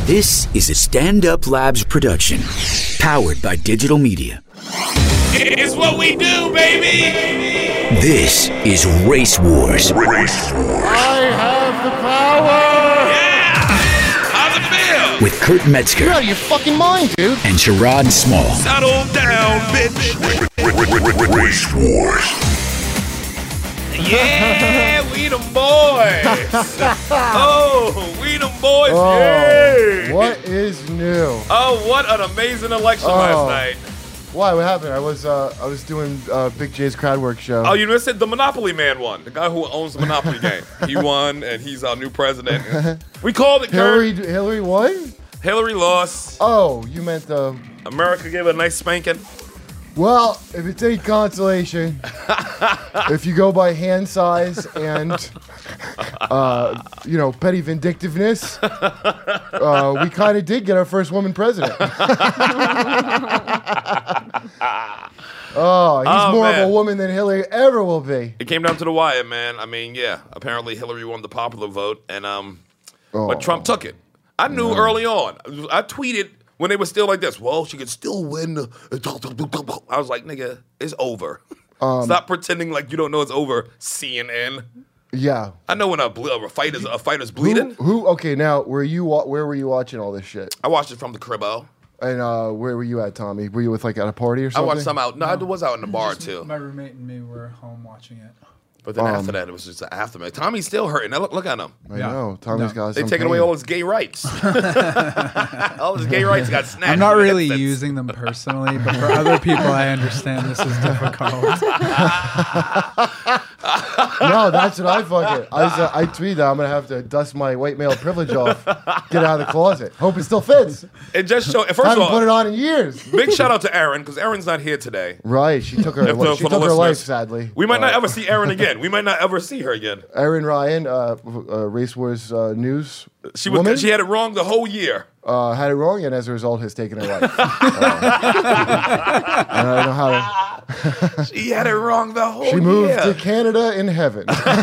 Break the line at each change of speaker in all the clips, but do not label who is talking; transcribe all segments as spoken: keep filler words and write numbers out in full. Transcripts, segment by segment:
This is a Stand Up Labs production, powered by digital media.
It's what we do, baby!
This is Race Wars.
Race Wars.
I have the power!
Yeah! How's it feel?
With Kurt Metzger.
You're out of your fucking mind, dude.
And Sherrod Small.
Settle down, bitch!
Race Wars.
Yeah, we them boys! Oh, we them boys,
Oh,
yeah!
what is new?
Oh, what an amazing election
Oh.
last night.
Why? What happened? I was uh, I was doing uh, Big J's Crowdwork show.
Oh, you missed it? The Monopoly Man won. The guy who owns the Monopoly game. He won, and he's our new president. We called it,
Hillary
Kurt.
Hillary won?
Hillary lost.
Oh, you meant the.
America gave it a nice spanking.
Well, if it's any consolation, if you go by hand size and, uh, you know, petty vindictiveness, uh, we kind of did get our first woman president. Oh, he's
Oh,
more
man.
of a woman than Hillary ever will be.
It came down to the wire, man. I mean, yeah. Apparently, Hillary won the popular vote, and um,
Oh.
but Trump took it. I knew early on. I tweeted when they were still like this. Well, she could still win. The- I was like, nigga, it's over.
Um,
Stop pretending like you don't know it's over. C N N.
Yeah.
I know when a, ble- a fighter's a fighter's
Who,
bleeding.
who? Okay, now were you? wa- Where were you watching all this shit?
I watched it from the cribbo.
And uh, where were you at, Tommy? Were you with like at a party or
I
something?
watched some out. No, I was out in the bar
Just
too.
My roommate and me were home watching it.
But then
Um,
after that, it was just an aftermath. Tommy's still hurting. Now look, look at him.
I
Yeah.
know. Tommy's
No.
got.
They
some
taking away
pain.
all his gay rights. All his gay rights got snatched.
I'm not
from the
really
headsets.
using them personally, but for other people, I understand this is difficult.
No, that's what I fucking. I was, uh, I tweeted. I'm gonna have to dust my white male privilege off. Get out of the closet. Hope it still fits.
It just showed.
I
First of
haven't
all,
put it on in years.
big shout out to Erin because Erin's not here today.
Right. She took her.
If the-
she
for the
took her life.
listeners,
Sadly.
We might not
Uh,
ever see Erin again. We might not ever see her again.
Erin Ryan, uh, uh, Race Wars uh, News.
She was.
woman,
She had it wrong the whole year.
uh, had it wrong, and as a result, has taken her life. Uh, and I don't know how to.
She had it wrong the whole
She moved
year.
to Canada in heaven.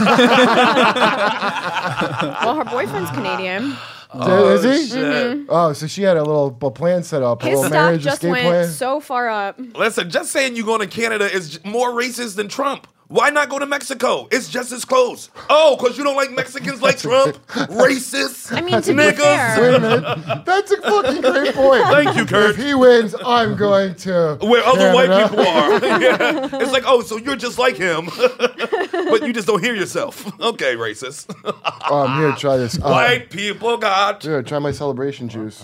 Well, her boyfriend's Canadian.
Is he?
Shit.
Oh, so she had a little a plan set up, a
His
little
stock
marriage
just
escape
went
plan.
so far up.
Listen, just saying you going to Canada is j- more racist than Trump. Why not go to Mexico? It's just as close. Oh, because you don't like Mexicans like Trump? Racist.
I mean, to be
niggas.
fair,
Wait a minute. That's a fucking great point.
Thank you, Kurt.
If he wins, I'm going to
Where other white
Canada.
people are. Yeah. It's like, oh, so you're just like him. But you just don't hear yourself. Okay, racist.
Oh, I'm here to try this. Uh,
White people got.
Here, try my celebration juice.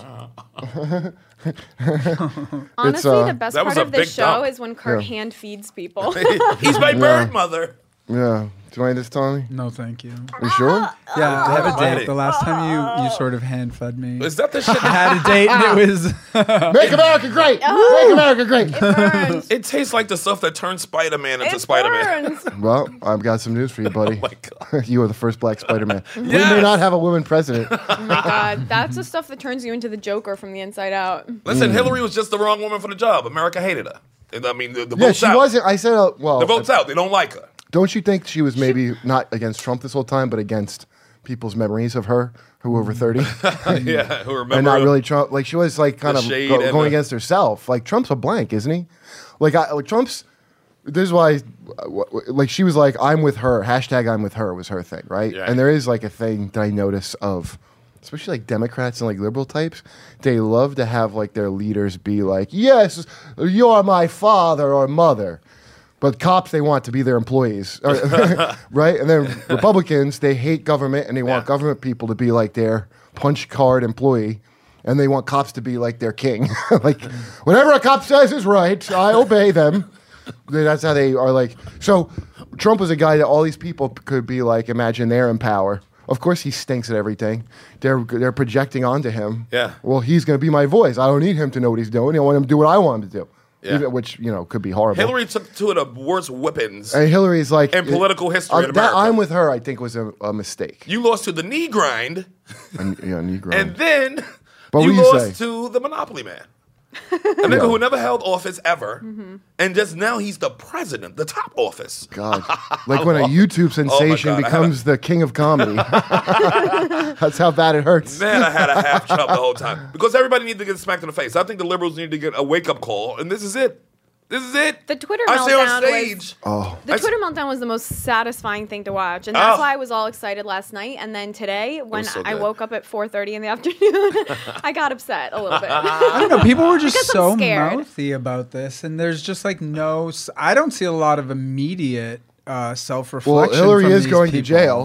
honestly,
uh,
the best
That was
part
a
of the
big
show
dump.
is when Kurt
Yeah.
hand feeds people.
He's my bird mother.
Yeah. Do you want this, Tommy?
No, thank you.
You sure?
Yeah, I have a
Alrighty.
date. The last time you, you sort of hand fed me.
Is that the shit
I
that
had a date and it was.
Make America great! Make America great!
It burns.
it tastes like the stuff that turns Spider-Man into
It
Spider-Man.
burns.
Well, I've got some news for you, buddy.
Oh my God.
You are the first black Spider-Man. We may
Yes.
not have a woman president.
Oh my God, that's the stuff that turns you into the Joker from the inside out.
Listen,
Mm.
Hillary was just the wrong woman for the job. America hated her. And, I mean, the, the
Yeah,
vote's
she
out.
wasn't. I said, uh, well,
The vote's out. They don't like her.
don't you think she was maybe not against Trump this whole time, but against people's memories of her who were over thirty?
Yeah, who remember
and not
her?
really Trump. Like she was like kind
The
of
shade
go,
and
going
the-
against herself. Like Trump's a blank, isn't he? Like, I, like Trump's. This is why, uh, like she was like, "I'm with her." Hashtag "I'm with her" was her thing, right?
Yeah.
And there is like a thing that I notice of, especially like Democrats and like liberal types. They love to have like their leaders be like, "Yes, you're my father or mother." But cops, they want to be their employees, right? And then Republicans, they hate government and they want
Yeah.
government people to be like their punch card employee, and they want cops to be like their king. Like, whatever a cop says is right, I obey them. That's how they are like. So Trump was a guy that all these people could be like, imagine they're in power. Of course, he stinks at everything. They're they're projecting onto him.
Yeah.
Well, he's going to be my voice. I don't need him to know what he's doing. I want him to do what I want him to do.
Yeah.
Even, which, you know, could be horrible.
Hillary took two of the worst whippings
And Hillary's like
in political history
uh,
in
that
America.
I'm with her, I think, was a, a mistake.
You lost to the knee grind,
And, yeah, Negro.
and then
What
you
would you
lost
say?
to the Monopoly Man. A nigga
Yeah.
who never held office ever,
Mm-hmm.
and just now he's the president, the top office.
God, like when a YouTube sensation
God, I had
becomes the king of comedy. That's how bad it hurts.
Man, I had a half chub the whole time because everybody needed to get smacked in the face. I think the liberals need to get a wake up call, and this is it. This is it.
The Twitter
I say on
meltdown was-
stage.
Oh,
The
I s-
Twitter meltdown was the most satisfying thing to watch, and that's
Oh.
why I was all excited last night. And then today, when
was so
I
good.
woke up at four thirty in the afternoon, I got upset a little bit.
I don't know. People were just
Because I'm
so
scared.
mouthy about this, and there's just like no. s- I don't see a lot of immediate uh, self-reflection.
well, Hillary
from
is
these
going to
people.
jail.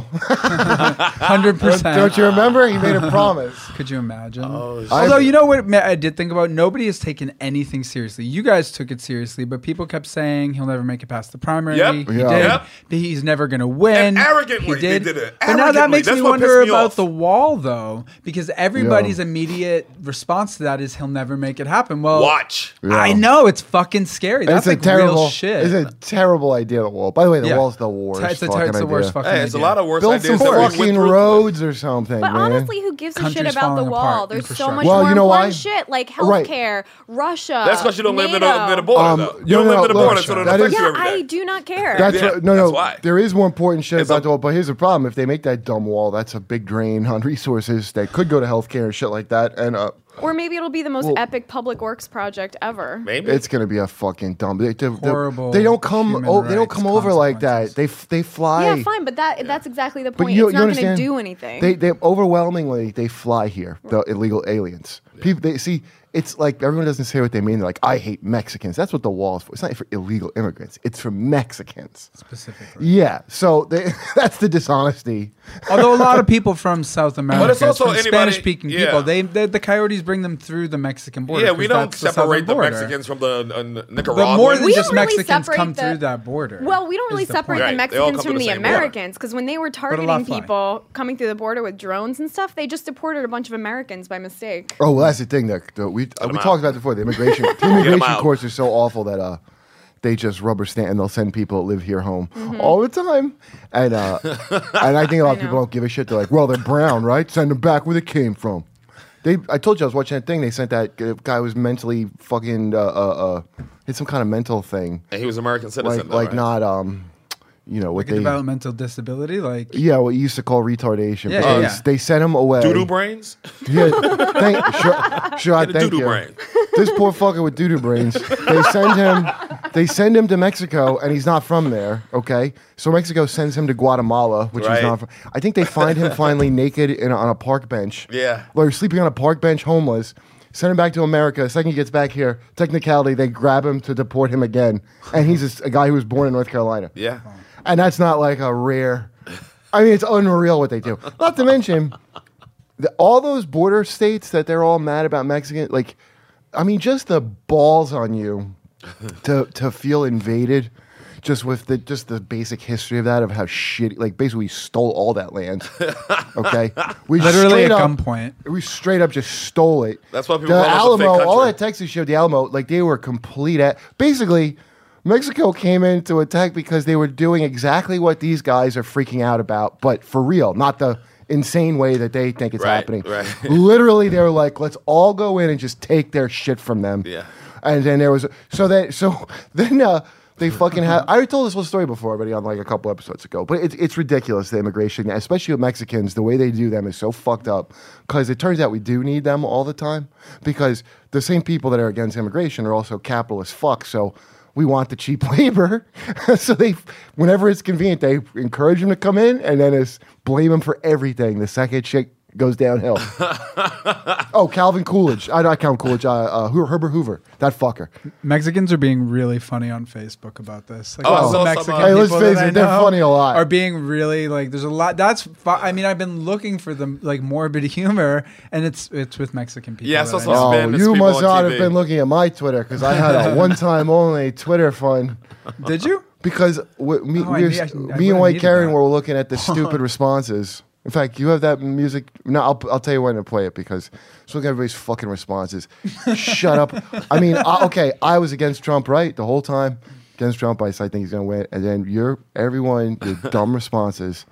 Hundred percent.
Don't you remember? He made a promise.
Could you imagine?
Oh,
Although you know what ma- I did think about, nobody has taken anything seriously. You guys took it seriously, but people kept saying he'll never make it past the primary.
Yep.
He
Yeah.
did.
Yep.
He's never going to win.
And arrogantly,
he did.
they did it.
But now that
Arrogantly.
makes
That's
me
what
wonder
pissed me
about
off.
the wall, though, because everybody's
Yeah.
immediate response to that is he'll never make it happen. Well,
Watch.
I know it's fucking scary.
And
That's
it's
like
a terrible
real shit.
It's a terrible idea. The wall. By the way, the
Yeah.
wall's the worst.
It's, a ter-
fucking
it's the
idea.
worst fucking
Hey, it's a
idea.
lot of worse
Build some
ideas that we went
fucking
through.
roads or something,
But
man.
honestly, who gives a shit
Country's
about the
falling
wall?
apart.
There's so
Infrastructure.
much
Well,
more
you know
important
why?
shit like
Right.
healthcare, Russia.
That's because you don't live near the,
NATO.
near the border.
Um,
though.
no,
You don't
no,
live near the
look,
border, so it
that
affects
is-
you
Yeah,
every
I
day.
do not care.
That's
Yeah,
right. no, no.
that's why.
There is more important shit
It's
about
a-
the wall, but here's the problem: if they make that dumb wall, that's a big drain on resources that could go to healthcare and shit like that. And uh,
Or maybe it'll be the most
Well-
epic public works project ever.
Maybe.
it's gonna be a fucking dumb. They, they, they-
Horrible
they don't come.
human
Oh, they don't
rights
come over like that.
consequences.
They f- they fly.
Yeah, fine, but that that's exactly the
But
point.
you,
It's
you
not going to
understand?
do anything.
They they overwhelmingly they fly here. The illegal aliens. People they see. It's like everyone doesn't say what they mean. They're like, I hate Mexicans. That's what the wall is for. It's not for illegal immigrants. It's for Mexicans.
specifically.
Yeah. So they, that's the dishonesty.
Although a lot of people from South America,
it's also
from
anybody-
Spanish-speaking
yeah.
people, they, they the coyotes bring them through the Mexican border.
yeah,
'cause
we don't
that's the
separate
southern
the
border.
Mexicans from the uh, Nicaraguans.
But more than
We
just
don't really
Mexicans
separate
come
the-
through that border.
Well, we don't
is
really
the
separate
point.
the
Right, they all
Mexicans
come
from
to
the
the same border.
Americans because when they were
a lot
targeting
fly.
people coming through the border with drones and stuff, they just deported a bunch of Americans by mistake.
Oh, well, that's the thing. That that we uh, we
them
talked
out.
about it before. The immigration the immigration
out.
courts are so awful that uh, they just rubber stamp and they'll send people that live here home
Mm-hmm.
all the time. And uh, and I think a lot of
I
people
know.
don't give a shit. They're like, well, they're brown, right? Send them back where they came from. They, I told you I was watching that thing. They sent that uh, guy who was mentally fucking uh, uh, uh, had some kind of mental thing,
And he was American citizen.
like
though,
like
right?
not um, you know what
Like a
they
developmental disability, like
yeah what you used to call retardation.
Yeah,
because
yeah.
they sent him away.
Doo-doo brains?
Yeah, thank, sure, sure. I
Get a
thank
doo-doo
you.
brain.
This poor fucker with doo-doo brains. They send him. They send him to Mexico, and he's not from there. Okay, so Mexico sends him to Guatemala, which
Right.
he's not from. I think they find him finally naked in, on a park bench.
Yeah.
or sleeping on a park bench, homeless. Send him back to America. The second he gets back here, technicality, they grab him to deport him again, and he's a, s- a guy who was born in North Carolina.
Yeah.
And that's not like a rare. I mean, it's unreal what they do. Not to mention, the, all those border states that they're all mad about Mexican. Like, I mean, just the balls on you to to feel invaded, just with the just the basic history of that of how shitty. Like, basically, we stole all that land. Okay, we
literally
straight
at
up-
gunpoint.
We straight up just stole it.
That's why people
the
call us a fake
Alamo, all
country.
that Texas shit, the Alamo, like they were complete. At, basically, Mexico came in to attack because they were doing exactly what these guys are freaking out about, but for real, not the insane way that they think it's
Right,
happening.
right.
Literally, they were like, let's all go in and just take their shit from them.
Yeah.
And then there was so that so then uh, they fucking have. I already told this whole story before, already on like a couple episodes ago. But it's it's ridiculous the immigration, especially with Mexicans. The way they do them is so fucked up because it turns out we do need them all the time because the same people that are against immigration are also capitalist fuck. So we want the cheap labor. So they, whenever it's convenient, they encourage them to come in and then it's blame them for everything. The second shit goes downhill. Oh, Calvin Coolidge. I not Calvin Coolidge. Uh, uh, Hu- Herbert Hoover. That fucker.
Mexicans are being really funny on Facebook about this. Like
Oh, I
all
saw
the
some,
Mexican
uh,
Hey, let's
people
face
that I
it, they're
know
funny a lot.
Are being really like. There's a lot. That's. Fu- I mean, I've been looking for the like morbid humor, and it's it's with Mexican people.
Yeah, I
that
saw
I
some
know.
Oh,
Spanish
you
people
must
on
not
T V.
have been looking at my Twitter because I had a one-time only Twitter fun.
Did you?
Because w- me,
Oh, I
we were,
need- I- I
me
would've
and White
needed
Karen
that.
were looking at the stupid responses. In fact, you have that music. No, I'll, I'll tell you when to play it because let's look at everybody's fucking responses. Shut up. I mean, I, okay, I was against Trump, right? The whole time. Against Trump, I said, I think he's going to win. And then you're, everyone, your dumb responses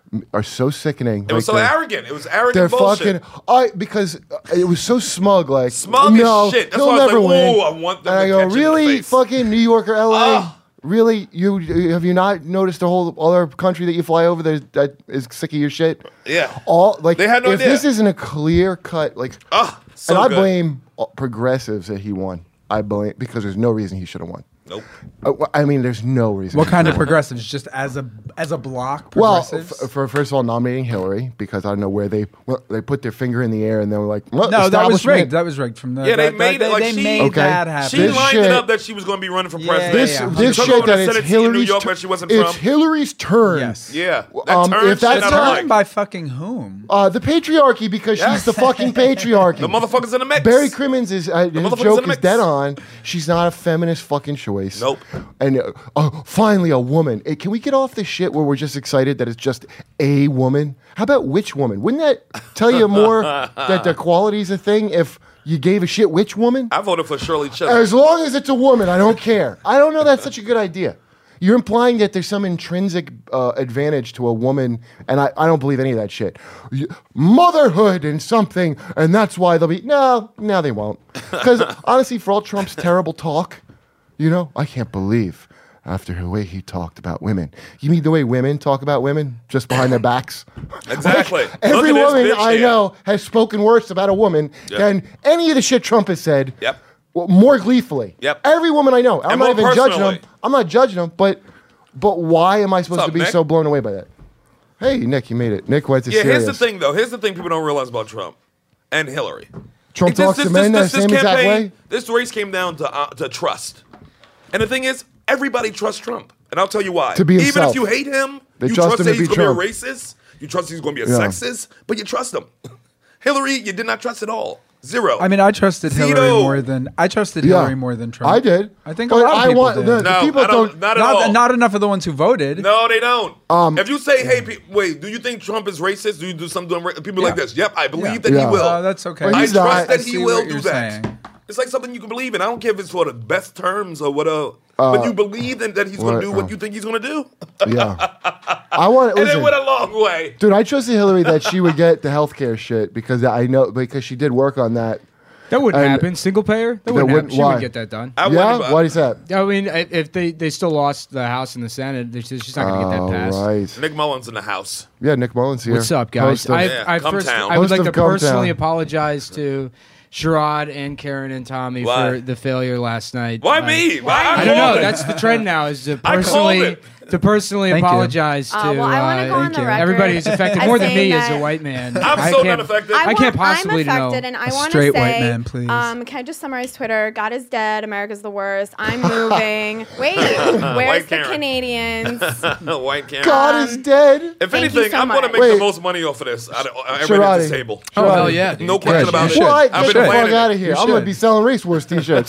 are so sickening.
It was so
they're-
arrogant. It was arrogant
They're
bullshit.
fucking. I because it was so smug. Like
Smug
no,
as shit. That's
he'll
why I was
never
like,
win.
ooh, I want them
and
to
I go,
catch it in the
really,
face."
fucking New York or L A?
Ah.
Really, you have you not noticed the whole other country that you fly over there that is sick of your shit?
Yeah.
All like
They had no
if
idea.
this isn't a clear cut, like,
Ah, so
and I
good.
blame progressives that he won. I blame because there's no reason he should have won.
Nope.
Uh, I mean, there's no reason.
What
he
kind
should
of
have won.
progressives? Just as a as a block,
Well,
progressives?
f- for first of all, nominating Hillary because I don't know where they well, they put their finger in the air and they were like, well,
no, that was
establishment-
rigged. That was rigged from the.
Yeah, they
that-
made
that-
it like
they
she-
made
Okay.
that happen.
She
This
lined
shit-
it up that she was going to be running for
Yeah,
president.
This
yeah, yeah.
this
She took
shit
over
that
the
it's
Senate seat in New
Hillary's
York
tur-
where she wasn't
it's
from.
Hillary's turn.
Yes.
Yeah. That
Um,
turn
if that's
shit, I don't
turn-
like.
by fucking whom?
Uh, the patriarchy because she's the fucking patriarchy.
The motherfuckers in the mix.
Barry Crimmins is uh, his
motherfuckers in
joke
the
is
mix.
dead on. She's not a feminist fucking choice.
Nope.
And uh, oh, finally a woman. Hey, can we get off this shit where we're just excited that it's just a woman? How about which woman? Wouldn't that tell you more that the quality's a thing if you gave a shit which woman?
I voted for Shirley Chisholm.
As long as it's a woman, I don't care. I don't know that's such a good idea. You're implying that there's some intrinsic uh, advantage to a woman, and I, I don't believe any of that shit. Y- Motherhood and something, and that's why they'll be. No, no, they won't. Because honestly, for all Trump's terrible talk, you know, I can't believe after the way he talked about women. You mean the way women talk about women just behind their backs?
Exactly.
Like, every
Look at this
woman
bitch
I
here.
know has spoken worse about a woman
Yep.
than any of the shit Trump has said.
Yep.
Well, more gleefully.
Yep.
Every woman I know. I'm
And
not
more
even judging
personally.
them. I'm not judging them, but but why am I supposed
What's
to
up,
be
Nick?
so blown away by that? Hey, Nick, you made it. Nick went to
Yeah,
serious.
here's the thing, though. Here's the thing people don't realize about Trump and Hillary.
Trump
This-
talks
this-
to men
this-
the
this
same exact
campaign-
way.
This race came down to uh, to trust. And the thing is, everybody trusts Trump. And I'll tell you why.
To be
Even
himself.
if you hate him,
They
you
trust
trust
him
that
to
he's
be
going to
Trump.
be a racist. You trust he's going to be a
Yeah.
sexist. But you trust him. Hillary, you did not trust at all. Zero.
I mean, I trusted Hillary
Zito.
more than I trusted
Yeah.
Hillary more than Trump.
I did.
I think
But
a lot of
I
people
want-
did.
the-
no,
people
I don't,
don't-
not at
not,
all.
not enough of the ones who voted.
No, they don't.
Um,
if you say, "Hey, pe- wait, do you think Trump is racist? Do you do something?" Ra-? People are like
Yeah.
this. Yep, I believe
Yeah.
that
Yeah.
he will.
Uh, that's okay.
Well,
I
he's
trust
not-
that
I
he
see
will
what
do
you're
that.
saying.
It's like something you can believe in. I don't care if it's for the best terms or whatever, but you believe that, that he's going
what-
to do what
uh,
you think he's going to do,
Yeah. I want
and it
listen.
went a long way.
Dude, I trusted Hillary that she would get the healthcare shit because I know because she did work on that.
That wouldn't
And-
happen. Single payer? That wouldn't
wouldn't-
happen. She
why?
would get that done.
I wouldn't
Yeah,
about-
what is that?
I mean, i- if they, they still lost the House and the Senate, they're just- she's not going to get
Oh,
that passed.
right.
Nick Mullins in the house.
Yeah, Nick Mullins here.
What's up, guys?
Host of-
I,
Yeah,
I,
come
first,
town.
I would
Host
like
of
to
Come
personally
Town.
apologize to Sherrod and Karen and Tommy
Why?
for the failure last night.
Why
I-
me? Why
I don't know. That's the trend now. Is to
I called
personally
it.
to personally
Thank you.
apologize to
Uh, well, I want to
uh,
go on the
you.
record.
everybody who's affected
as
more than
saying
me as a
that
white man.
I'm
I
so
can't-
not affected.
I
want-
can't possibly
I'm
know.
affected, and I
A
want to
straight
say,
white man, please.
Um, can I just summarize Twitter? God is dead. America's the worst. I'm moving. Wait, where's
White
the
Karen.
Canadians?
White Karen.
God
Um,
is dead.
if
thank you
anything,
so
I'm going to
much.
make
Wait.
the most money off of this. out of everybody at this
Sherrod.
table.
Oh hell yeah! dude.
No question
Yeah,
about
you
it.
should.
What?
I've
Get
been
the fuck
planning
out
it.
of here.
You
I'm going
should.
to be selling Race Wars t-shirts.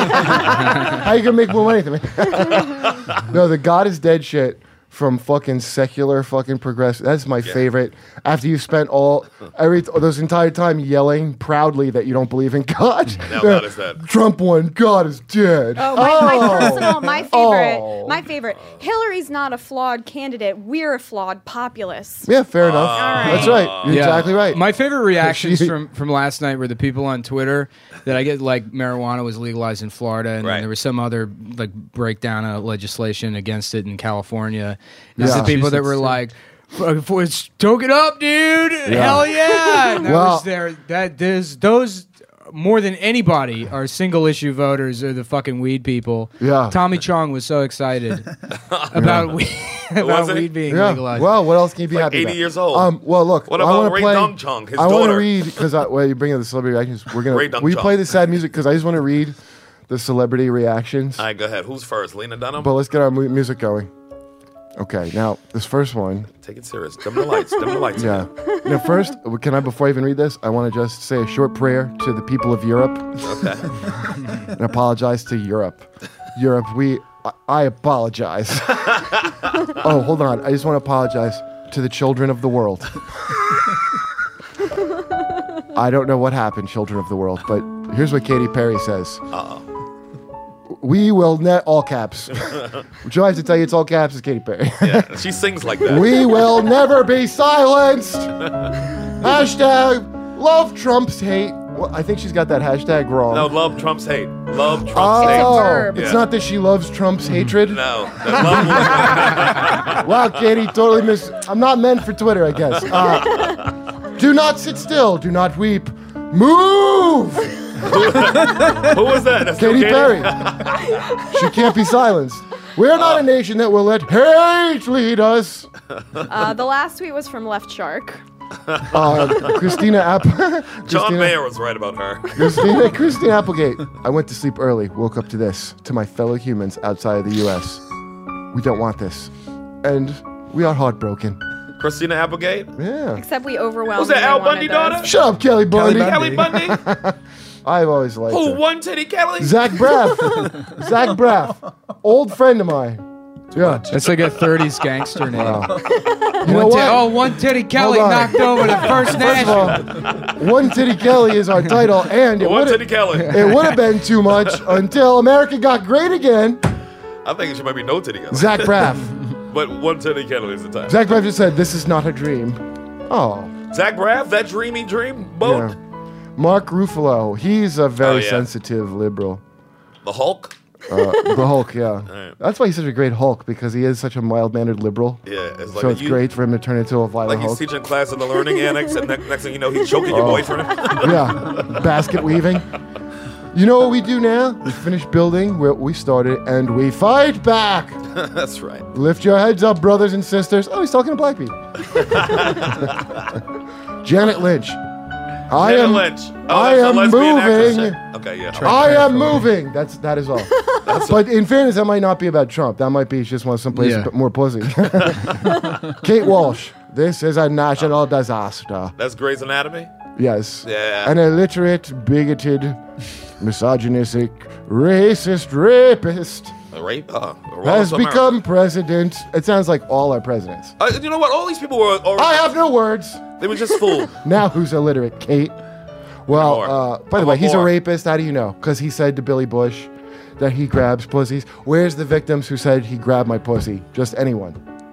How you going to make more money than me? No, the God is dead shit from fucking secular fucking progressive. That's my favorite. After you've spent all every those entire time yelling proudly that you don't believe in God.
Now God is dead.
Trump won. God is dead.
Oh, my, my personal, my favorite,
Oh.
my favorite. Hillary's not a flawed candidate. We're a flawed populace.
Yeah, fair enough.
right.
That's right. You're
Yeah.
exactly right.
My favorite reactions
She-
from, from last night were the people on Twitter that I get like marijuana was legalized in Florida, and
Right.
then there was some other like breakdown of legislation against it in California. And
Yeah.
the people that were like, "F- f- "Stoke it up, dude! Hell yeah!" And that
Well-
was there. That there's those. More than anybody, are single issue voters or the fucking weed people.
Yeah.
Tommy Chong was so excited about weed, about
Was he?
weed being
Yeah.
legalized.
Well, what else can you be
Like
happy
eighty
about?
years old.
Um, well, look.
What
I
about
wanna
Ray
play,
Dum-Chung, his
I want to
daughter?
read because well, you bring in the celebrity reactions. We're gonna.
Ray
we
Dum-Chung.
play the sad music because I just want to read the celebrity reactions.
All right, go ahead. Who's first? Lena Dunham?
But let's get our mu- music going. Okay, now this first one.
Take it serious. Dim the lights. Dim the lights.
Yeah. Now, first, can I before I even read this, I want to just say a short prayer to the people of Europe
Okay.
and apologize to Europe. Europe, we. I, I apologize. Oh, hold on. I just want to apologize to the children of the world. I don't know what happened, children of the world, but here's what Katy Perry says.
Uh-oh.
we will net all caps. Would you like to tell you it's all caps? It's Katy Perry.
Yeah, she sings like that.
We will never be silenced. Hashtag love Trump's hate. Well, I think she's got that hashtag wrong.
No, love Trump's hate. Love Trump's
Oh,
hate.
verb.
it's
Yeah.
not that she loves Trump's hatred.
No. That
Wow, Katie, totally miss. I'm not meant for Twitter, I guess. Uh, do not sit still. Do not weep. Move.
love- Who was that? That's still
Katy Perry. She can't be silenced. We're not a nation that will let hate lead us.
Uh, the last tweet was from Left Shark.
Uh, Christina App.
John
Christina-
Mayer was right about her.
Christina, Christina Applegate. I went to sleep early, woke up to this, to my fellow humans outside of the U S. We don't want this. And we are heartbroken.
Christina Applegate?
Yeah.
Except we overwhelmed.
Was that Al Bundy daughter?
Shut up, Kelly Bundy.
Kelly Bundy?
I've always liked
Who
her.
won Teddy Kelly?
Zach Braff. Zach Braff. Old friend of mine. Yeah.
That's like a thirties gangster name.
You know
One ti-
what?
oh, one Titty Kelly
on.
knocked over the first
First
national.
of all, One Titty Kelly is our title, and it
One
would
Teddy
have
Kelly.
it would have been too much until America got great again.
I think it should might be no Teddy Kelly.
Zach Braff.
But one Teddy Kelly is the time.
Zach Braff just said, "This is not a dream." Oh.
Zach Braff, that dreamy dream boat.
Yeah. Mark Ruffalo, he's a very
Oh, yeah.
sensitive liberal.
The Hulk.
Uh, the Hulk, yeah.
right.
That's why he's such a great Hulk, because he is such a mild-mannered liberal.
Yeah, it's like
So it's
you,
great for him to turn into a violent
Like he's
Hulk.
teaching class in the learning annex, and ne- next thing you know, he's choking your
Oh.
boyfriend.
Yeah, basket weaving. You know what we do now? We finish building where we started, and we fight back.
That's right.
Lift your heads up, brothers and sisters. Oh, he's talking to black people. Janet Lynch. I
Janet
am.
Lynch. Oh,
I
that's a
am
lesbian actress,
moving.
right? Okay, yeah.
I am moving. That's that is all. But in fairness, that might not be about Trump. That might be just want someplace
Yeah.
p- more pussy. Kate Walsh. This is a national disaster.
That's Grey's Anatomy.
Yes.
Yeah.
An illiterate, bigoted, misogynistic, racist rapist
A rape. Uh,
has
America.
become president. It sounds like all our presidents.
Uh, you know what? All these people were. Already,
I have no words.
They were just fooled.
Now who's illiterate? Kate. Well,
More.
uh, by the
How
way,
about
he's a
more?
rapist. How do you know? Because he said to Billy Bush that he grabs pussies. Where's the victims who said he grabbed my pussy? Just anyone.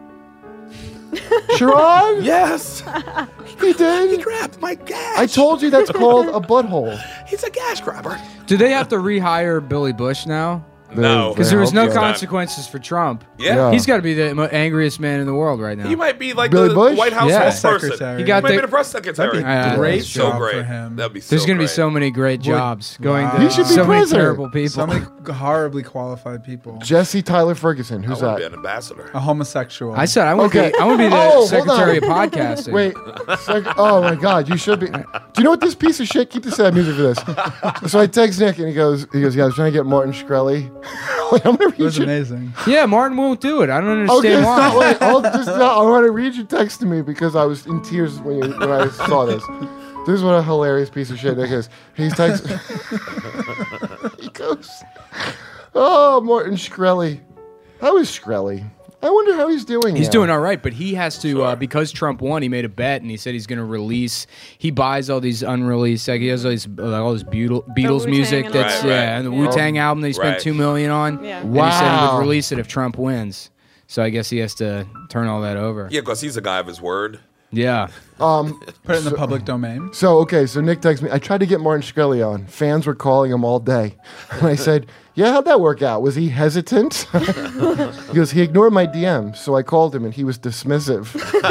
Sharon?
Yes.
He did.
He grabbed my gash.
I told you that's called a butthole.
He's a gash grabber.
Do they have to rehire Billy Bush now?
No.
Because there was no
hope so.
consequences for Trump.
Yeah.
Yeah.
He's got to be the mo- angriest man in the world right now.
He might be like
Billy
the
Bush?
White House
Yeah.
spokesperson.
Secretary.
He
He
got
might
the-
be the press secretary.
Yeah.
Great
so
job
great.
for him.
That'd be so
There's going to be
great.
so many great jobs going
Wow.
to
He should be
so many
president.
terrible people.
So many horribly qualified people.
Jesse Tyler Ferguson.
I
Who's
want to
that?
be an ambassador.
A homosexual.
I said I want to
Okay.
be. I want to be the
Oh, hold
secretary
on.
of podcasting.
Wait. Sec- oh my God, you should be. Do you know what this piece of shit? Keep the sad music for this. So I text Nick and he goes, he goes, yeah, I was trying to get Martin Shkreli. Wait, I'm gonna
it was
read you.
amazing.
Yeah, Martin won't do it. I don't understand
Okay,
why.
stop. Wait, I'll just. I want to read your text to me because I was in tears when you, when I saw this. This is what a hilarious piece of shit Nick is. He's text. He goes, oh, Martin Shkreli. How is Shkreli? I wonder how he's doing.
He's
now.
doing all right, but he has to uh, because Trump won. He made a bet, and he said he's going to release. He buys all these unreleased, like he has all these, uh, all this Beatle, Beatles
Wu-Tang
music.
and
That's
all that.
yeah, and the Wu Tang album that he spent
Right.
two million on.
Yeah.
And he said he
Wow.
would release it if Trump wins. So I guess he has to turn all that over.
Yeah, because he's a guy of his word.
Yeah.
Um.
Put it in the public domain.
So okay, so Nick texts me. I tried to get Martin Shkreli on. Fans were calling him all day, and I said, "Yeah, how'd that work out? Was he hesitant?" He goes, "He ignored my D Ms, so I called him, and he was dismissive."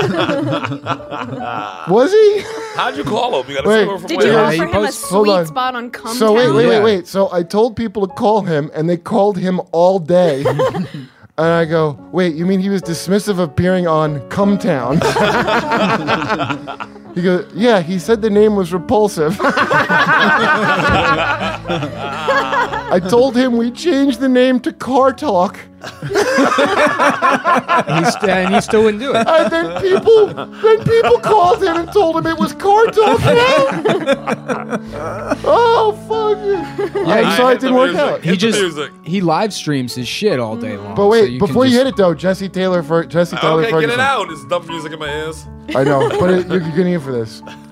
Was he?
How'd you call him? You got to
Wait.
say it from
Did
where?
you
Yeah,
offer
he
him a
posts-
hold on.
sweet spot on Cum
So wait,
Town?
wait, wait,
Yeah.
wait. So I told people to call him, and they called him all day. And I go, wait, you mean he was dismissive of appearing on Cum Town? He goes, yeah, he said the name was repulsive. I told him we changed the name to Car Talk.
He's, and he still wouldn't do it.
And then people, then people called him and told him it was Car Talk now. Oh, fuck. I'm
I
sorry
hit
it
the
didn't work
music.
out.
Hit
He
the
just
music.
he live streams his shit all day long.
But
so
wait,
you can
before you
just-
hit it though, Jesse Taylor for Jesse Tyler
Okay,
Ferguson.
get it out. There's dumb music in my ears.
I know, but it, you're, you're gonna hear for this.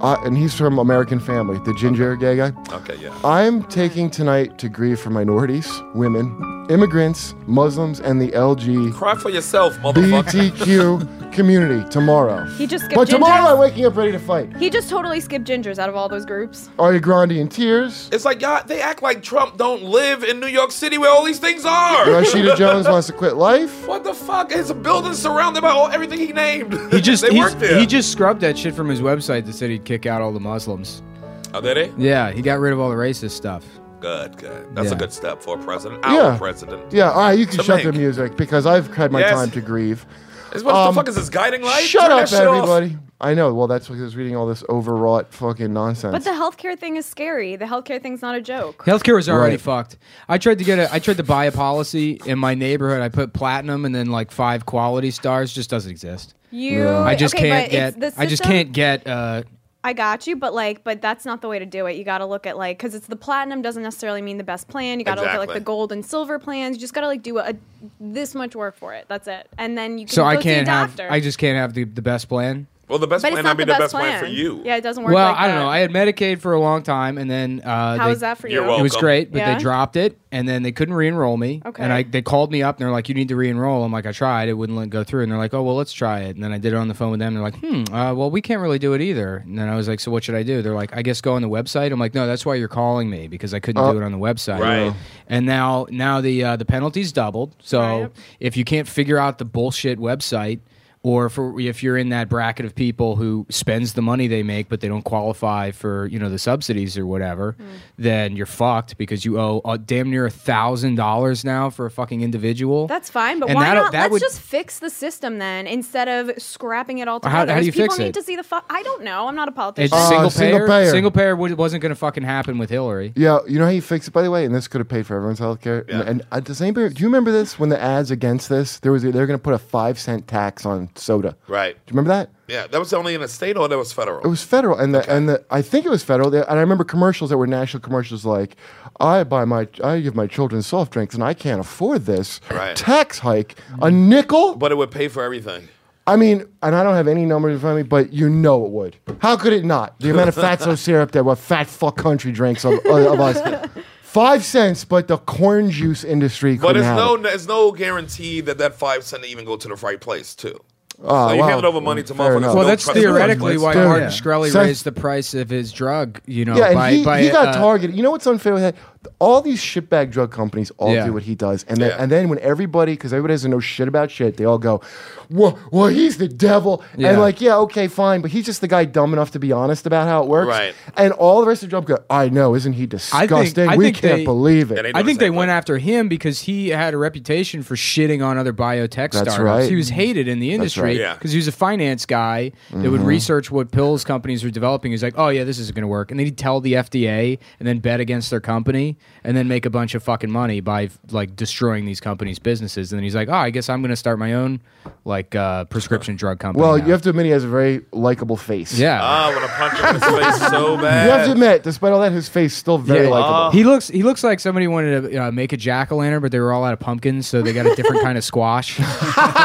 uh, and he's from American Family, the ginger gay guy.
Okay, yeah.
I'm taking tonight to grieve for minorities, women, immigrants, Muslims, and the L G
Cry for yourself,
B
motherfucker.
T Q community tomorrow.
He just skipped
But tomorrow
gingers.
I'm waking up ready to fight.
He just totally skipped gingers out of all those groups.
Ariana Grande in tears.
It's like, y'all, they act like Trump don't live in New York City where all these things are.
Rashida Jones wants to quit life.
What the fuck? It's a building surrounded by all, everything he named.
He just
they
he's-
work there.
he just scrubbed that shit from his website that said he'd kick out all the Muslims.
Oh, did he?
Yeah, he got rid of all the racist stuff.
Good, good. That's
Yeah.
a good step for a president. Our
Yeah.
president.
Yeah, all right, you can
To
shut
make.
the music because I've had my
Yes.
time to grieve.
Is- What
Um,
the fuck is this guiding light?
Shut
Turn
up,
that shit off.
everybody. I know. Well, that's because I was reading all this overwrought fucking nonsense.
But the healthcare thing is scary. The healthcare thing's not a joke.
Healthcare is already
Right.
fucked. I tried to get a I tried to buy a policy in my neighborhood. I put platinum and then like five quality stars. Just doesn't exist.
You,
I just
okay,
can't
but
get.
it's the
I just
system-
can't get. Uh,
I got you, but like, but that's not the way to do it. You got to look at like, because it's the platinum doesn't necessarily mean the best plan. You got to look at like
Exactly.
the gold and silver plans. You just got to like do a, a this much work for it. That's it, and then you can
so
go
I
see a
can't have.
doctor.
I just can't have the, the best plan.
Well, the best
but
plan
it's
might
not
be
the
the
best,
best plan for you.
Yeah, it doesn't work.
Well,
like
I don't
that.
know. I had Medicaid for a long time, and then uh,
How
they-
was that for you?
You're
It was
welcome.
great, but
Yeah?
they dropped it, and then they couldn't re-enroll me.
Okay.
And I they called me up, and they're like, "You need to re-enroll." I'm like, "I tried. It wouldn't let go through." And they're like, "Oh, well, let's try it." And then I did it on the phone with them. They're like, "Hmm. Uh, well, we can't really do it either." And then I was like, "So what should I do?" They're like, "I guess go on the website." I'm like, "No, that's why you're calling me because I couldn't
Oh.
do it on the website."
Right.
And now now the uh, the penalty's doubled. So
Right.
if you can't figure out the bullshit website. Or for if you're in that bracket of people who spends the money they make, but they don't qualify for you know the subsidies or whatever,
Hmm.
then you're fucked because you owe uh, damn near a thousand dollars now for a fucking individual.
That's fine, but
And
why
that'll-
not?
that
Let's
would-
just fix the system then, instead of scrapping it all
How-
together.
how do you
People
fix
need
it?
to see the. Fu- I don't know. I'm not a politician.
It's
Uh,
single,
single
payer.
payer.
Single payer would- wasn't going to fucking happen with Hillary.
Yeah, you know how you fix it, by the way, and this could have paid for everyone's health care.
Yeah.
And, and uh, does anybody, do you remember this when the ads against this? There was a, they're going to put a five cent tax on soda.
Right.
Do you remember that?
Yeah, that was only in a state or that was federal?
It was federal, and the and the I think it was federal. And I remember commercials that were national commercials like, "I buy my I give my children soft drinks, and I can't afford this
Right.
tax hike, a nickel."
But it would pay for everything.
I mean, and I don't have any numbers in front of me, but you know it would. How could it not? The amount of fatso syrup that what fat fuck country drinks of, of us. Five cents, but the corn juice industry
But
couldn't
there's
have
no,
it.
there's no guarantee that that five cent even go to the right place too.
Ah,
so you
well,
handed over money to
fair
motherfuckers.
enough.
Well,
no
that's
trust in the first
theoretically
place.
why
Dude.
Martin
Yeah.
Shkreli
Seth-
raised the price of his drug. You know,
Yeah, and
by,
he,
by
he got
uh,
targeted. You know what's unfair with that? All these shitbag drug companies all
Yeah.
do what he does, and then
Yeah.
and then when everybody, because everybody doesn't know shit about shit, they all go, "Well, well, he's the devil,"
Yeah.
and like, yeah, okay, fine, but he's just the guy dumb enough to be honest about how it works,
Right.
And all the rest of the job go, "I know, isn't he disgusting?
I
we
think
can't
they-
believe it."
And they
I
do
think
the
they
same
went
thing.
after him because he had a reputation for shitting on other biotech
That's
startups.
right.
He was hated in the industry
right.
Yeah.
because he was a finance guy that would research what pills companies were developing. He's like, "Oh yeah, this isn't going to work," and then he'd tell the F D A and then bet against their company and then make a bunch of fucking money by like destroying these companies' businesses. And then he's like, "Oh, I guess I'm going to start my own like uh, prescription drug company."
Well,
now."
you have to admit he has a very likable face.
yeah.
Ah, I want to punch him in his face so
You
bad.
have to admit, despite all that, his face still very
Yeah.
likable.
He looks he looks like somebody wanted to uh, make a jack o' lantern, but they were all out of pumpkins, so they got a different kind of squash. they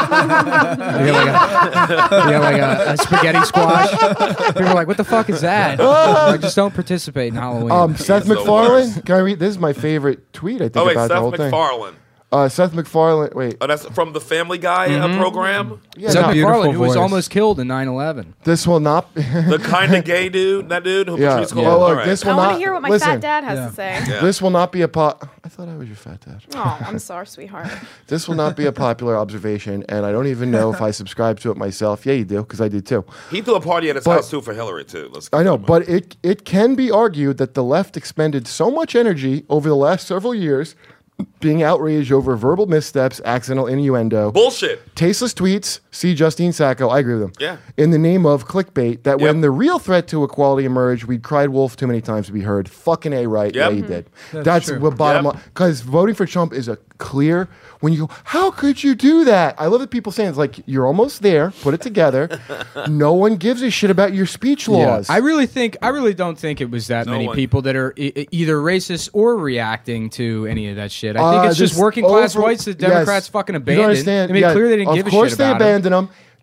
got like, a, they got like a, a spaghetti squash. People were like, "What the fuck is that?" I just don't participate in Halloween.
Um, Seth
He's the
MacFarlane.
worst.
Can I read? This is my favorite tweet. I think
Oh wait,
about the
Seth
whole thing.
MacFarlane.
Uh, Seth MacFarlane. Wait,
Oh, that's from the Family Guy uh, program.
yeah,
Seth
no,
MacFarlane, who was
voice.
almost killed in nine eleven.
this will not.
The kind of gay dude, that dude who
Yeah.
portrays
Yeah.
Cole.
Well, look,
All right.
this
I
will
want
not.
to hear what my
listen,
fat dad has
Yeah.
to say.
Yeah.
This will not be a po- I thought I was your fat dad.
Oh, I'm sorry, sweetheart.
This will not be a popular observation, and I don't even know if I subscribe to it myself. Yeah, you do, because I did too.
He threw a party at his
But-
house too for Hillary too. Let's
I know, but it it can be argued that the left expended so much energy over the last several years being outraged over verbal missteps, accidental innuendo,
bullshit.
tasteless tweets. See Justine Sacco. I agree with him.
Yeah.
In the name of clickbait, that when
Yep.
the real threat to equality emerged, we'd cried wolf too many times to be heard. Fucking A right. Yeah,
Yep.
you did.
That's
That's
true.
what bottom
Yep.
line. Because voting for Trump is a clear, when you go, how could you do that? I love that people saying it's like, you're almost there, put it together. No one gives a shit about your speech laws.
I really think I really don't think it was that
No
many
one-
people that are e- e- either racist or reacting to any of that shit. I think
Uh,
it's just
this
working class
over-
whites that
yes.
Democrats fucking
You don't
abandoned.
understand.
They made
Yeah,
clear they didn't
of
give a
course
shit
they
about 'em.
abandoned them.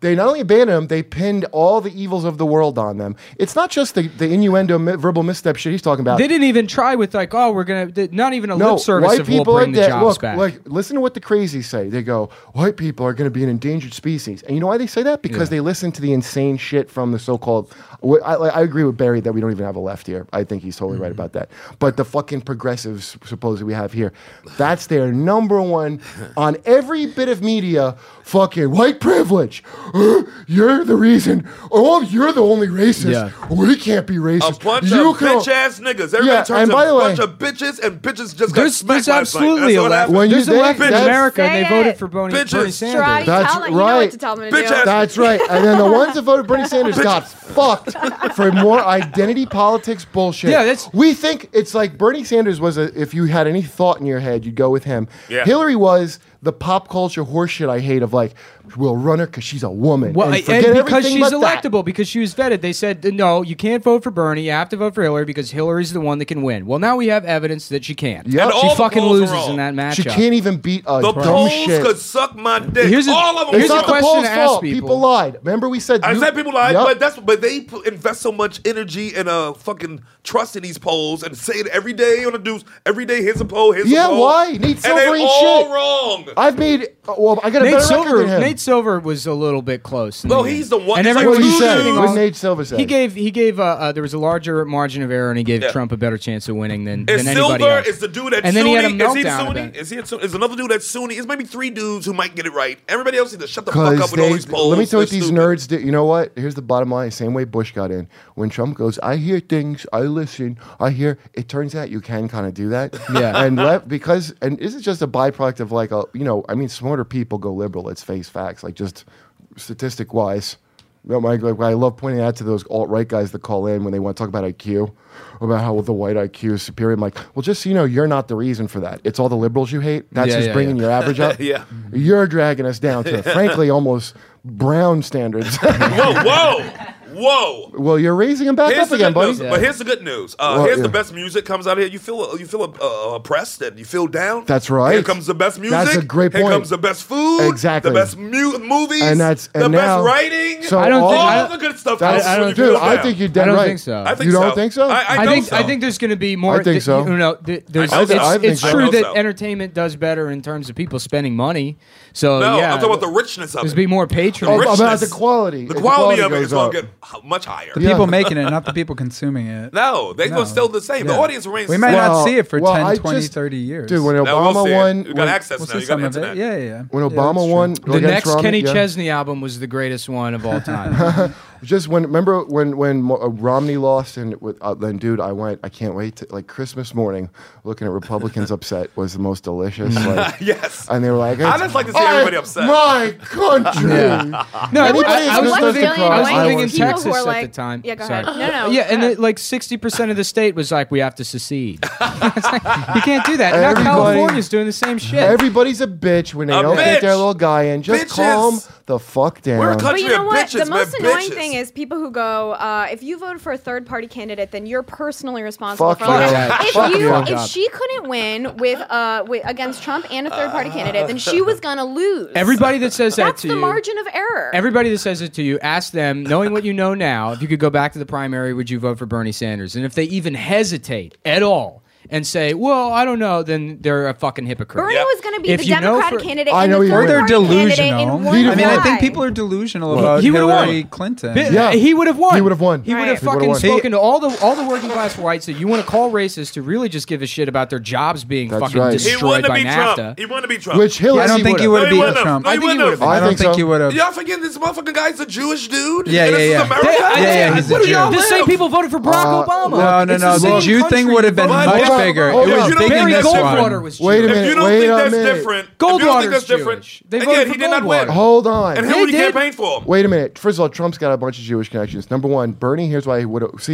they not only abandoned them, they pinned all the evils of the world on them. It's not just the, the innuendo, mi- verbal misstep shit he's talking about.
They didn't even try with like, oh, we're gonna th- not even a
no,
lip service
white
of we'll
people
bring
are
the
dead.
jobs
Look,
back.
like, listen to what the crazies say. They go, white people are going to be an endangered species. And you know why they say that? Because
Yeah.
they listen to the insane shit from the so-called... wh- I, I agree with Barry that we don't even have a left here. I think he's totally right about that. But the fucking progressives, supposedly, we have here, that's their number one on every bit of media, fucking white privilege. Uh, you're the reason. Oh, you're the only racist.
Yeah.
We can't be racist.
A bunch
you
of
can-
bitch ass niggas. Everybody
Yeah,
turns
and
a
by the way-
bunch of bitches, and bitches just got
There's,
smacked
there's
last night.
absolutely
That's
a
what
left.
happened.
When you
There's a
think
left in
that's-
America, and
Say
they voted
it.
for Bernie,
Bitches.
Bernie
Try,
Sanders.
you
That's
tell them, you know
right.
what to tell them to
Bitch
do.
ass-
That's right. And then the ones that voted Bernie Sanders got fucked for more identity politics bullshit.
Yeah, that's-
we think it's like Bernie Sanders was a, if you had any thought in your head, you'd go with him.
Yeah.
Hillary was the pop culture horseshit I hate of like, we'll run her because she's a woman.
Well,
and
and
forget
because
everything
she's
but that.
electable, because she was vetted, they said no, you can't vote for Bernie. You have to vote for Hillary because Hillary's the one that can win. Well, now we have evidence that she can't.
Yep. And
She
all the
fucking
polls are
loses
wrong.
in that matchup.
She can't even beat a
The
dumb
polls
shit.
could suck my dick.
Here's a-
All of them.
here's
It's
a
not the
question
polls'
to ask
fault.
people.
People lied. Remember we said
I
you-
said people lied,
Yep.
but that's but they put, invest so much energy and uh fucking trust in these polls and say it every day on the news. Every day, here's a poll. Here's
Yeah,
a poll.
why? Nate
and
Silver
they
ain't
all
shit.
wrong.
I've made well. I got a
Nate
better record
Silver,
than him.
Nate Silver was a little bit close. in
Well,
the
he's
end.
the one-
And
it's like
everyone
What did
was
he say?
shitting
What
on-
did Nate Silver say?
He gave he gave uh, uh, there was a larger margin of error, and he gave
Yeah.
Trump a better chance of winning than,
Is
than anybody
Silver
else.
is the dude that's
and then
Sunni?
he had a
Is he the
meltdown
Sunni?
about it.
Is he a, Sunni? Is another dude that's Sunni? It's maybe three dudes who might get it right. Everybody else needs to shut the fuck up
Because
with all
they,
these polls.
let me tell you what
They're
these
stupid.
nerds did. You know what? Here's the bottom line. Same way Bush got in. When Trump goes, I hear things, I listen, I hear. It turns out you can kind of do that.
Yeah.
And let, because, and this is just a byproduct of like a, you know, I mean, smarter people go liberal. Let's face facts. Like just statistic wise. You know, my- like, I love pointing out to those alt-right guys that call in when they want to talk about I Q, about how the white I Q is superior. I'm like, well, just so you know, you're not the reason for that. It's all the liberals you hate. That's
Yeah,
just
yeah,
bringing
yeah.
your average up.
Yeah.
You're dragging us down to, frankly, almost brown standards.
Whoa, whoa, whoa.
Well, you're raising them back
Here's
up
the
again,
good
buddy.
news. But here's the good news. Uh,
Well,
here's
yeah.
the best music comes out of here. You feel you feel uh, oppressed and you feel down.
That's right.
Here comes the best music.
That's a great
Here
point.
comes the best food.
Exactly.
The best mu- movies.
And that's-
the
and
best
now-
writing.
So
I don't
all
think-
of
I
the
don't-
good stuff.
That's,
comes when you
dude,
feel
I
down.
think you're dead
I don't
right.
think so.
I think
you
so.
don't think so?
I, I,
I
know
think
so.
I think there's going to be more.
I think so.
You know, th- there's,
I know
it's,
so. I
think
it's
so.
true
I know
that
so.
entertainment does better in terms of people spending money. So
No,
yeah,
I'm talking about the richness of
There's
it.
be more
Oh,
patronage.
richness.
about the quality.
The
The
quality,
quality
of it
goes
is going
up.
to get h- much higher.
The
Yeah.
people making it, not the people consuming it.
No, they're
No.
going to still the same. The
Yeah.
audience remains
We
the
might
same.
not
Well-
see it for
well,
ten,
I
twenty,
just-
thirty years.
Dude, when
Now
Obama
we'll see it.
won,
You got
when,
access
We'll
now.
see
You got
some of
internet.
it. Yeah, yeah.
when
Yeah,
Obama
that's true.
won,
The
against
next
Romney,
Kenny
yeah.
Chesney album was the greatest one of all time.
Just when remember when when Mo- uh, Romney lost and with, uh, then dude I went I can't wait to like Christmas morning looking at Republicans upset was the most delicious like,
Yes.
and they were like
I just like to see
"I-
everybody upset."
My country.
Yeah. No, I,
Anybody
I, I was
who's
living,
listening
I was
across
living in
Iowa-
People who
Texas
are
at
like-
the time.
Yeah, go
Sorry.
ahead. No, no,
Yeah,
go
and
ahead.
it, like sixty percent of the state was like, we have to secede. It's like, you can't do that. Now
Everybody-
California's doing the same shit.
Everybody's a bitch when they
A
don't
bitch.
get their little guy in. Just
Bitches.
calm the fuck down.
We're a country
But you know
of
what?
bitches,
The most
man.
annoying
Bitches.
thing is people who go, uh, if you voted for a third party candidate, then you're personally responsible
Fuck
for all
you.
that.
Yeah,
If
fuck
you,
you.
if she couldn't win with, uh, with against Trump and a third party candidate, then she was gonna lose.
Everybody that says that
That's
to
the
you,
margin of error.
everybody that says it to you, ask them, knowing what you know now, if you could go back to the primary, would you vote for Bernie Sanders? And if they even hesitate at all and say, well, I don't know, then they're a fucking hypocrite.
Bernie
Yep.
was going to be
If
the
you know
Democratic
for-
candidate
I
and
know
the
he
third
would.
Or they're
party candidate in
delusional.
one
I mean, I think
lie.
people are delusional
Well,
about
he would've
Hillary
won.
Clinton.
Bi-
Yeah.
He would have won.
He would have won.
He would
Right.
have
He
would've
fucking
won.
spoken to all the all the working class whites that you want to call racist to really just give a shit about their jobs being
That's
fucking
right. He
He
destroyed
wanted to
by
be
NAFTA.
Trump. He wanted to be Trump.
Which Hillary
I don't think you would have
No, he
beat
wouldn't have.
Trump.
No, he
I think he
wouldn't
would've.
have.
I
I
don't
think
think
so.
you would have.
Y'all forgetting this motherfucking guy's a Jewish dude?
Yeah,
And
yeah,
this
yeah.
is America?
They-
Yeah, yeah, he's a
Where do
Jew.
y'all
The same
live?
people voted for Barack
Uh,
Obama.
No, no,
It's
no.
the
The
same
Jew thing
country
would have been
you
Hold
much
on,
bigger.
hold
It
on.
was
You don't
big
think
in
Barry
this
that's
Goldwater
one.
was
Wait a
Jewish.
If
minute.
you don't
wait
think
a
that's
minute.
different, if you don't think
Goldwater's
that's different,
Jewish. They
again,
voted
he
for
did not win.
Goldwater.
Hold on.
And
They
who would he
did.
campaign for?
Wait a minute. First of all, Trump's got a bunch of Jewish connections. Number one, Bernie. Here's why he would have. See,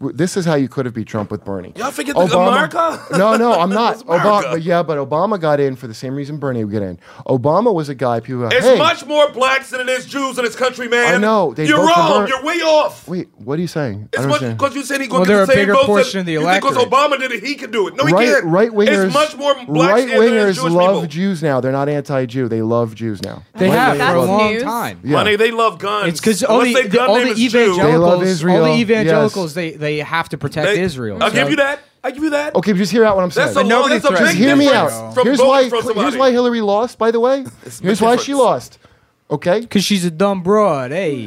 this is how you could have beat Trump with Bernie.
Y'all forget the America?
No, no, I'm not.
It's America.
Obama, but yeah, but Obama got in for the same reason Bernie would get in. Obama was a guy people go,
It's
hey,
much more blacks than it is Jews in this country, man.
I know. They'd
You're
vote for
wrong.
Bern-
You're way off.
Wait, what are you saying?
It's
I don't
much
understand.
because you said he
Well,
could
they're
get
a
the same
bigger
votes
portion
that,
of the
you think because
electorate.
Obama did it, he could do it. No, he
Right,
can't.
right wingers,
It's much more blacks
right
than
wingers
Jewish
love
people.
Jews now. They're not anti-Jew. They love Jews now.
They
Right
have
wingers
for a
love-
long
news.
time.
Yeah.
Money, they love guns.
It's because all
Unless
the,
they
the,
gun
all
name
the
is Jew.
evangelicals,
They love
all
Israel,
the evangelicals,
yes.
they they have to protect
They-
Israel.
I'll
so-
give you that. I give you that.
Okay, but just hear out what I'm saying.
That's a,
nobody
long, that's a
threatens
big
Just hear me
difference
out.
from
Here's
voting
why.
for somebody.
Here's why Hillary lost. By the way,
It's a
here's
big
why
difference.
she lost. Okay.
Because she's a dumb broad. Hey.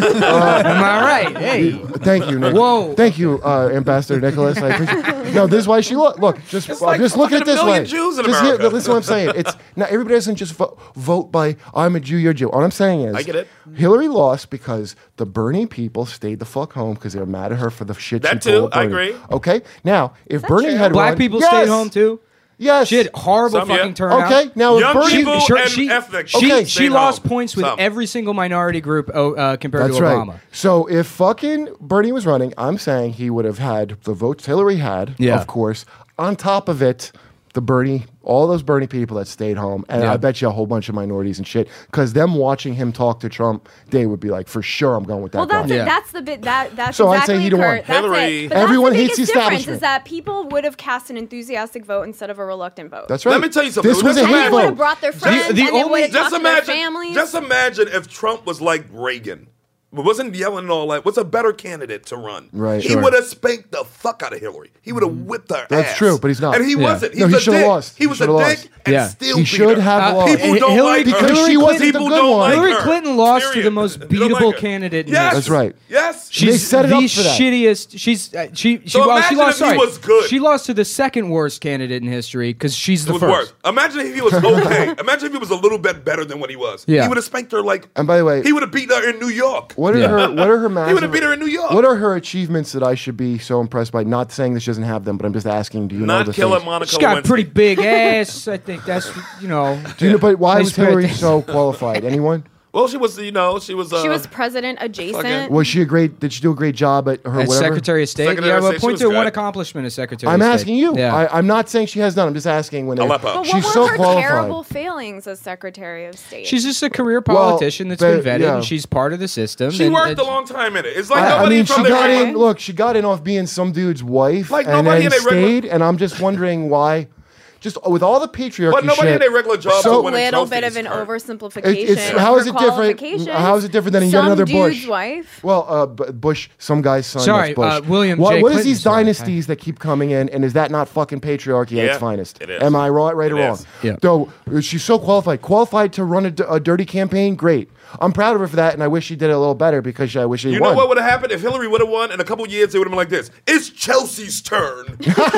Am I right? Hey.
Thank you, Nick.
Whoa.
Thank you, uh, Ambassador Nicholas. I appreciate. No, this is why she look. Look, just uh,
like
just look at it
fucking
this
a million
way.
Jews in
just hear,
America.
listen to what I'm saying. It's now everybody doesn't just vote, vote by I'm a Jew, you're a Jew. All I'm saying is
I get it.
Hillary lost because the Bernie people stayed the fuck home because they were mad at her for the shit
That
she
too,
pulled. with
I
Bernie.
agree.
Okay, now if
that
Bernie
true?
had
Black
run-
people
yes,
stayed home too.
Yes.
She had horrible
Some, yeah.
fucking turnout.
Okay, now if
Young
Bernie,
people
Sure,
and
she,
ethnic.
she,
Okay.
she
stayed
lost
home.
points with
Some.
every single minority group oh, uh, compared
That's
to
right.
Obama.
So if fucking Bernie was running, I'm saying he would have had the votes Hillary had,
Yeah.
of course. On top of it, the Bernie, all those Bernie people that stayed home, and
Yeah.
I bet you a whole bunch of minorities and shit, because them watching him talk to Trump, they would be like, for sure, I'm going with that
Well, that's
guy.
it.
Yeah.
That's the bit. That that's
So I'd
exactly
say he'd have won.
Kurt. That's
Hillary-
it. But
Everyone
that's the
hates the
biggest difference
establishment.
is that people would have cast an enthusiastic vote instead of a reluctant vote.
That's right.
Let me tell you something.
This was a
Just
and
hate
they
imagine-
would have
vote.
brought their friends,
the
and they
only-
would have
Just
talked to their
imagine,
families.
just imagine if Trump was like Reagan. But wasn't yelling and all that. What's a better candidate to run?
Right.
He
Sure.
would have spanked the fuck out of Hillary. He would have whipped her
That's
ass.
true, but he's not.
And he
Yeah.
wasn't. He's
No, he
a
should've
dick.
lost.
He
He
was a
should've
dick
lost.
and
Yeah.
still
He
beat
should
her.
have
Uh,
lost.
People don't
Hillary-
like her.
because she wasn't the
People
good
don't
one.
like
Hillary
her.
Clinton lost to
Period.
the most
They don't
beatable
like her.
candidate in
Yes.
history.
That's right.
Yes.
She's
They set it
the
up for that.
shittiest. She's uh, she she,
So
well, she
imagine
lost.
if he
Sorry,
was good.
she lost to the second worst candidate in history because she's
It
the
was
first.
worse. Imagine if he was okay. Imagine if he was a little bit better than what he was.
Yeah.
He would have spanked her like.
And by the way-
he would have beaten her in New York.
What are
Yeah.
her? What are her massive?
He would have beat her in New York.
What are her achievements that I should be so impressed by? Not saying that she doesn't have them, but I'm just asking. Do you know
Not
the
killing
things?
Monica
She's got a
Lewinsky.
pretty big ass. I think that's you know.
Do you know, but why
Nice
was Hillary
birthday.
so qualified? Anyone?
Well, she was, you know, she was. Uh,
she was president adjacent.
fucking-
Was she a great? Did she do a great job at her
As
whatever?
Secretary of State,
Secretary
yeah,
of
well,
State, she
point
was
to one
good.
accomplishment as Secretary.
I'm
of State.
asking you.
Yeah.
I, I'm not saying she has none. I'm just asking when they.
Aleppo.
But what
She's
were
so
her
qualified.
terrible failings as Secretary of State?
She's just a career
Well,
politician that's
but,
been vetted,
yeah.
and she's part of the system.
She
and
worked
it's-
a long time in it. It's like
I, I
nobody
mean, she
from their
got
regular-
in. Look, she got in off being some dude's wife,
Like
and
nobody
then
in a regular-
stayed. And I'm just wondering why. Just with all the patriarchy
But nobody
shit.
in their regular job
so,
would
a
win
little bit of
trophies,
an
Kurt.
oversimplification.
It- it's-
of
how
her
is it different-
qualifications.
how is it different than yet
Some
another
dude's
Bush?
wife?
Well, uh, B- Bush, some guy's son.
Sorry,
that's Bush.
uh, William
What,
J.
what is
Clinton's
these
son, okay.
dynasties that keep coming in, and is that not fucking patriarchy at
Yeah,
its finest?
it is.
Am I right, right or
It
wrong?
is.
Yeah.
So uh, she's so qualified, qualified to run a, d- a dirty campaign. Great. I'm proud of her for that, and I wish she did it a little better because I wish she
You
won.
know what would have happened if Hillary would have won in a couple years? It would have been like this: it's Chelsea's turn.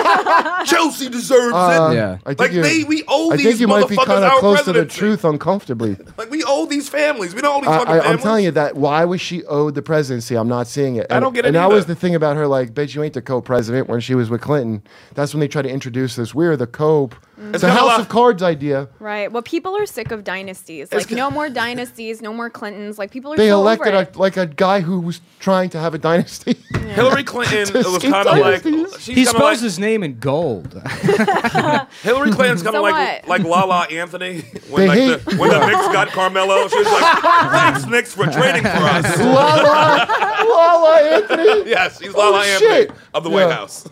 Chelsea deserves
Uh,
it.
Yeah.
I think
Like
you-
they, we owe
I
these
think you might be
motherfuckers
kind of
our
close to the
presidency.
truth uncomfortably.
Like we owe these families. We don't owe these
I,
fucking
I,
families.
I'm telling you that. Why was she owed the presidency? I'm not seeing it.
I
And-
don't get it
And that
either.
was the thing about her. Like, bitch, you ain't the co-president when she was with Clinton. That's when they tried to introduce this. We're the co. It's a
kinda
House
like-
of Cards idea.
Right. Well, people are sick of dynasties. Like, no more dynasties, no more Clintons. Like, people are
They
so
elected
over
a,
it.
like a guy who was trying to have a dynasty.
Hillary Clinton
To
was
escape
kind of like
dynasties.
she's
He
kinda
spells
like,
his name in gold.
Hillary Clinton's kind of
So
like
what?
like Lala Anthony when
They
like
hate-
the, when the Knicks got Carmelo. She was like, "Thanks Knicks for trading for us."
Lala, Lala Anthony.
Yes, she's Lala
Oh,
Anthony
shit.
of the
Yeah.
White House.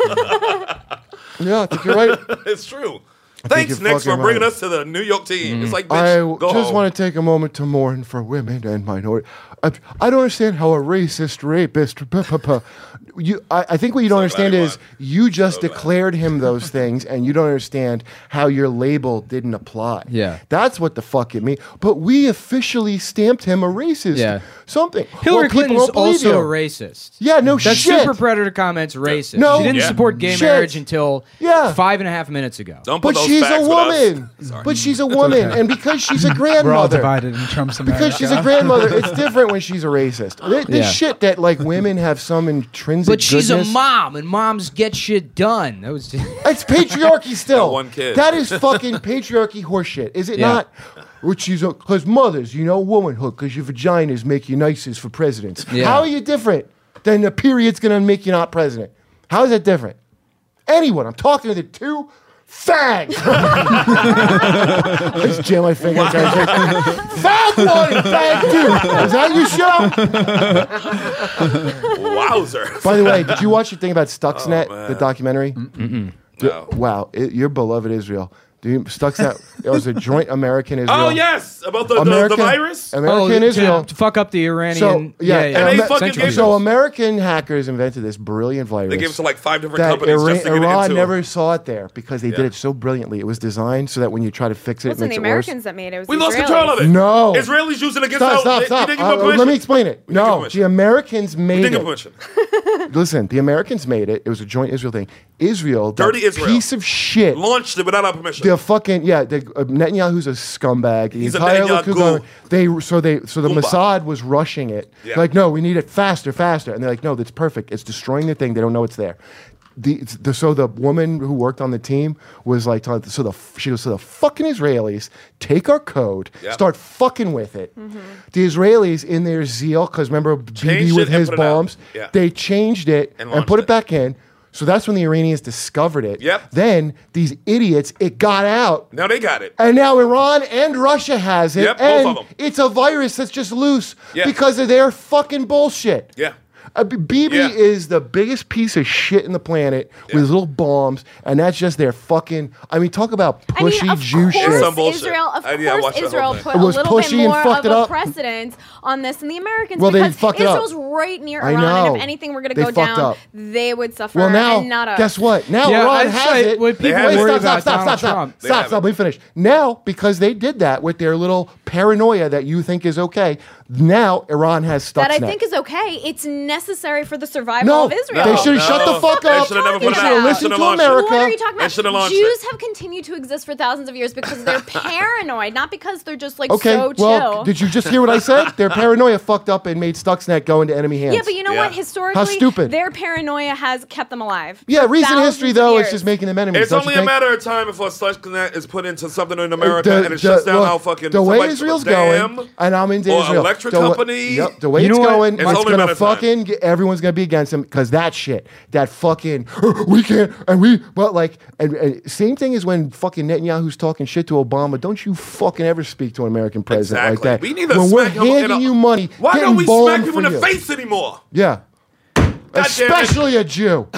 Yeah, I think you're right.
It's true. Thanks,
you're
Knicks, for
fucking
bringing
right.
us to the New York team. It's like,
I
bitch, go
just
home.
want to take a moment to mourn for women and minority. I, I don't understand how a racist, rapist, pa- pa- pa- you. I, I think what you don't understand
bad,
is
man.
you just
So bad.
declared him those things, and you don't understand how your label didn't apply.
Yeah.
that's what the fuck it means. But we officially stamped him a racist.
Yeah.
something.
Hillary
Well, people
Clinton's
don't believe
also
you.
a racist.
Yeah, no
That
shit.
super predator comment's racist.
No.
she didn't
Yeah.
support gay
Shit.
marriage until
Yeah.
five and a half minutes ago.
Don't put
But
those
she's a
facts with us.
woman. But she's a woman, and because she's a
We're all
grandmother.
divided in Trump's America.
Because she's a grandmother, it's different when she's a racist. Th- This
Yeah.
shit that like women have some intrinsic.
But she's
goodness,
a mom, and moms get shit done. That was
It's patriarchy still.
Got one kid.
That is fucking patriarchy horseshit, is it
Yeah.
not? Which she's because mothers, you know, womanhood, because your vaginas make you nicest for presidents.
Yeah.
How are you different? then the period's going to make you not president. How is that different? Anyone. I'm talking to the two fags. I just jam my finger. Wow. Fag one, fag two. Is that your show?
Wowzer.
By the way, did you watch the thing about Stuxnet,
oh,
the documentary?
Mm-mm. No.
Wow, it, your beloved Israel. Do you, Stuxnet, it was a joint American-Israel.
Oh, yes. About the,
American,
the, the virus?
American
oh,
Israel.
To, to fuck up the Iranian.
So, yeah,
yeah,
and
yeah.
they
yeah.
fucking gave
So American hackers invented this brilliant virus.
They gave it to like five different
that
companies
Iran,
just to get
Iran
it into
never
them.
saw it there because they
Yeah.
did it so brilliantly. It was designed so that when you try to fix it,
Wasn't
it makes
the
it
Americans
worse.
that made it? It was
We
the
lost
Israelis.
control of it.
No.
Israelis using it against
Stop,
our-
stop,
they-
stop.
they didn't give
Uh,
them
let me
permission.
explain it.
We didn't give
No,
permission.
the Americans
We
made
didn't give
it.
permission.
Listen, the Americans made it. It was a joint Israel thing. Israel, that
Dirty Israel.
piece of shit.
Launched it without our permission.
The fucking yeah, the, uh, Netanyahu's a scumbag. The
He's a
entire
Netanyahu
Likud
ghoul.
government- They so they so the
Goomba.
Mossad was rushing it.
Yeah.
Like, no, we need it faster, faster, and they're like, no, that's perfect. It's destroying the thing. They don't know it's there. The, the so the woman who worked on the team was like, telling- so the she goes, so the fucking Israelis take our code,
Yep.
start fucking with it. The Israelis in their zeal, because remember Bibi
Changed
with
it and
his
put it out.
bombs,
Yeah.
they changed it
And
and,
launched
put it
it.
back in. So that's when the Iranians discovered it.
Yep.
Then these idiots, it got out.
Now they got it.
And now Iran and Russia has it.
Yep, both
and
of them.
it's a virus that's just loose
Yeah.
because of their fucking bullshit.
Yeah.
Uh, B- Bibi
Yeah.
is the biggest piece of shit in the planet with his little bombs, and that's just their fucking. I mean, talk about
I mean,
pushy
of
Jew
course,
shit.
Some bullshit.
Israel, of
I- yeah, I
course,
watched that whole
Israel
thing.
put
It
a
was
little bit
pushy and
more
fucked
of
it
a
up.
precedent on this than the Americans.
Well, they
because
fucked it up.
Israel's right near
I
Iran, and
know.
if anything were going to
They
go
fucked
down,
up.
they would suffer.
Well, now,
and not us.
guess what? Now
Yeah,
Iran
I'd
has
say
it.
when people
have it.
worry
Wait,
about
stop, stop,
Donald
stop,
Trump.
stop,
They
stop,
have
stop.
it.
Let me finish. Now, because they did that with their little paranoia that you think is okay, now Iran has Stuxnet.
that I think is okay. It's necessary for the survival
No,
of Israel.
they should have
No.
shut the fuck
They
up.
should have never
They
put it
should
out.
have
They
listened
should have
to
launched it.
America.
What are you talking
They
about?
should have launched
Jews
it.
have continued to exist for thousands of years because they're paranoid, not because they're just like
Okay,
so
well,
chill.
did you just hear what I said? Their paranoia fucked up and made Stuxnet go into enemy hands.
yeah, but you know
Yeah.
what? Historically,
stupid.
their paranoia has kept them alive.
Yeah,
for
recent
thousands
history
of
though,
years.
it's just making them enemies.
It's
don't
only
you
a
think?
matter of time before Stuxnet is put into something in America
The-
and it shuts
the-
down
look,
our fucking
the way
like,
Israel's
dam,
going, and I'm into
or
Israel.
electric
the, wa-
company.
Yep, the way
You
it's
know what?
going,
It's
it's,
only a
gonna
matter of time.
fucking. Get, everyone's gonna be against them because that shit, that fucking, we can't, and we, but like, and, and same thing as when fucking Netanyahu's talking shit to Obama. Don't you fucking ever speak to an American president
Exactly.
like that.
We need to
when we're
smack him in
handing
a-
you money,
Why
getting
don't we
bombed
smack him
for
in the
you.
face anymore?
Yeah.
damn it.
Especially a Jew.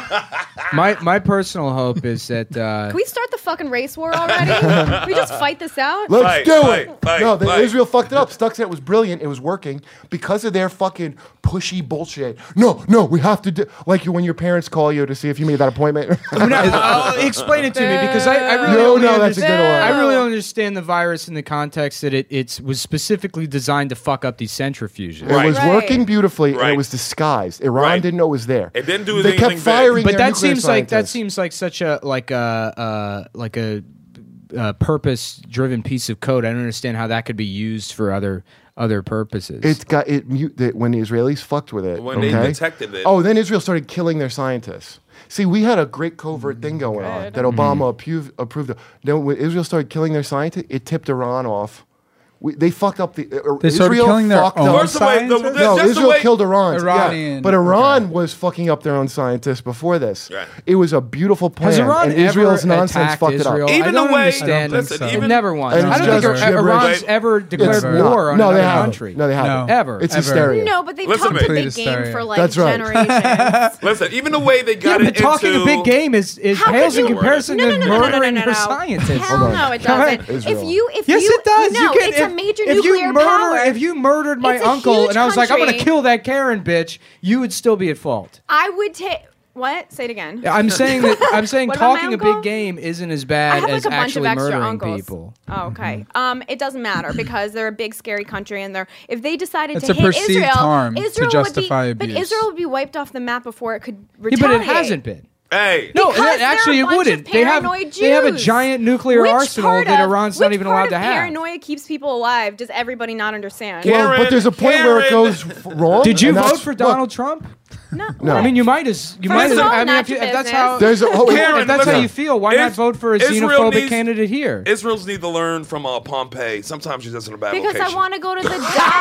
My my personal hope is that uh,
Can we start the fucking race war already? Can we just fight this out?
Let's
Fight,
do
fight,
it.
fight,
no, the,
fight.
Israel fucked it up. Stuxnet was brilliant. It was working because of their fucking pushy bullshit. No, no, we have to do like when your parents call you to see if you made that appointment.
No, uh, explain it to me because I, I really
No,
only
no, that's a good
understand-
one.
I really don't understand the virus in the context that it it's was specifically designed to fuck up these centrifuges.
It was
Right.
working beautifully, and
Right.
it was disguised. Iran
Right.
didn't know it was there.
It didn't do
They
anything
kept
big.
firing,
But
their
that
nuclear
seems like that
scientists.
seems like such a like a uh, like a uh, purpose-driven piece of code. I don't understand how that could be used for other other purposes.
It's got it. mu- That when the Israelis fucked with it,
When they
okay?
detected it.
Oh, then Israel started killing their scientists. See, we had a great covert thing going on that Obama approved. approved of. Then when Israel started killing their scientists, it tipped Iran off. We, they fucked up the. Uh,
They started
Israel
killing their
fucked
own
up.
First of all, the-
scientists?
the-
No,
That's the
Israel
way-
killed Iran.
Iranian,
Yeah. But Iran
okay.
was fucking up their own scientists before this.
Right.
It was a beautiful plan.
Has Iran
and Israel's
ever
nonsense
attacked
fucked
Israel?
it up.
Even
I
the
don't
way-
understand.
I don't think
listen,
so.
even-
It never once.
And
I
it's
don't think
just
Ir-
gibberish.
Iran's ever declared
It's
not.
war on
no, they
another
haven't.
country.
No, they haven't.
No.
Ever.
It's
Ever.
hysteria.
No, but they've
Listen to
talked a
me.
big
Complete
game
hysteria.
for like
That's right.
generations.
Listen, even the way they
Yeah,
got
but
it
talking
into
a big game is, is
How
pales
could
in
you-
comparison
no, no,
to
no, no, no, no,
murdering
no, no,
your
no.
scientists.
Hell
Hold on.
no, it
Come on.
doesn't.
Israel.
If you, if
Yes,
you,
it does.
No,
you can,
it's
if,
a major
if
nuclear
you murder,
power.
If you murdered my
It's a
uncle
huge
and I was like, I'm going to
country.
kill that Karen bitch, you would still be at fault.
I would take. What? Say it again.
I'm saying that I'm saying
What about my
talking a
uncle?
big game isn't as
I
bad
have like
as
a bunch of
actually
extra
murdering
uncles.
people.
Oh, okay. Um, it doesn't matter because they're a big, scary country, and they're if they decided
It's
to
a
hit
perceived
Israel,
harm to
Israel
justify
would be,
abuse.
But Israel would be wiped off the map before it could
Yeah,
retaliate.
but it hasn't been.
Hey,
No,
Because
that-
they're
actually,
a
it
bunch
wouldn't.
of
They have
paranoid
they have a
Jews.
giant nuclear
Which
arsenal
part
that
of-
Iran's not
which
even
part
allowed to
of
have.
Paranoia keeps people alive. Does everybody not understand?
Karen,
Well, but there's a point where it
Karen.
goes f- wrong.
Did you
and
vote
that's-
for
look,
Donald Trump?
No,
No.
I mean, you might as you
First
might
of
as.
all,
I mean,
not
if, you,
your
if that's
business.
how
There's a oh,
Karen,
if that's how
listen.
you feel, why not
Is-
vote for a
Israel
xenophobic
needs-
candidate here?
Israel's need to learn from uh, Pompeii. Sometimes she's just in a bad
because
location.
I want to go to the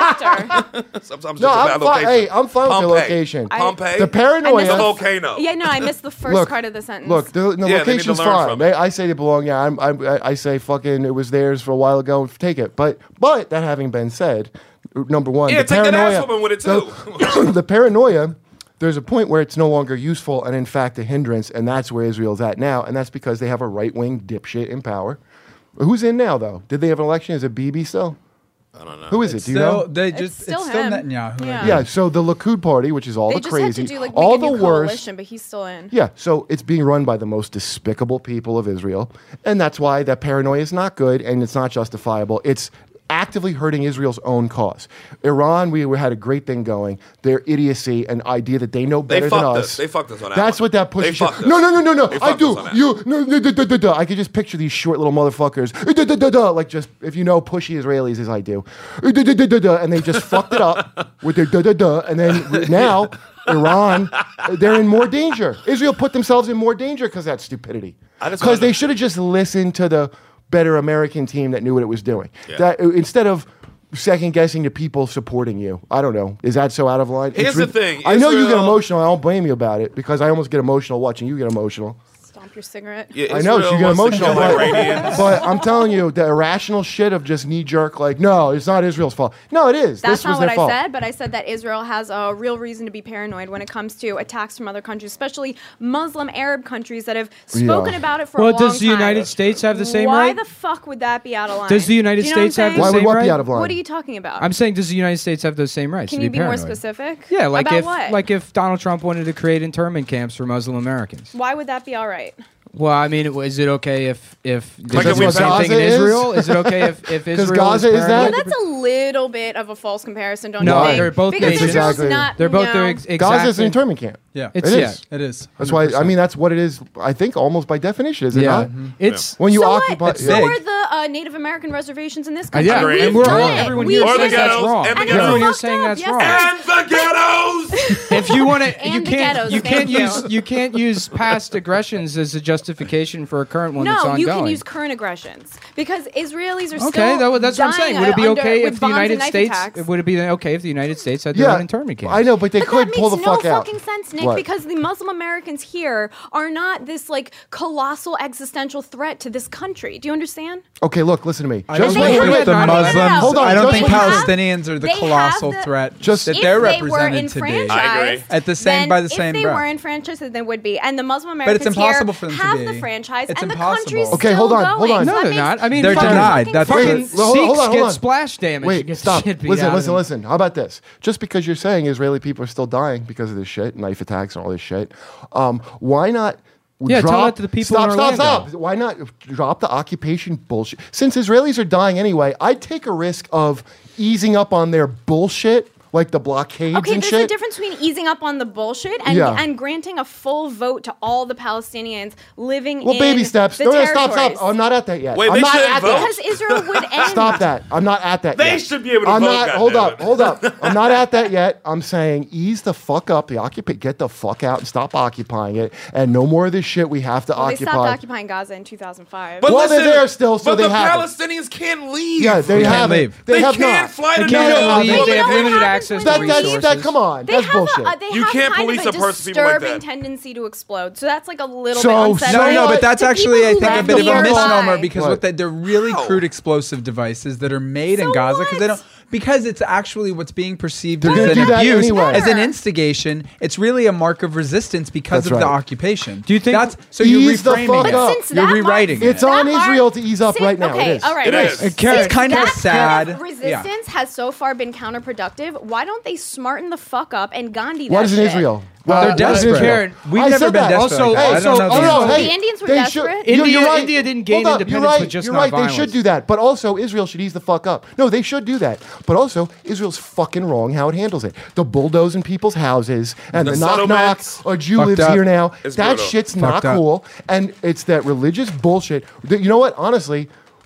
doctor.
Sometimes
No,
just a
I'm
bad
fine.
location.
Hey, I'm fine with the
Pompeii.
location.
I-
Pompeii.
The paranoia.
It's a volcano.
Yeah, no, I missed the first
Look,
part of the sentence.
Look, the, the
Yeah, they need to
location's
learn
fine.
from
They,
it.
I say they belong. Yeah, I'm, I'm, I I say fucking it was theirs for a while ago. Take it. But but that having been said, number one,
Yeah,
the
take that
paranoia.
ass whooping with it,
the, the paranoia. There's a point where it's no longer useful and in fact a hindrance, and that's where Israel's at now, and that's because they have a right wing dipshit in power. Who's in now though? Did they have an election? Is it Bibi still?
I don't know.
Who is it? Do you
Still,
know?
they
It's
just
still
it's still
him.
Netanyahu.
Yeah.
Yeah, so the Likud party, which is all
they
the
just
crazy,
had to do like
all
make
the
a new
worst.
coalition, but he's still in.
Yeah, so it's being run by the most despicable people of Israel, and that's why that paranoia is not good and it's not justifiable. It's actively hurting Israel's own cause. Iran, we we had a great thing going. Their idiocy and idea that they know
They
better than
fucked
us.
us. They fucked us on that
That's
one.
what that
They
pushes. you-
fucked us.
No, no, no, no, no.
They
I
fucked
do.
us on that.
You no, no, da, da, da, da. I could just picture these short little motherfuckers. Da, da, da, da, like just if you know pushy Israelis as I do, da, da, da, da, da, and they just fucked it up with their da da da, and then now Iran, they're in more danger. Israel put themselves in more danger because of that stupidity.
I just
Because
wanted
they
to-
should have just listened to the better American team that knew what it was doing.
Yeah.
That instead of second guessing the people supporting you. I don't know. Is that so out of line?
Here's
It's
the thing.
I know you get
Israel-
emotional. I don't blame you about it because I almost get emotional watching you get emotional.
Stomp your cigarette.
Yeah,
I know
Israel
you get
wants to
emotional,
kill
but,
Iranians.
but I'm telling you, the irrational shit of just knee jerk, like, no, it's not Israel's fault. No, it is.
That's
this
not
was
what
their
I
fault.
said, but I said that Israel has a real reason to be paranoid when it comes to attacks from other countries, especially Muslim Arab countries that have spoken
Yeah.
about it for
Well,
a long
does the
time.
United States have the same
Why
right?
the fuck would that be out of line?
Does the United
Do you know what
States
I'm
have the
saying?
Why would
same
what
right?
be out of line?
What are you talking about?
I'm saying, does the United States have those same rights?
Can
to
you
be
be more
paranoid?
specific?
Yeah, like
about
if
what?
like if Donald Trump wanted to create internment camps for Muslim Americans.
Why would that be all right?
Well, I mean, is it okay if if
Like
does
if we
the same
Gaza
thing in
is?
Israel? Is it okay if if Israel
Gaza is that-
paranoid?
Well, that's a little bit of a false comparison, don't
No,
you think?
they're both
because
nations.
Israel's
Exactly.
not.
They're both
no.
their ex- exact.
Gaza is an internment camp.
Yeah,
It's
It
yeah.
is.
it is.
That's why, I mean, that's what it is, I think, almost by definition, is it
Yeah,
not?
it's
When you
so
occupy.
what?
It's
So
big.
are the uh, Native American reservations in this
Uh,
country.
yeah,
Agree.
We've
and we're
done
all
it.
everyone
We've
here
Or the
says
done it.
that's
ghettos,
wrong.
and the
And
ghettos.
Everyone here
fucked
saying
up.
that's
Yes,
wrong.
sir.
And the ghettos.
If you want to,
And
you
the
can't
ghettos,
you
thank
can't
you.
use you can't use past aggressions as a justification for a current one that's
No,
ongoing.
you can use current aggressions because Israelis are
Okay,
still
that, that's what I'm
dying
saying. Would it be
under-
okay
with
if the
bombs and
United
knife
States
attacks.
would it be okay if the United States had their
Yeah,
own internment camps?
I know, but they
But
could
that
pull the
makes no
fuck out.
fucking sense, Nick,
What?
because the Muslim Americans here are not this like colossal existential threat to this country. Do you understand?
Okay, look, listen to me.
I
Just
don't
they
wait,
think
have-
wait,
the
no, no, no, no, no.
Muslims.
Hold on,
I don't
just
think
wait.
Palestinians are the
They have
colossal
the-
threat
Just-
that
if
they're
they were
represented to be.
I agree.
enfranchised,
At the same-
then
by the same
if they
breath.
were enfranchised, then they would be. And the Muslim
But it's
Americans
impossible
here
for them to
have
be.
the franchise,
It's
and
impossible.
the country's
Okay,
still
hold on,
going.
hold on.
So
No,
that
they're
makes
not. I mean,
They're
fucking-
denied. That's
fucking
what-
Wait, hold on,
Sikhs
hold on, hold
get
on.
splash damage.
Wait,
against
stop.
shit beat
Listen,
out of
listen,
them.
listen. How about this? Just because you're saying Israeli people are still dying because of this shit, knife attacks and all this shit, um, why not?
Yeah, tell
drop,
that to the people
Stop,
in
stop,
Orlando.
stop. Why not drop the occupation bullshit? Since Israelis are dying anyway, I'd take a risk of easing up on their bullshit, like the blockades
Okay,
and
there's
shit.
a difference between easing up on the bullshit and,
Yeah.
and granting a full vote to all the Palestinians living
Well,
in
baby steps.
the
No, no, stop, stop.
territories.
I'm not at that yet.
Wait,
I'm
they
not
shouldn't
at
vote?
that.
Because Israel would end.
Stop that. I'm not at that
They
yet.
should be able to
I'm
vote,
not. Hold
goddammit.
up. Hold up. I'm not at that yet. I'm saying ease the fuck up. The occupy. Get the fuck out and stop occupying it. And no more of this shit we have to
Well, they
occupy.
stopped occupying Gaza in two thousand five.
But
Well, they're
listen,
there still, so
but
they
the
have it.
Palestinians can't leave.
yeah, they
They can't
have
leave.
They,
They
have
can't
not.
fly to
They
New
can't
York.
leave.
Well,
They
you
have
know what
limited
happens
access
when
to
they
That,
leave?
that's,
resources.
that, come on.
They
That's
have
bullshit.
A, uh, they
You
have
can't
kind
police
of
a
a
person, people like
disturbing
that.
tendency to explode. So that's like a little
So-
bit
so
unsettling.
No, no,
what?
but that's
The
actually, I
people
think,
who
a bit of a
live
misnomer
nearby.
because
What?
what they, they're really
How?
crude explosive devices that are made in
So
Gaza because they
what?
don't because it's actually what's being perceived
They're
as
gonna
an
do that
abuse,
anyway.
as an
Better.
instigation. It's really a mark of resistance because
That's
of the
right.
occupation.
Do you think-
that's so you're
Ease the
reframing
fuck
it?
up.
But since
You're
that
rewriting
mark-
It's
it.
on
that mark-
Israel to ease up
since-
right now.
Okay,
It is.
all right.
It
right.
is.
It's
Karen,
kind of
that
sad.
kind of resistance has so far been counterproductive. Why don't they smarten the fuck up and Gandhi that
What is in
shit?
Israel?
Well, they're
what is
desperate.
Israel?
Karen,
We've
I
never
said
been
that.
desperate.
Also-
like that. I
also-
don't know
oh,
the
no,
answer.
hey,
The Indians were
they
desperate.
Should, you're-
India-
you're right.
India didn't gain
Hold up,
independence
you're right,
with just
you're
not
right. They
violence.
should do that, but also Israel should ease the fuck up. No, they should do that, but also Israel's fucking wrong how it handles it. The bulldozing people's houses and
The
the, knock knock.
settlements.
A Jew
Fucked
lives
up.
here now.
It's
That
brutal.
shit's
Fucked
not
up.
cool, and it's that religious bullshit. That, you know what? Honestly.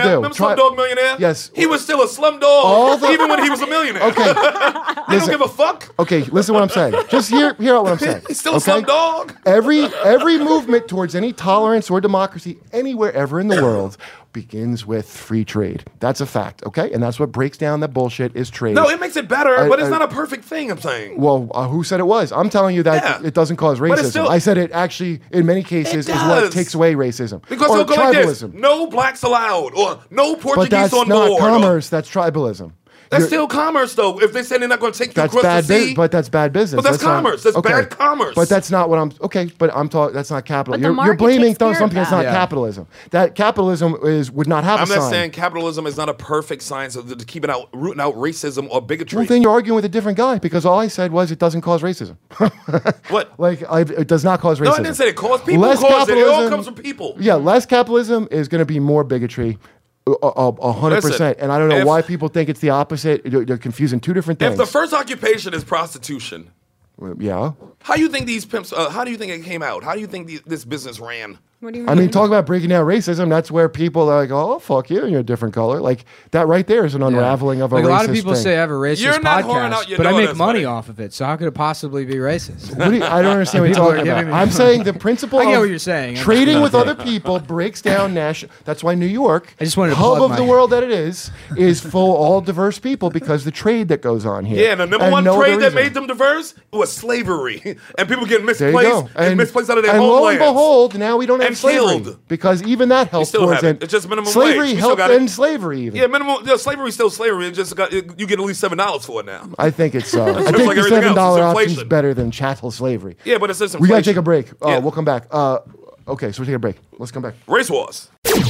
Millionaire.
do.
Remember
Try-
Slumdog Millionaire?
Yes.
He was still a slumdog
All the-
even when he was a millionaire.
Okay.
They don't
Listen.
give a fuck.
Okay, listen to what I'm saying. Just hear, hear out what I'm saying.
He's still
okay?
a slumdog.
Every every movement towards any tolerance or democracy anywhere ever in the world begins with free trade. That's a fact, okay? And that's what breaks down that bullshit is trade.
No, it makes it better,
I-
but it's
I-
not a perfect thing, I'm saying.
Well, uh, who said it was? I'm telling you that
Yeah.
it doesn't cause
But it's
racism.
still-
I said it actually, in many cases,
It
is what
does.
takes away racism.
Because
or
they'll go like this,
tribalism.
no blacks allowed, or no
But
Portuguese
that's
on
not
board. or-
commerce. That's tribalism.
That's
You're-
still commerce, though. If they say they're not going to take you
That's
across
bad.
the sea,
Bu- but that's bad business.
But that's
not-
commerce. That's bad commerce.
But that's not what I'm. Okay, but I'm talking. That's not capitalism.
But the
You're, you're
market
blaming
takes care of
something that's
that.
not
Yeah.
capitalism. That capitalism is would not have
I'm
a
not
sign.
saying capitalism is not a perfect science of to keeping out, rooting out racism or bigotry.
Well, then you're arguing with a different guy because all I said was it doesn't cause racism.
What?
Like I, it does not cause racism.
No, I didn't say it caused people.
Less
Cause it. It all
capitalism-
comes from people.
Yeah, less capitalism is going to be more bigotry. A- A a hundred
Listen,
percent, and I don't know
if-
why people think it's the opposite. They're, they're confusing two different things.
If the first occupation is prostitution,
yeah,
how do you think these pimps? Uh, how do you think it came out? How do you think the, this business ran?
What do you
I mean, talk about breaking down racism. That's where people are like, "Oh, fuck you, and you're a different color." Like that right there is an unraveling of a
like
racist
a lot of people
thing.
say I have a racist
You're not whoring
podcast,
out your
but I make
daughters,
money
buddy.
off of it. So how could it possibly be racist?
What do you, I don't understand what you're
People are
talking about.
giving me-
I'm saying the principle
I get
of
what you're saying. I'm
trading
just-
with other people breaks down national. That's why New York,
I just wanted to
hub
plug
of the
my-
world that it is, is full all diverse people because the trade that goes on here.
Yeah, and the number
And
one
no other
trade that
reason.
made them diverse was slavery, and people getting
There you
misplaced
go.
and, misplaced out of their
and lo
homelands.
and behold, now we don't have
And
slavery
killed.
because even that helped
still
towards
have it.
end-
It's just minimum
slavery
wage. We still
helped
got it.
end slavery. Even.
Yeah, minimum yeah, slavery's still slavery. It just got it, you get at least seven dollars for it now.
I think it's. Uh, I
just
think
like
the
everything
seven
else.
dollar
It's
option is
inflation.
better than chattel slavery.
Yeah, but it's just
We gotta
inflation.
take a break. Uh,
Yeah.
We'll come back. Uh, okay, so we're taking a break. Let's come back.
Race wars.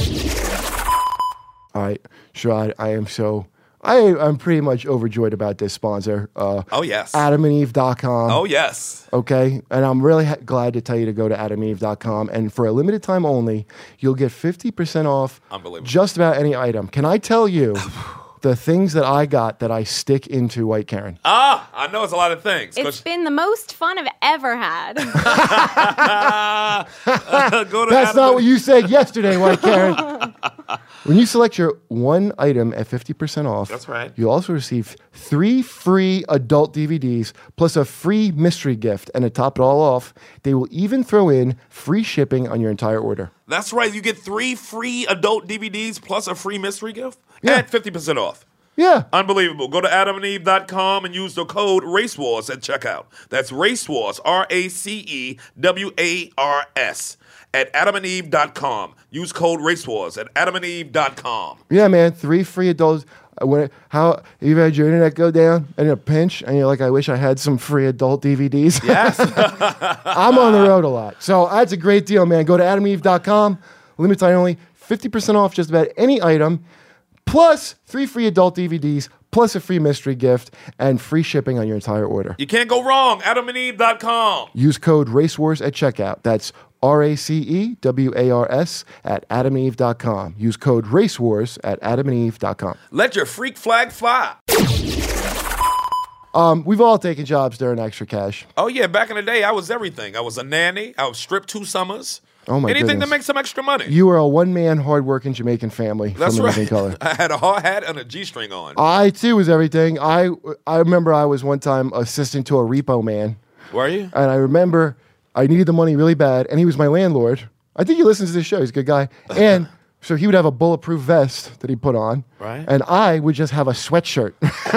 All right, Sherrod, I am so I I'm pretty much overjoyed about this sponsor. Uh,
Oh yes.
adam and eve dot com.
Oh yes.
Okay, and I'm really ha- glad to tell you to go to adam and eve dot com, and for a limited time only, you'll get fifty percent off
Unbelievable.
just about any item. Can I tell you the things that I got that I stick into White Karen?
Ah, I know it's a lot of things.
It's been the most fun I've ever had.
Go to
That's
Adam-
not what you said yesterday, White Karen. When you select your one item at fifty percent off,
That's right.
You'll also receive three free adult D V Ds plus a free mystery gift. And to top it all off, they will even throw in free shipping on your entire order.
That's right. You get three free adult D V Ds plus a free mystery gift
Yeah.
and fifty percent off.
Yeah.
Unbelievable. Go to adam and eve dot com and use the code RACEWARS at checkout. That's RACEWARS, R A C E W A R S, at adam and eve dot com. Use code RACEWARS at adam and eve dot com.
Yeah, man. Three free adults. Uh, When, how you've had your internet go down in a pinch, and you're like, I wish I had some free adult D V Ds.
Yes.
I'm on the road a lot, so that's a great deal, man. Go to adam and eve dot com. Limit time only, fifty percent off just about any item, plus three free adult D V Ds, plus a free mystery gift, and free shipping on your entire order.
You can't go wrong. adam and eve dot com.
Use code RACEWARS at checkout. That's R A C E W A R S at adam and eve dot com. Use code RACEWARS at adam and eve dot com.
Let your freak flag fly.
Um, we've all taken jobs during extra cash.
Oh, yeah. Back in the day, I was everything. I was a nanny. I was stripped two summers.
Oh, my
Anything
goodness.
to make some extra money.
You were a one-man, hard-working Jamaican family
That's
from
right.
Living Color.
I had a hard hat and a G-string on.
I, too, was everything. I, I remember I was one time assistant to a repo man,
Were you?
and I remember I needed the money really bad, and he was my landlord. I think he listens to this show. He's a good guy. And so he would have a bulletproof vest that he put on,
Right.
and I would just have a sweatshirt.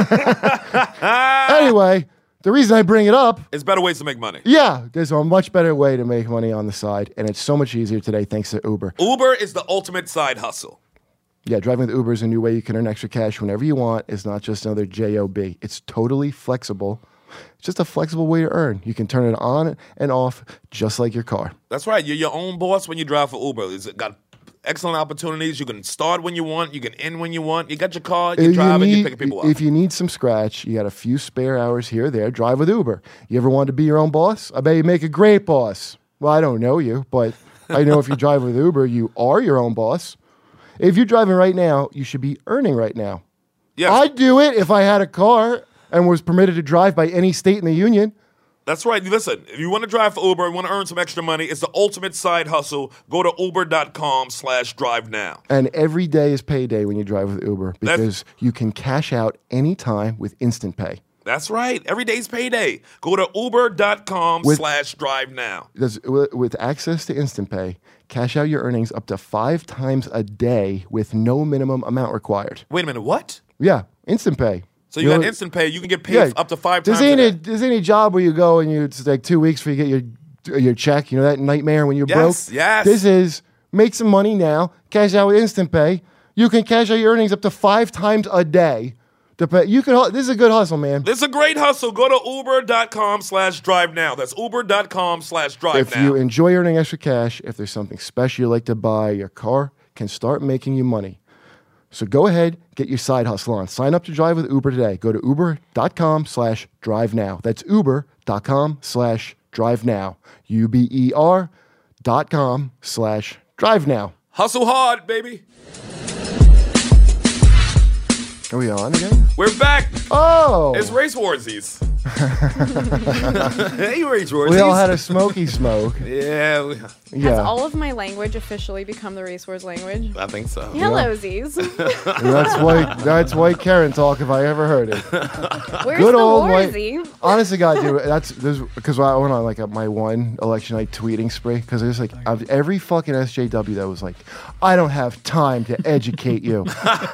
Anyway, the reason I bring it up,
It's better ways to make money.
yeah, there's a much better way to make money on the side, and it's so much easier today thanks to Uber.
Uber is the ultimate side hustle.
Yeah, driving with Uber is a new way you can earn extra cash whenever you want. It's not just another job. It's totally flexible. It's just a flexible way to earn. You can turn it on and off just like your car.
That's right. You're your own boss when you drive for Uber. It's got excellent opportunities. You can start when you want. You can end when you want. You got your car. You
If
drive and you
need-
pick people up.
If you need some scratch, you got a few spare hours here or there, drive with Uber. You ever wanted to be your own boss? I bet you make a great boss. Well, I don't know you, but I know if you drive with Uber, you are your own boss. If you're driving right now, you should be earning right now.
Yes,
I'd do it if I had a car and was permitted to drive by any state in the union.
that's right. Listen, if you want to drive for Uber and want to earn some extra money, it's the ultimate side hustle. Go to uber.com slash drive now.
And every day is payday when you drive with Uber
That's-
because you can cash out anytime with instant pay.
That's right. Every day's payday. Go to uber.com
With-
slash drive now.
Does, with with access to Instant Pay, cash out your earnings up to five times a day with no minimum amount required.
Wait a minute, what?
Yeah, Instant Pay.
So you,
know-
got Instant Pay. You can get paid up to five
There's
times
ain't
a
a,
day.
there's any job where you go and you it's like two weeks before you get your your check. You know that nightmare when you're
Yes,
broke?
yes.
This is make some money now, cash out with Instant Pay. You can cash out your earnings up to five times a day. To pay. You can. hu- This is a good hustle, man.
This is a great hustle. Go to uber.com slash drive now. That's uber.com slash drive
If
now.
you enjoy earning extra cash, if there's something special you like to buy, your car can start making you money. So go ahead, get your side hustle on. Sign up to drive with Uber today. Go to uber.com slash drive now. That's uber.com slash drive now. U B E R dot com slash drive now.
Hustle hard, baby.
Are we on again?
We're back.
Oh!
It's Race Warsies. Hey, Race Warsies.
We all had a smoky smoke.
Yeah, we,
Yeah.
Has all of my language officially become the Race Wars language?
I think so.
Hellosies.
That's white. That's white Karen talk if I ever heard it.
Where's
Good
the
old white.
warsy?
Honestly, God, dude, that's because I went on like a, my one election night tweeting spree because there's like of every fucking S J W that was like, I don't have time to educate you.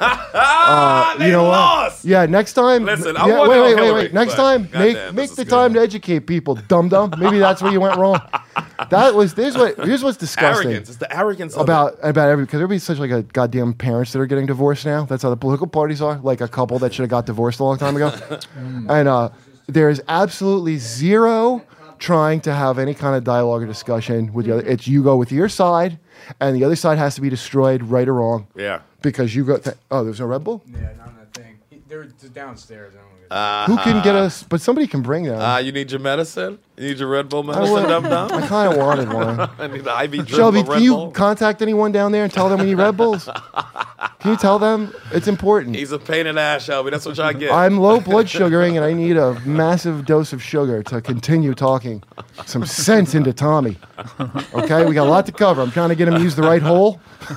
Ah, they
you know
lost.
what? Yeah, next time.
Listen, I
yeah,
want
wait,
no
wait, wait,
Hillary,
wait. Next
but
time,
goddamn,
make
this
make
is
the
good.
time to educate people, dum dum. Maybe that's where you went wrong. That was here's what here's what's disgusting.
Arrogance. It's the arrogance of
About about every because everybody's such like a goddamn parents that are getting divorced now. That's how the political parties are. Like a couple that should have got divorced a long time ago. And uh, there is absolutely zero trying to have any kind of dialogue or discussion with the other. It's you go with your side, and the other side has to be destroyed, right or wrong.
Yeah.
Because you go. Th- oh, there's no Red Bull.
Yeah, not on that thing. They're downstairs. I don't
Who can get us? But somebody can bring them.
Ah, you need your medicine? You need your Red Bull
I,
medicine,
would-
dum dum?
I kind of wanted one.
I need the I V drip
Shelby,
of Red
can you
Bull.
contact anyone down there and tell them we need Red Bulls? Can you tell them it's important?
He's a pain in the ass, Shelby. That's what y'all get.
I'm low blood sugaring and I need a massive dose of sugar to continue talking some sense into Tommy. Okay, we got a lot to cover. I'm trying to get him to use the right hole.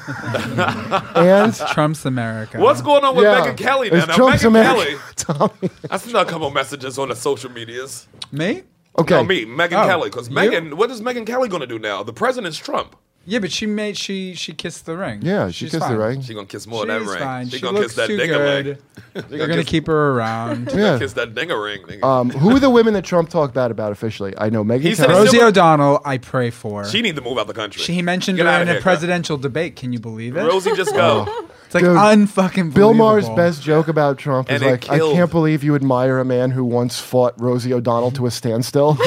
And
Trump's America.
What's going on with
yeah,
Megyn Kelly now?
it's
Now,
Trump's
Megyn
America.
Kelly.
Tommy.
I seen a couple messages on the social medias.
Me?
Okay.
No, me, Megyn
Oh,
Kelly. Because
you?
Megyn, what is Megyn Kelly going to do now? The president's Trump.
Yeah, but she made she she kissed the ring.
Yeah, she
She's
kissed
fine.
the ring.
She going to kiss more of that
She's
ring.
fine.
She,
She
going to
looks
kiss that
too
dinger
good.
ring.
They're gonna keep her around.
Yeah.
Kiss that dinger ring. Nigga.
Um, who are the women that Trump talked bad about officially? I know Megan
He said
Kelly.
it's
Rosie
Still-
O'Donnell, I pray for.
she need to move out the country.
She he mentioned
Get
her
outta
in
here,
a
girl.
presidential debate. Can you believe it?
Rosie, just go.
It's like
Dude,
unfucking
Bill
believable.
Maher's best joke about Trump is
And it
like, I
killed.
can't believe you admire a man who once fought Rosie O'Donnell to a standstill.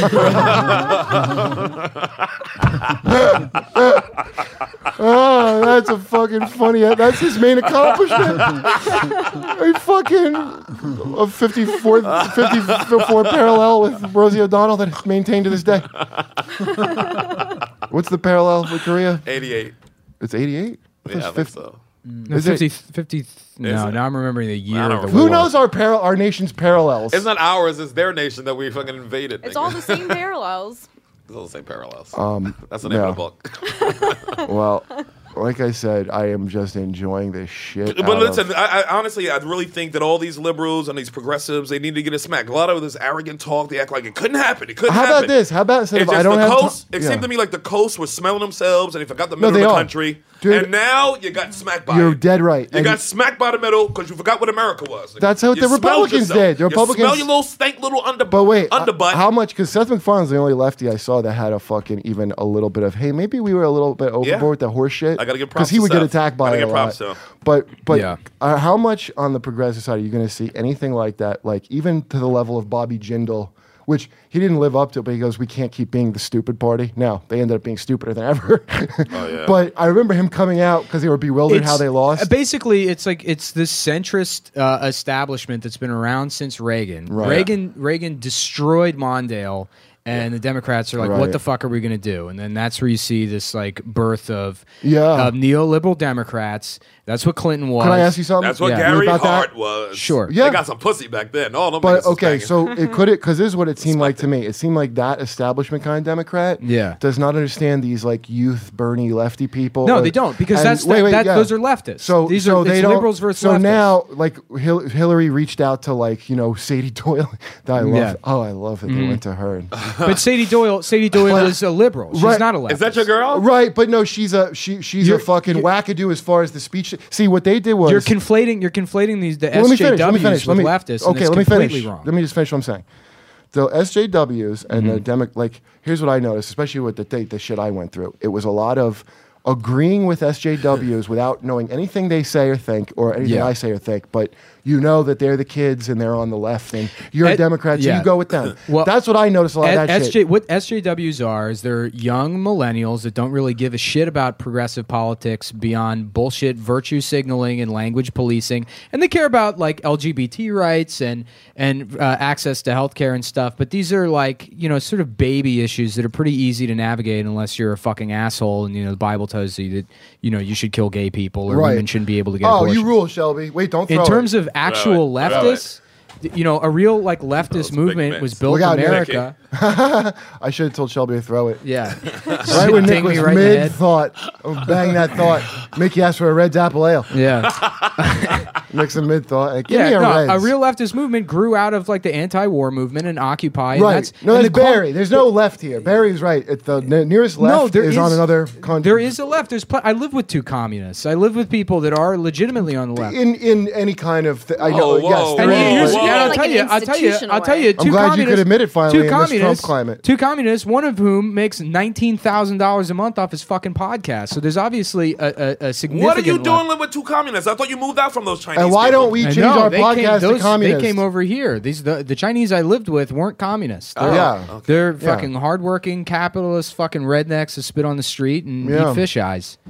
Oh, that's a fucking funny. That's his main accomplishment. A fucking a fifty-four, fifty-four parallel with Rosie O'Donnell that is maintained to this day. What's the parallel with Korea?
eighty-eight.
It's eighty-eight.
Yeah, I think so.
No,
Is it-
fifty, fifty, no,
it?
now I'm remembering the year
I don't
of the
remember.
Who
war.
knows our par- our nation's parallels?
It's not ours. It's their nation that we fucking invaded.
It's
nigga.
all the same parallels.
It's all the same parallels.
Um,
That's the name
yeah.
of the book.
Well, like I said, I am just enjoying this shit.
But
out
listen,
of-
I, I honestly, I really think that all these liberals and these progressives, they need to get a smack. A lot of this arrogant talk, they act like it couldn't happen. It couldn't
how
happen.
about this? How about instead
It's
of
just
I don't
the
have
coast.
ti-
It
yeah.
seemed to me like the coast was smelling themselves, and they forgot the
No,
middle
they
of the
are.
country.
Dude.
And now you got smacked by
You're
it.
dead right.
You
And
got smacked by the middle because you forgot what America was.
That's what
You
the
smelled
Republicans
yourself.
did. The
You
Republicans-
smell your little stank little under.
But wait, uh,
underbutt.
how much? Because Seth MacFarlane's the only lefty I saw that had a fucking even a little bit of, hey, maybe we were a little bit overboard
Yeah.
with the horse shit.
I gotta give props
he
to
would get
Seth.
attacked by
Gotta
it
give
a
props
lot.
to him.
But but
Yeah.
uh, how much on the progressive side are you going to see anything like that? Like even to the level of Bobby Jindal, which he didn't live up to, but he goes, we can't keep being the stupid party. No, they ended up being stupider than ever.
Oh, yeah.
But I remember him coming out because they were bewildered how
It's-
they lost.
uh, Basically, it's like it's this centrist uh, establishment that's been around since Reagan.
Right.
Reagan Reagan destroyed Mondale And the Democrats are like,
Right.
what the fuck are we going to do? And then that's where you see this like birth of,
Yeah.
of neoliberal Democrats. That's what Clinton was.
Can I ask you something?
That's what
Yeah.
Gary
About that?
Hart was.
Sure.
Yeah.
They got some pussy back then. All them niggas
But
was
okay,
banging.
so it could it because this is what it seemed like to me. It seemed like that establishment kind of Democrat,
Yeah.
does not understand these like youth Bernie lefty people.
No,
Or-
they don't, because
and-
that's
wait,
that,
wait,
that
yeah.
those are leftists.
So
these
so
are
they
it's
don't,
liberals versus
so
leftists.
now like Hil- Hillary reached out to like you know Sadie Doyle. That I love.
Yeah.
Oh, I love that they went to her. And,
but Sadie Doyle, Sadie Doyle
But-
is a liberal. She's
Right.
not a leftist.
Is that your girl?
right, but no, she's a she she's
You're-
a fucking
you're-
wackadoo as far as the speech. See what they did was
You're conflating. You're conflating these the
Well, let me finish. Let me
S J Ws
finish.
with
Let me,
leftists. and
okay,
it's
let me
completely
finish.
Wrong.
Let me just finish what I'm saying. The S J Ws and
Mm-hmm.
the Demo, like, here's what I noticed, especially with the date, the shit I went through. It was a lot of agreeing with S J Ws without knowing anything they say or think, or anything
Yeah.
I say or think. But you know that they're the kids and they're on the left, and you're a
Ed-
Democrat, so
yeah.
you go with them.
Well,
That's what I noticed a lot of that
S J,
shit.
what S J Ws are is they're young millennials that don't really give a shit about progressive politics beyond bullshit virtue signaling and language policing, and they care about like L G B T rights and and uh, access to healthcare and stuff. But these are like you know sort of baby issues that are pretty easy to navigate unless you're a fucking asshole and you know the Bible tells you that you know you should kill gay people or
Right.
women shouldn't be able to get
Oh,
abortions.
you rule, Shelby. Wait, don't throw
In terms
it.
of actual
Throw it. Throw
leftists, th- you know, a real like leftist
Those big
movement
mitts.
was built
Look
in
out, Nick.
America.
I should have told Shelby to throw it.
Yeah,
Right when Nick
Ding me
was
right in the
mid
head.
thought, oh, bang that thought. Mickey asked for a Red's Apple Ale.
Yeah,
Nick's a mid thought. Like, Give
yeah.
me a
No,
Red's.
a real leftist movement grew out of like the anti-war movement and Occupy. And
Right.
that's,
no,
and
that's
the cul-
Barry. There's no left here. Barry's right. It, the ne- nearest left
No, there
is,
is
on another country.
There is a left. There's. Pl- I live with two communists. I live with people that are legitimately on the left.
in in any kind of. Th- I know.
Whoa,
yes.
whoa,
there
And
whoa,
is.
here's,
whoa.
and I'll
Like
tell
an
you, I'll tell you,
institutional
I'll tell
way.
you. Two
I'm glad you
communists,
could admit it finally
Two
in this Trump
communists,
climate.
two communists, one of whom makes nineteen thousand dollars a month off his fucking podcast. So there's obviously a, a, a significant.
What are you
left-
doing living with two communists? I thought you moved out from those Chinese
And why
people.
don't we
I
change
know,
our
they
podcast
came, those,
to communist?
They came over here. These the, the Chinese I lived with weren't communists. They're,
yeah.
they're
Yeah.
fucking hardworking capitalist fucking rednecks that spit on the street and
Yeah.
eat fish eyes.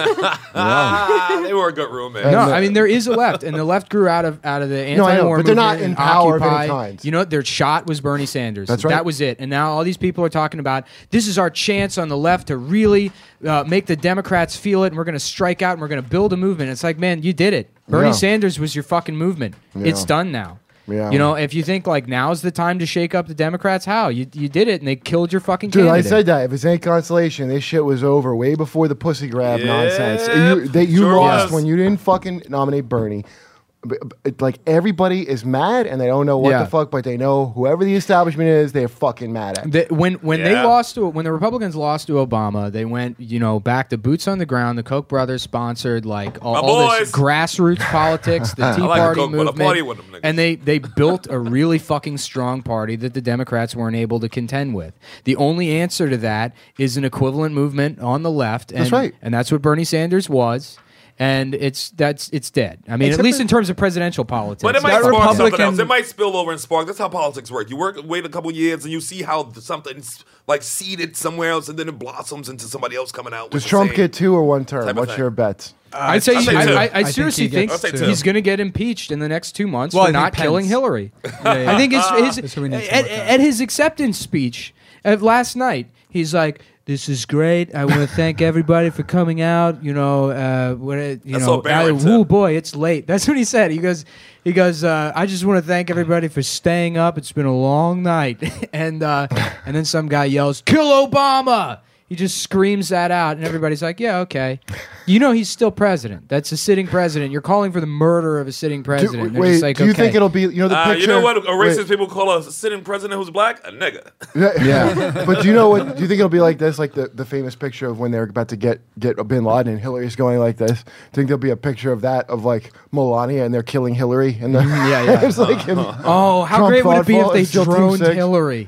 Ah, they were a good roommate.
No,
the-
I mean there is a left, and the left grew out of out of the anti-war
No, I know, but they're
movement
not in
and
power of any
Occupy.
kind.
You know, their shot was Bernie Sanders.
That's right.
That was it. And now all these people are talking about this is our chance on the left to really uh, make the Democrats feel it, and we're going to strike out and we're going to build a movement. It's like, man, you did it. Bernie
Yeah.
Sanders was your fucking movement.
Yeah.
It's done now.
Yeah.
You know, if you think like now's the time to shake up the Democrats, how you you did it and they killed your fucking
Dude, I
candidate.
said that. If it's any consolation, this shit was over way before the pussy grab
Yep,
nonsense. You, they, you
sure
lost
was.
when you didn't fucking nominate Bernie. B- b- it- Like everybody is mad and they don't know what
Yeah.
the fuck, but they know whoever the establishment is, they're fucking mad at.
The- when when they
Yeah.
lost to when the Republicans lost to Obama, they went you know back to boots on the ground. The Koch brothers sponsored like all,
My
all this
boys.
grassroots politics, the Tea
I like
Party
Koch, but I
movement,
party with them niggas.
and they they built a really fucking strong party that the Democrats weren't able to contend with. The only answer to that is an equivalent movement on the left, and,
That's right.
and that's what Bernie Sanders was. And it's that's it's dead. I mean,
Except
at least
for-
in terms of presidential politics.
But it might
That
spark something
Republican-
else. It might spill over and spark. That's how politics work. You work, wait a couple years, and you see how something's like seeded somewhere else, and then it blossoms into somebody else coming out. with
Does
the
Trump
same-
get two or one term?
type of
What's
thing.
your bets?
I'd say,
I'll
you-
say
I,
two.
I, I,
I think
seriously
he
think,
gets
I'll say two.
he's going to get impeached in the next two months
Well,
for
I think
not killing
Pence.
Hillary.
Yeah, yeah.
I think his, his
That's what we need to
at,
look at.
at his acceptance speech of last night, he's like, "This is great. I want to thank everybody for coming out. You know, uh, what it- you
That's
know,
what Barron
I,
said.
woo boy, it's late." That's what he said. He goes, he goes. Uh, I just want to thank everybody for staying up. It's been a long night, and uh, and then some guy yells, "Kill Obama!" He just screams that out, and everybody's like, "Yeah, okay." You know he's still president. That's a sitting president. You're calling for the murder of a sitting
Do,
president. They're
wait,
just like,
do you
okay.
think it'll be, you know, the
Uh,
picture?
you know what? A racist
wait,
people call a sitting president who's black a nigga.
Yeah. But do you know what? Do you think it'll be like this, like the, the famous picture of when they're about to get get Bin Laden and Hillary's going like this? Do you think there'll be a picture of that of like Melania and they're killing Hillary? And the,
Yeah, yeah.
it's like in-
Oh, how
Trump
great would it be if
thoughtful
they
and still Team
droned
six.
Hillary?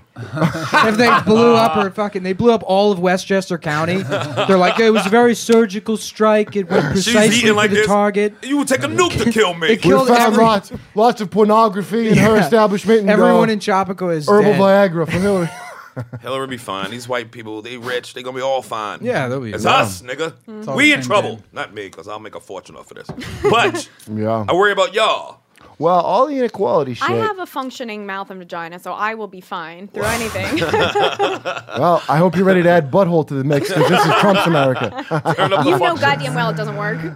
If they blew up her fucking, they blew up all of Westchester County. They're like, it was a very surgical strike. It went
She's
precisely
eating
for
like
the
this.
target.
You would take a nuke to kill me.
It
we
killed
found
every-
lots, lots of pornography in her
Yeah.
establishment. And,
Everyone
uh,
in Chapaco is
herbal
dead.
Viagra for Hillary.
Hillary be fine. These white people, they rich. They gonna be all fine.
Yeah, they'll be
It's
fine.
us, nigga.
all
We
the
in
same
trouble.
thing.
Not me, because I'll make a fortune off of this. But
Yeah.
I worry about y'all.
Well, all the inequality shit.
I have a functioning mouth and vagina, so I will be fine through anything.
Well, I hope you're ready to add butthole to the mix because this is Trump's America.
Turn up the
You know
function.
goddamn well it doesn't work.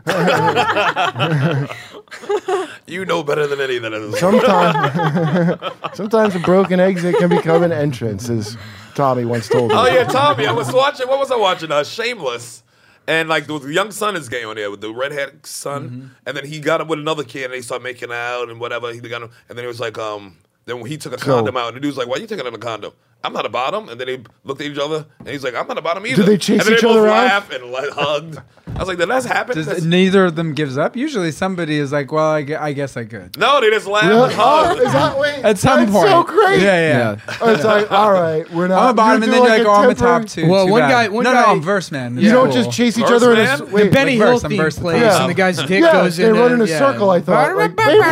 You know better than any that is.
Sometimes, sometimes a broken exit can become an entrance, as Tommy once told me.
Oh yeah, Tommy. I was watching. What was I watching? Uh, Shameless. And like the young son is gay on there with the redhead son,
Mm-hmm.
and then he got up with another kid, and they started making out and whatever. He got him, and then he was like, um, then when he took a
So-
condom out, and the dude's like, "Why are you taking out a condom? I'm not a bottom." And then they looked at each other, and he's like, "I'm not a bottom either."
they chase
and then
each
they both
other around?
laugh and like, hugged. I was like, "Did that happen?"
Does,
That's-
neither of them gives up. Usually, somebody is like, "Well, I, gue- I guess I could."
no, they just laughed
Really?
and hugged.
Oh, is that wait?
At some
that's
point,
so great.
Yeah, yeah.
Oh, it's like, all right, we're not.
I'm a bottom,
you
and
do
then you're
like
like,
a
"Oh, I'm a
temporary-
top two."
Well,
Too
one
bad.
guy- one
no,
guy-
no, I'm verse man.
You
Yeah.
don't
Cool.
just chase each
Verse
other in a.
man?
s- Wait,
Benny
like
Hill
verse, I'm
theme
verse the
plays,
Yeah.
and the guy's dick
yeah,
goes
they
in.
run in a
yeah.
circle. I thought. Like, baby,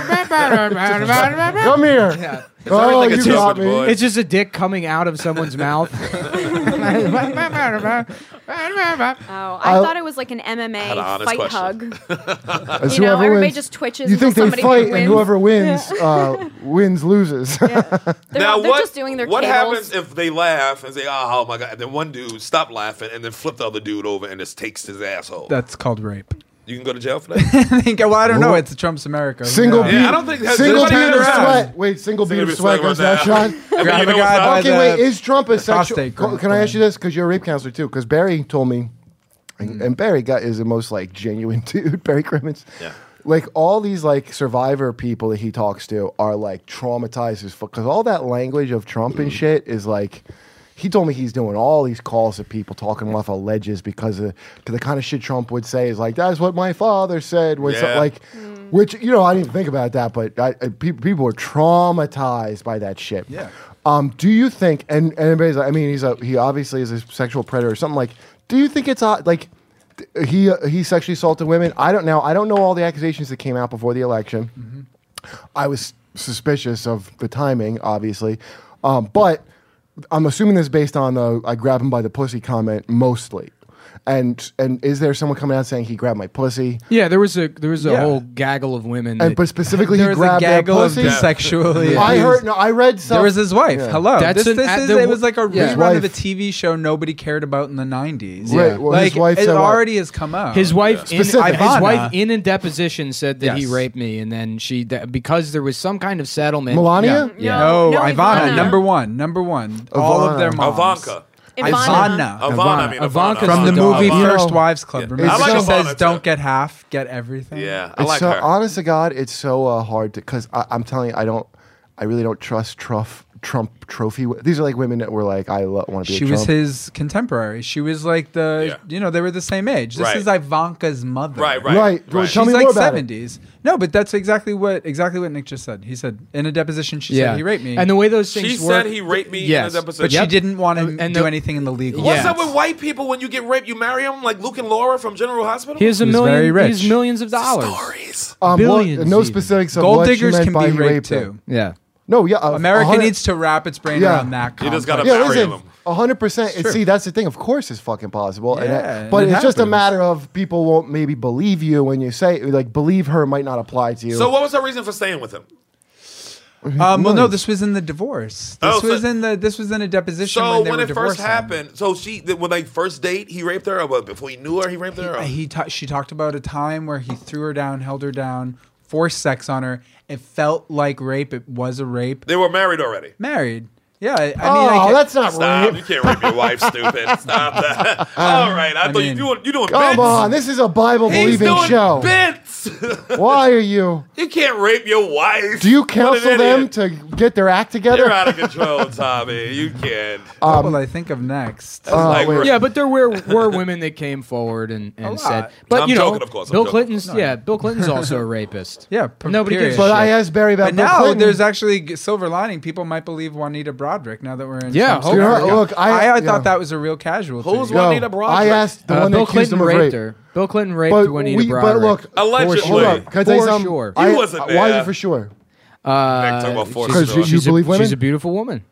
come here.
Yeah.
Oh,
like a
you
children's
got me.
boy.
It's just a dick coming out of someone's mouth.
Oh, I,
I-
thought it was like an M M
had an
A
honest
fight
question.
hug.
As
You know,
whoever
everybody
wins-
just twitches
You think
until
they
somebody
fight and
wins.
whoever wins uh, wins loses.
They're,
Now
they're
what?
just doing their
what
cables.
happens if they laugh and say, "Oh, oh my god," and then one dude stop laughing and then flip the other dude over and just takes his asshole?
That's called rape.
You can go to jail for that.
I think. Well, I don't know.
Well,
It's Trump's America. Who
Single
knows?
beat.
Yeah, I don't think has
single
anybody
beat
been
of
around?
sweat. Wait, single beat of sweat goes down, Sean.
And then
Grab
you
a
know
guy
what's
by
up?
Okay,
the
wait. Is Trump a sexual?
prostate
co-
gland
Can I ask
thing.
you this? Because you're a rape counselor too. Because Barry told me, and, and Barry got is the most like genuine dude. Barry Crimmins.
Yeah.
Like all these like survivor people that he talks to are like traumatized as fuck. Because all that language of Trump and shit is like. He told me he's doing all these calls to people talking off of ledges because of the kind of shit Trump would say is like, that's what my father said. Was
Yeah.
like, which, you know, I didn't even think about that, but I, I, people, people are traumatized by that shit.
Yeah.
Um, do you think, and, and everybody's like, I mean, he's a, he obviously is a sexual predator or something like, do you think it's uh, like th- he, uh, he sexually assaulted women? I don't know. I don't know all the accusations that came out before the election.
Mm-hmm.
I was suspicious of the timing, obviously. Um, but I'm assuming this is based on the I grab him by the pussy comment mostly. And and is there someone coming out saying he grabbed my pussy?
Yeah, there was a there was a
Yeah.
whole gaggle of women.
And
that-
but specifically
There
he
was a
grabbed their
gaggle of
pussy.
sexually.
I
abused-
heard no, I read some
There was his wife.
Yeah.
Hello.
That's
this
an-
this
at
is
the-
it was like a
yeah.
rerun of a
Wife.
T V show nobody cared about in the nineties.
Right,
Yeah.
well,
like
his wife
it
said what?
already has come out.
His wife, in,
Specific.
his
Ivana.
wife, in a deposition, said that he
Yes.
raped me, and then she, that, because there was some kind of settlement.
Melania?
Yeah.
No,
No,
Ivana,
Ivana.
number one, number one. All of their moms.
Ivanka.
Ivana.
Ivana. I mean,
Ivanka's
Ivana.
From the
the
movie
dog.
First
You know,
Wives Club.
Yeah.
Remember
I like
she
Ivana
says,
too.
"Don't get half, get everything."
Yeah, I
It's
like
so
her.
honest to God, it's so uh, hard to because I'm telling you, I don't, I really don't trust Trump. Trump trophy. These are like women that were like, I lo- want to be.
She
a
was
Trump.
his contemporary. She was like the,
Yeah.
you know, they were the same age. This
Right.
is Ivanka's mother.
Right, right,
Right.
right.
Tell
She's
me
like
more about it.
seventies. No, but that's exactly what exactly what Nick just said. He said in a deposition, she
Yeah.
said he raped me,
And the way those things
She
work.
said he raped me
Yes.
in his episode.
but
Yep.
she didn't want to
And
do
the-
anything in the legal.
What's
Yeah.
up with white people when you get raped? You marry them like Luke and Laura from General Hospital?
He has a
He was
million.
very rich.
He has millions of dollars.
stories.
Um, what-
billions
no
even.
specifics of
Gold
what she
diggers
meant
can
by
be
he
raped
her.
too.
Yeah.
No, yeah. a- a
America
hundred-
needs to wrap its brain
Yeah.
around that.
You just gotta
complex.
Yeah,
marry
listen,
them.
a hundred percent. And
true.
see, that's the thing. Of course, it's fucking possible. And
Yeah,
that- but
and it
it's just a
happens.
matter of people won't maybe believe you when you say like believe her might not apply to you.
So what was her reason for staying with him?
Um, well, no,
Millions.
this was in the divorce. This
Oh, so-
was in the. This was in a deposition
So
when, they
when
were
it first
divorcing.
happened, so she when they first date, he raped her, or what, before he knew her, he raped her. or-
He ta- she talked about a time where he threw her down, held her down, forced sex on her. It felt like rape. It was a rape.
They were married already.
Married. Yeah, I, I mean,
oh,
I can,
that's not
Stop!
rape.
You can't rape your wife, stupid. Stop that. All right, I,
I
thought
mean-
you doing you doing
Come
bits.
on, this is a Bible
He's
believing
doing
show.
bits.
Why are you?
You can't rape your wife.
Do you
What an
counsel them
idiot.
to get their act together?
You're out of control, Tommy. You can't.
what will I think of next?
That's
uh,
like
wait.
Yeah, but there were were women that came forward and, and
lot.
said, but
I'm
you know,
joking, of course, I'm
Bill
joking.
Clinton's yeah, Bill Clinton's also a rapist.
Yeah, p-
Nobody
period.
gives a
But
shit.
I asked Barry about
But
Bill
now
Clinton.
there's actually g- silver lining. People might believe Juanita Broderick now that we're in.
Yeah,
Trump's
hopefully.
America.
You know, look, I-
I, I
yeah.
thought that was a real casualty.
Who's
Yo,
Juanita Broderick?
I asked the
Uh,
one
Bill
that accused
Clinton
him of
raped
rape.
her. Bill Clinton raped
But,
Juanita
we,
Broderick.
but look,
Allegedly.
hold up. Can I tell you
For
something?
sure.
He
I-
wasn't
Why is
there.
it for sure?
Uh,
Talk about force
she's-
Because you-
She's
you
she's a-
believe women?
She's a beautiful woman.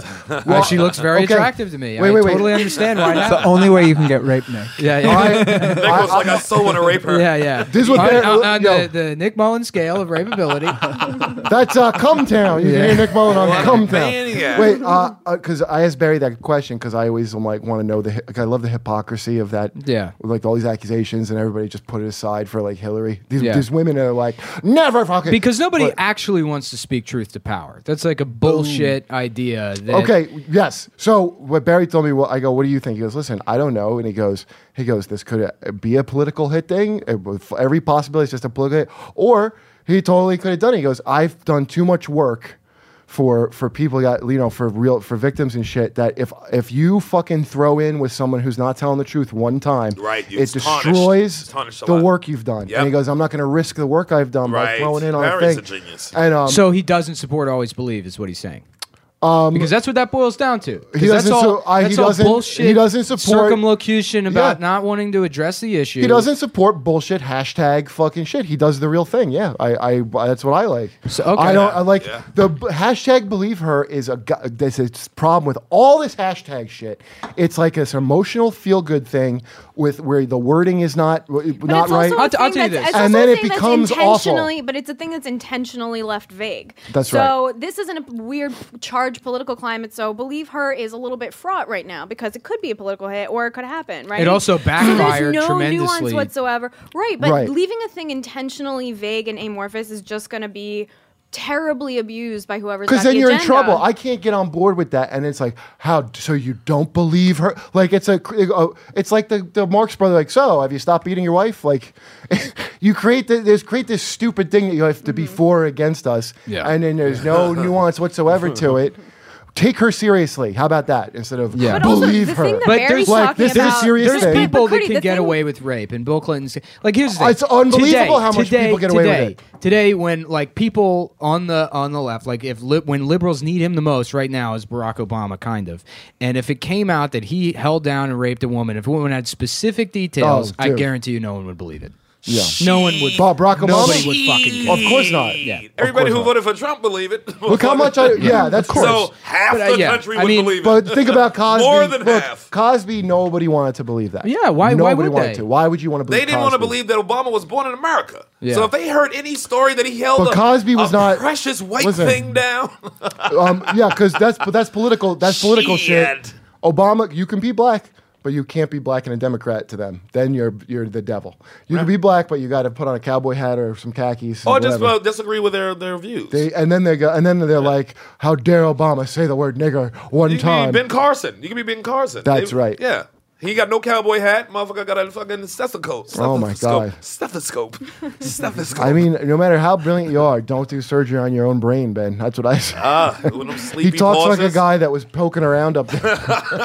Uh, she looks very
okay.
attractive to me.
Wait,
I
wait, wait.
totally understand why
It's
not.
the only way you can get raped, Nick.
Yeah, yeah.
I,
Nick was like, I so want to rape her.
Yeah, yeah.
This is what
on,
Barry-
on, on
yo.
the, the Nick Mullen scale of rapeability.
that's uh, Cum Town. You
Yeah.
can hear Nick Mullen on
What a
Cum Town.
maniac.
Wait, because uh, uh, I asked Barry that question because I always am like want to know the. hy- Like, I love the hypocrisy of that.
Yeah.
with, like all these accusations and everybody just put it aside for like Hillary. These,
Yeah.
these women are like never fucking
Because nobody
But-
actually wants to speak truth to power. That's like a bullshit idea. That,
Okay, yes. So what Barry told me, well, I go, what do you think? He goes, listen, I don't know. And he goes, he goes, this could uh, be a political hit thing. It, with every possibility is just a political hit. Or he totally could have done it. He goes, I've done too much work for for people that you know for real for victims and shit that if if you fucking throw in with someone who's not telling the truth one time,
Right, you-
it
it's tarnished.
destroys
It's tarnished a
the
lot.
work you've done.
Yep.
And he goes, I'm not going to risk the work I've done by
Right.
throwing in on
Barry's
a
a
thing.
genius.
And um,
So he doesn't support always believe, is what he's saying. Um, because that's what that boils down to. 'Cause
He
that's
doesn't
all,
su- I- he
that's all
doesn't-
bullshit.
he doesn't support-
circumlocution about
Yeah.
not wanting to address the issue.
he doesn't support bullshit hashtag fucking shit. He does the real thing. Yeah, I, I that's what I like.
So, okay.
I don't. I like
Yeah.
the b- hashtag believe her is a gu- this is problem with all this hashtag shit. It's like this emotional feel good thing with where the wording is not w-
But
not
it's
right.
also a
I'll t- I'll
thing
tell you
that's-
this.
it's
And
also
then
a
it
thing that's
becomes awful.
intentionally, but it's a thing that's intentionally left vague.
That's
so this isn't a weird charged political climate. So believe her is a little bit fraught right now because it could be a political hit or it could happen. Right.
It also
So
backfired
there's no
tremendously.
nuance whatsoever. Right. But
Right.
leaving a thing intentionally vague and amorphous is just going to be terribly abused by whoever's
Because
got
then
the
you're in
agenda.
trouble. I can't get on board with that. And it's like, how? So you don't believe her? Like it's a, it's like the, the Marx brother. Like, so have you stopped beating your wife? Like, you create the, there's create this stupid thing that you have to be for or against us,
Yeah.
and then there's no nuance whatsoever to it. Take her seriously. How about that? Instead of
Yeah.
But also,
believe
the
her.
thing that
But
Barry's
there's-
like,
talking
this is a
about,
serious
There's
thing.
But
people that
Cody,
can
the
get
thing-
away with rape, and Bill Clinton's like here's the thing.
It's unbelievable
today,
how much
today,
people get away with
today,
it.
Today, when like people on the on the left, like if li- when liberals need him the most right now is Barack Obama, kind of. And if it came out that he held down and raped a woman, if a woman had specific details,
Oh,
I
dude.
guarantee you no one would believe it.
Yeah.
No one would.
Bob, Barack Obama?
Nobody would fucking care.
Of course not.
Yeah.
Everybody
course
who
not.
voted for Trump believe it.
Look how much I. Yeah, that's course.
So half
But, uh,
the
yeah,
country
I
would
mean,
believe
But
it.
think about Cosby.
More than
Look,
half.
Cosby, nobody wanted to believe that.
Yeah, why- why
Nobody
would
wanted
they?
to. Why would you want to believe
They didn't want to
Cosby?
believe that Obama was born in America.
Yeah.
So if they heard any story that he held
But
a,
Cosby was
a
not-
precious white
listen.
thing down,
um, yeah, because that's but that's political. That's political shit.
Shit.
Obama, you can be black, but you can't be black and a Democrat to them. Then you're you're the devil. You can be black, but you got to put on a cowboy hat or some khakis.
or just
whatever.
uh, disagree with their, their views.
They, and then they go, and then they're like, "How dare Obama say the word nigger one
you can
time?"
be Ben Carson. You can be Ben Carson.
That's
They-
right.
Yeah. He got no cowboy hat. Motherfucker got a fucking stethoscope.
Oh, my
Stethoscope.
God.
Stethoscope. Stethoscope.
I mean, no matter how brilliant you are, don't do surgery on your own brain, Ben. That's what I say.
ah, with them
He
sleepy
talks like a
pauses.
guy that was poking around up there.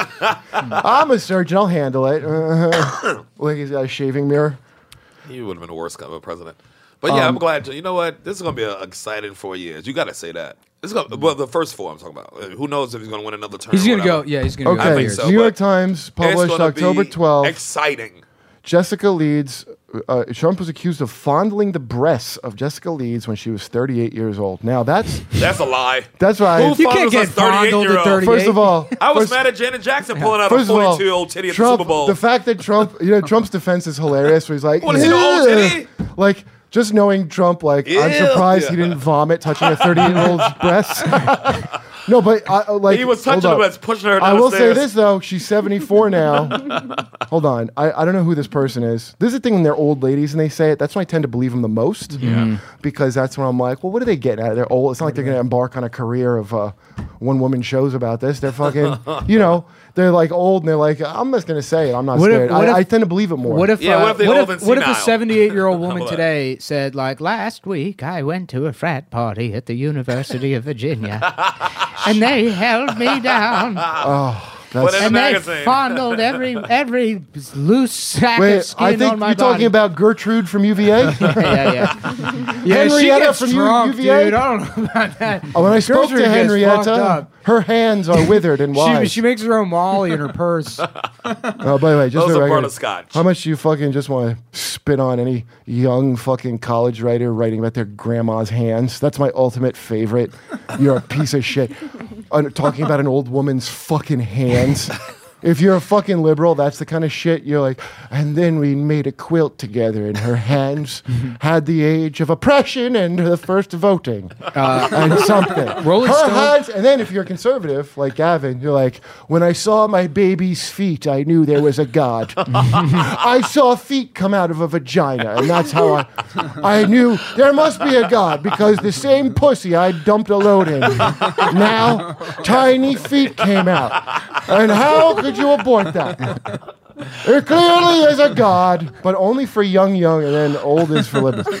I'm a surgeon. I'll handle it. Like he's got a shaving mirror.
He would have been the worst kind of president. But yeah,
Um,
I'm glad. You know what? This is going to be an exciting four years. You got to say that. This is gonna, well, the first four I'm talking about. Uh, Who knows if he's going to win another term?
He's
or
gonna go.
whatever.
Yeah, he's gonna go.
I
Okay,
think so,
New
but
York Times
It's
published
gonna
October
be
twelfth.
Exciting.
Jessica Leeds. Uh, Trump was accused of fondling the breasts of Jessica Leeds when she was thirty-eight years old. Now that's
That's a lie.
that's right.
Who
You can't
fondles
get
a thirty-eight
fondled
year
at
old?
thirty.
First of all,
I was
first,
mad at Janet Jackson pulling out a
first of all,
forty-two year old titty at
Trump,
the Super Bowl.
The fact that Trump, you know, Trump's defense is hilarious. Where he's like,
What is he, the old
"Ugh."
titty?
Like. Just knowing Trump, like I'm
Ew.
surprised he
Yeah.
didn't vomit touching a thirty-year-old's breasts. No, but I, like
He was touching
hold
her,
up.
but pushing her
I will say
downstairs.
this though, she's seventy-four now. Hold on, I, I don't know who this person is. This is the thing when they're old ladies and they say it. That's when I tend to believe them the most. Yeah. Because that's when I'm like, well, what are they getting at? They're old. It's not like they're going to embark on a career of uh, one-woman shows about this. They're fucking, you know, they're like old and they're like, I'm just going to say it. I'm not
What if-
scared.
what
I,
if-
I tend to believe it more.
What if,
Yeah,
uh,
what if they're
what
old
if,
and
what if a
senile?
seventy-eight-year-old woman
How about
today said, like, last week I went to a frat party at the University of Virginia, and they held me down,
What
That's,
in
and
the
they
magazine?
fondled every every loose sack of
wait,
skin
I
on
think
my
you're
body.
talking about Gertrude from U V A.
yeah, yeah, yeah. yeah she
Henrietta
gets
from U-
drunk,
UVA?
dude. I don't know about that.
Oh, when I spoke
Gertrude
to
gets fucked
Henrietta,
up.
Her hands are withered and
She,
wise.
she makes her own Molly in her purse.
Oh, by the way, just
Those
a
are
record,
butterscotch.
how much do you fucking just want to spit on any young fucking college writer writing about their grandma's hands? That's my ultimate favorite. You're a piece of shit. Uh, talking about an old woman's fucking hands. If you're a fucking liberal, that's the kind of shit you're like, and then we made a quilt together and her hands had the age of oppression and the first voting uh, and something.
Rolling
her
Stone-
hands, and then if you're conservative, like Gavin, you're like, when I saw my baby's feet, I knew there was a God. I saw feet come out of a vagina, and that's how I, I knew there must be a God because the same pussy I dumped a load in, now tiny feet came out. And how could you abort that? There clearly is a God, but only for young, young, and then old is for liberals.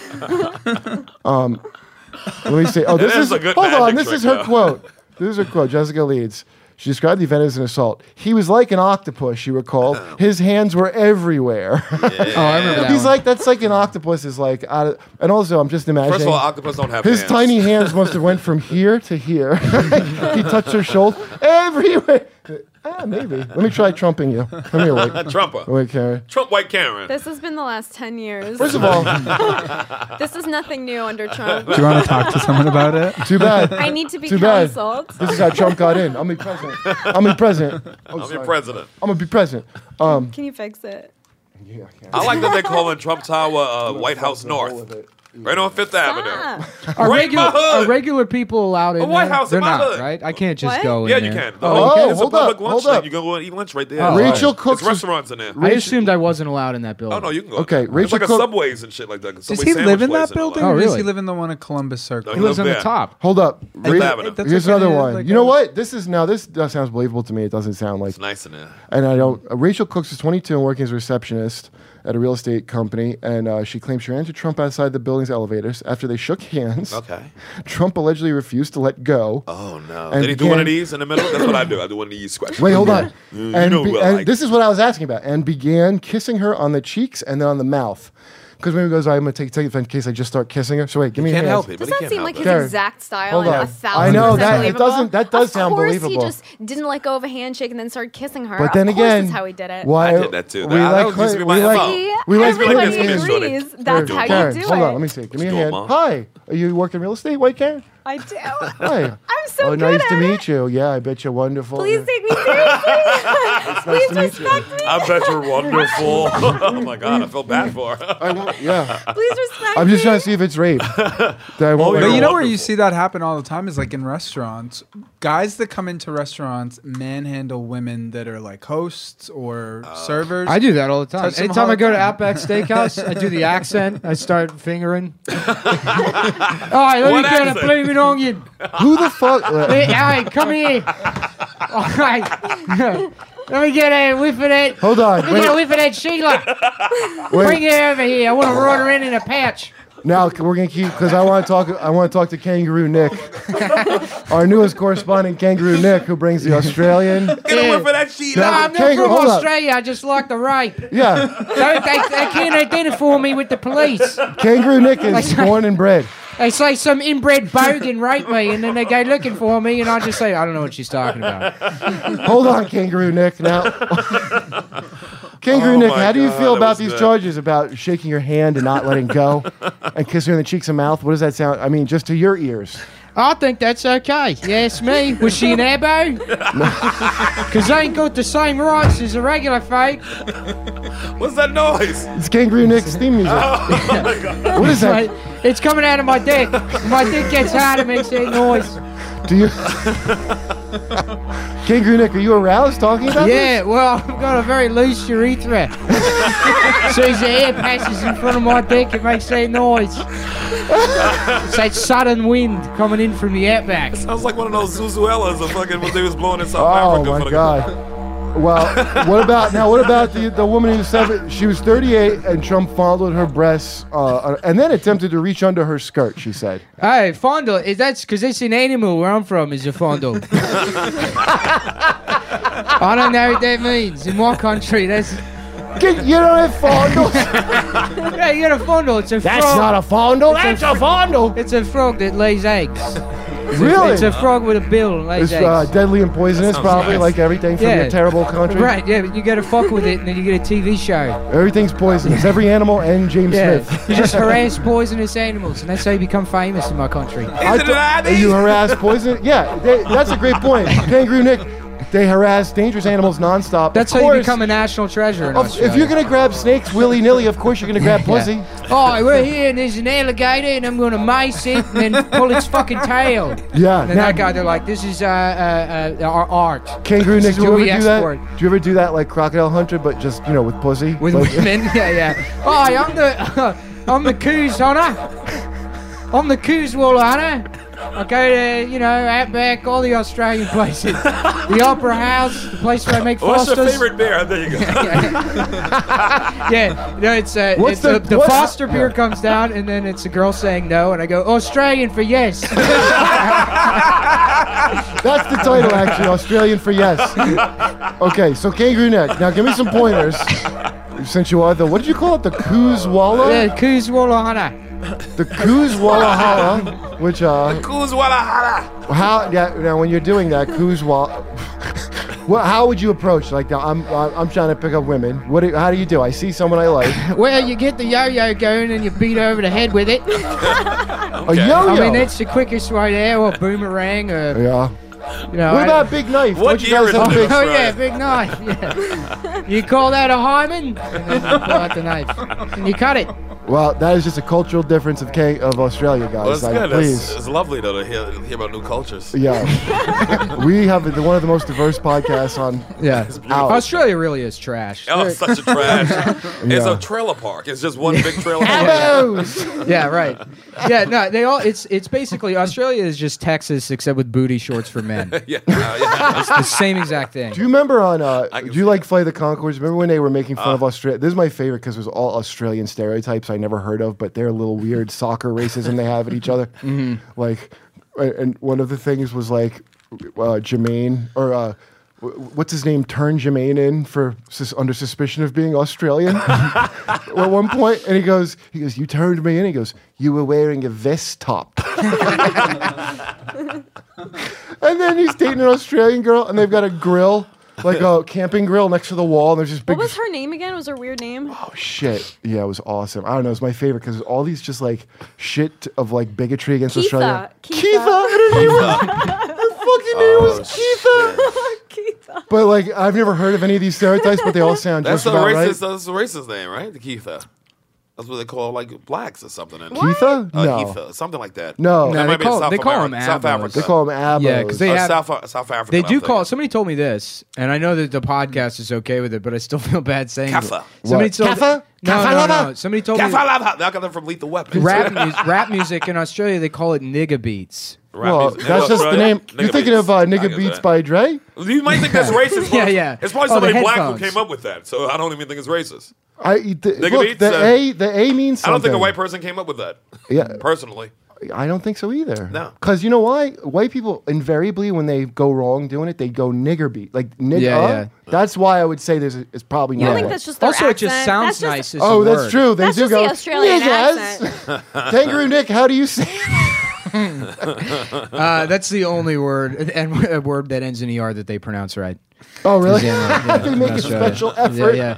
Um, let me see. Oh, this
It is
is,
a good
hold on.
magic
This
trick,
is her
though.
quote. This is her quote. Jessica Leeds. She described the event as an assault. He was like an octopus, she recalled. His hands were everywhere.
Oh, I remember that
He's
one.
like, that's like an octopus is like, out of, and also I'm just imagining.
First of all, octopus don't have
his
hands.
tiny hands must have went from here to here. He touched her shoulder everywhere. Ah, maybe. Let me try trumping you. Come here, wait.
Trumper.
Wait, Karen.
Trump white Karen.
This has been the last ten years.
First of all,
This is nothing new under Trump.
Do you want to talk to someone about it?
too bad.
I need to be
Too bad.
counseled.
This is how Trump got in. I'm gonna be president. I'm gonna be president. Oh,
I'm your
sorry.
president.
I'm gonna be president. Um,
Can you fix it?
yeah, I can't.
I like that they're calling Trump Tower uh, White House North. Right on Fifth Avenue.
Ah.
Are
Right in
regular,
my hood.
are regular people allowed in
A White
there?
House in
They're
my
not,
hood.
right? I can't just
What?
go in
Yeah,
there.
you can.
Oh,
Oh,
Oh,
it's a
hold
public
up,
lunch
hold
thing.
up.
You can go and eat lunch right there.
Oh,
Rachel
There's
Cooks. was-
restaurants in there.
I assumed I wasn't allowed in that building.
Oh no, you can go.
Okay,
It's
Rachel
like a
Cook-
Subways and shit like that.
Does
Subway
he
sandwich
live in
place
that
and all
building,
Oh,
or does
really?
he live in the one at Columbus Circle?
No,
He lives on the
there.
top.
Hold up.
Fifth
Ra-
Avenue.
That's
Here's
like
another
a-
one.
like
you know
a-
what? This is now. This does sounds believable to me. It doesn't sound like.
It's nice in there.
And I don't. Uh, Rachel Cooks is twenty-two and working as a receptionist at a real estate company, and uh, she claims she ran into Trump outside the building's elevators after they shook hands.
Okay.
Trump allegedly refused to let go.
Oh no.
And
Did he do one of
began-
these in the middle? That's what I do. I do one of these scratch.
Wait, hold on.
You
and
know
be-
who I
and
like.
this is what I was asking about. And began kissing her on the cheeks and then on the mouth. Because maybe he goes, I'm going to take take it in case I just start kissing her. So wait, give me
Can't
your
help
hands.
it. But
Does
he
that
can't
seem
help
like
it.
his
Karen,
exact style
hold
and
on.
a thousand
I know,
percent
that- it
believable?
doesn't- that does
of
sound
course
believable.
he just didn't let go of a handshake and then started kissing her.
But then
of course
again,
that's how he did it.
why
I did that too.
We
That- that
like,
used to be my
we like,
M O.
See,
we like
everybody
putting this in
agrees.
this
That's
Karen,
how
Karen,
you do
hold
it.
on, let me see. Give me a
Let's do it,
hand.
Mom.
Hi. Are you working real estate, White Karen?
I do.
Hi.
I'm so
oh,
good
nice
at
to
it.
meet you. Yeah, I bet you're wonderful.
Please take me seriously. Please
to meet you.
respect me.
I bet you're wonderful. Oh my god, I feel bad for her.
I won't, yeah.
Please respect
I'm just
me.
trying to see if it's rape. That I won't
Oh,
But
you're
you know where
wonderful.
you see that happen all the time is like in restaurants. Guys that come into restaurants manhandle women that are like hosts or servers.
I do that all the time.
Touch them
Anytime
all
I
the
go to
time.
Outback Steakhouse, I do the accent. I start fingering. All right, let
What
me get a
accent?
blooming onion.
Who the fuck?
Hey, all right, come here. All right. Let me get a whiff of that.
Hold on.
Let me get a
Wait,
whiff of that Sheila.
wait.
Bring it over here. I want to run her in in a pouch.
Now we're gonna keep because I want to talk. I want to talk to Kangaroo Nick, our newest correspondent, Kangaroo Nick, who brings the Australian.
Get away from that sheet.
No,
Yeah.
I'm not
Kangaroo,
from
hold up.
Australia. I just like the rape.
Yeah,
They, they, they can't identify me with the police.
Kangaroo Nick is born and bred.
They say some inbred bogan raped me, and then they go looking for me, and I just say, I don't know what she's talking about.
Hold on, Kangaroo Nick. Now, Kangaroo
Oh
Nick,
my
how do you
God,
feel
that
about
was
these
good.
charges about shaking your hand and not letting go, and kissing her in the cheeks and mouth? What does that sound? I mean, just to your ears.
I think that's okay. You ask me. Was she an abo? Because they ain't got the same rights as a regular folk.
What's that noise?
It's Kangaroo Nick's theme music.
Oh,
What is that?
Mate, it's coming out of my dick. When my dick gets hard, it makes that noise.
Do you, Kangaroo Nick? Are you aroused talking about
Yeah, well, I've got a very loose urethra. So as the air passes in front of my dick, it makes that noise. It's that sudden wind coming in from the outback.
Sounds like one of those Zuzuelas of fucking what they was blowing in South
Oh
Africa.
my
for the-
God! Well, what about now? What about the the woman who's seven? She was thirty-eight, and Trump fondled her breasts, uh, and then attempted to reach under her skirt. She said,
Hey, fondle, is that's because it's an animal where I'm from, is a fondle. I don't know what that means. In my country, that's.
"Get- "You don't have fondles.
Yeah, you got a fondle. It's a
That's
frog.
not a fondle.
It's
That's
a
a fondle."
It's a frog that lays eggs.
Really?
It's a frog with a bill and lays
It's uh,
eggs.
deadly and poisonous,
sounds
probably
nice.
like everything from
Yeah.
your terrible country.
Right, yeah, but you gotta fuck with it and then you get a T V show.
Everything's poisonous. Every animal and James
Yeah,
Smith.
you just harass poisonous animals and that's how you become famous in my country.
I
Is it an I D?
th- you harass poison? Yeah, they, that's a great point. Kangaroo Nick, they harass dangerous animals nonstop.
That's
of
how
course,
you become a national treasure in
of-
Australia.
If you're gonna grab snakes willy nilly, of course you're gonna grab pussy.
Oh, we're here and there's an alligator and I'm gonna mace it and then pull its fucking tail.
Yeah.
And then
now-
that guy, they're like, this is uh, uh, uh, our art.
Kangaroo
This
Nick,
is
do you
what
ever
we
do that?
export.
Do you ever do that like Crocodile Hunter, but just you know with pussy?
With
Like-
women, yeah, yeah. Oh, I'm the, I'm the coos hunter. I'm the coos wool hunter. I go to, you know, Outback, all the Australian places. The Opera House, the place where I make
What's
Fosters.
your favorite beer? There you go.
Yeah, no, it's, uh,
What's
it's
the-
the, the
what-
Foster beer comes down, and then it's a girl saying no, and I go, Australian for yes.
That's the title, actually. Australian for yes. Okay, so Kangaroo Neck. Now give me some pointers. Since you are the, what did you call it? The Coos Walla?
Yeah, coos wool hunter.
The Coos Walla Halla, which, uh,
Kuzwala.
how, yeah, now when you're doing that, Coos Walla, well, how would you approach? Like, now I'm, I'm trying to pick up women. What? Do, how do you do? I see someone I like.
Well, you get the yo-yo going and you beat her over the head with it.
A yo-yo.
I mean, that's the quickest way there, or boomerang, or,
yeah.
you know.
What
I-
about Big Knife?
What
Don't you
year
guys
is
have
it?
big?
Oh,
Right.
yeah, big knife. Yeah. You call that a hymen? And then you pull out the knife. And you cut it.
Well, that is just a cultural difference of K- of Australia, guys.
Well, it's
Like,
good.
please.
It's, it's lovely though to hear, hear about new cultures.
Yeah. We have the, one of the most diverse podcasts on.
Yeah.
Out.
Australia really is trash.
Oh, it's such a trash. It's
Yeah.
a trailer park. It's just one big trailer park.
Abos!
Yeah, right. Yeah, no, they all. It's it's basically Australia is just Texas except with booty shorts for men.
Yeah, uh, yeah.
It's the same exact thing.
Do you remember on? Uh,
I can
do you
see
like Flight of the Conchords? Remember when they were making fun
Uh.
of Australia? This is my favorite because it was all Australian stereotypes I never heard of, but they're little weird soccer racism they have at each other.
Mm-hmm.
Like, uh, and one of the things was like uh, Jermaine or. Uh, wh- What's his name? Turned Jermaine in for sus- under suspicion of being Australian at one point, and he goes, "He goes, you turned me in." He goes, "You were wearing a vest top." And then he's dating an Australian girl, and they've got a grill, like a camping grill next to the wall, and there's just big.
What was her name again? Was her weird name?
Oh shit! Yeah, it was awesome. I don't know, it's my favorite because all these just like shit of like bigotry against
Keitha.
Australia.
Keitha.
Keitha. Her name was- her fucking name was
Oh,
Keitha.
Keitha.
But like, I've never heard of any of these stereotypes, but they all sound
That's
just
the
about
racist.
right.
That's the racist name, right? The Keitha. That's what they call like blacks or something. In
Keitha?
Uh,
No.
Heatha, something like that.
No.
That
No,
might
they
be
call-
South
they call
America,
them
South
abos.
Africa.
They call them abos.
Yeah, 'cause they
Uh,
have-
South, South Africa.
They
I'm
do
thinking.
call. Somebody told me this, and I know that the podcast is okay with it, but I still feel bad saying it.
Kaffa.
Somebody
What?
told
Kaffa?
No,
Kaffa
no,
lover?
no. Somebody told me
Kafalava. They got them from Lethal Weapon.
rap, mu- rap music in Australia they call it nigga beats.
Rap
Well,
music.
that's just the
Right?
name.
Nigga
You're thinking of
Beats.
uh,
I
Nigga
get
Beats
that.
by Dre?
You might think that's racist.
Yeah, yeah.
It's probably
Oh, the
somebody black who
headphones.
came up with that, so I don't even think it's racist.
I the,
Nigga
look,
Beats,
the
uh,
A the A means
I
something.
don't think a white person came up with that.
Yeah.
Personally.
I don't think so either.
No.
Because you know why? White people invariably, when they go wrong doing it, they go nigger beat. Like nigga.
Yeah, yeah.
That's why I would say there's a, it's probably
You
not.
don't think
white.
that's just their
Also, it
accent?
just sounds
That's just-
nice. As
Oh,
a
that's
word.
true. They
That's
do
just
go
the Australian
niggas. Kangaroo Nick, how do you say it?
Uh, that's the only word and a word that ends in er that they pronounce right.
Oh, really?
Yeah, yeah,
They make a
Australia.
special effort
Yeah,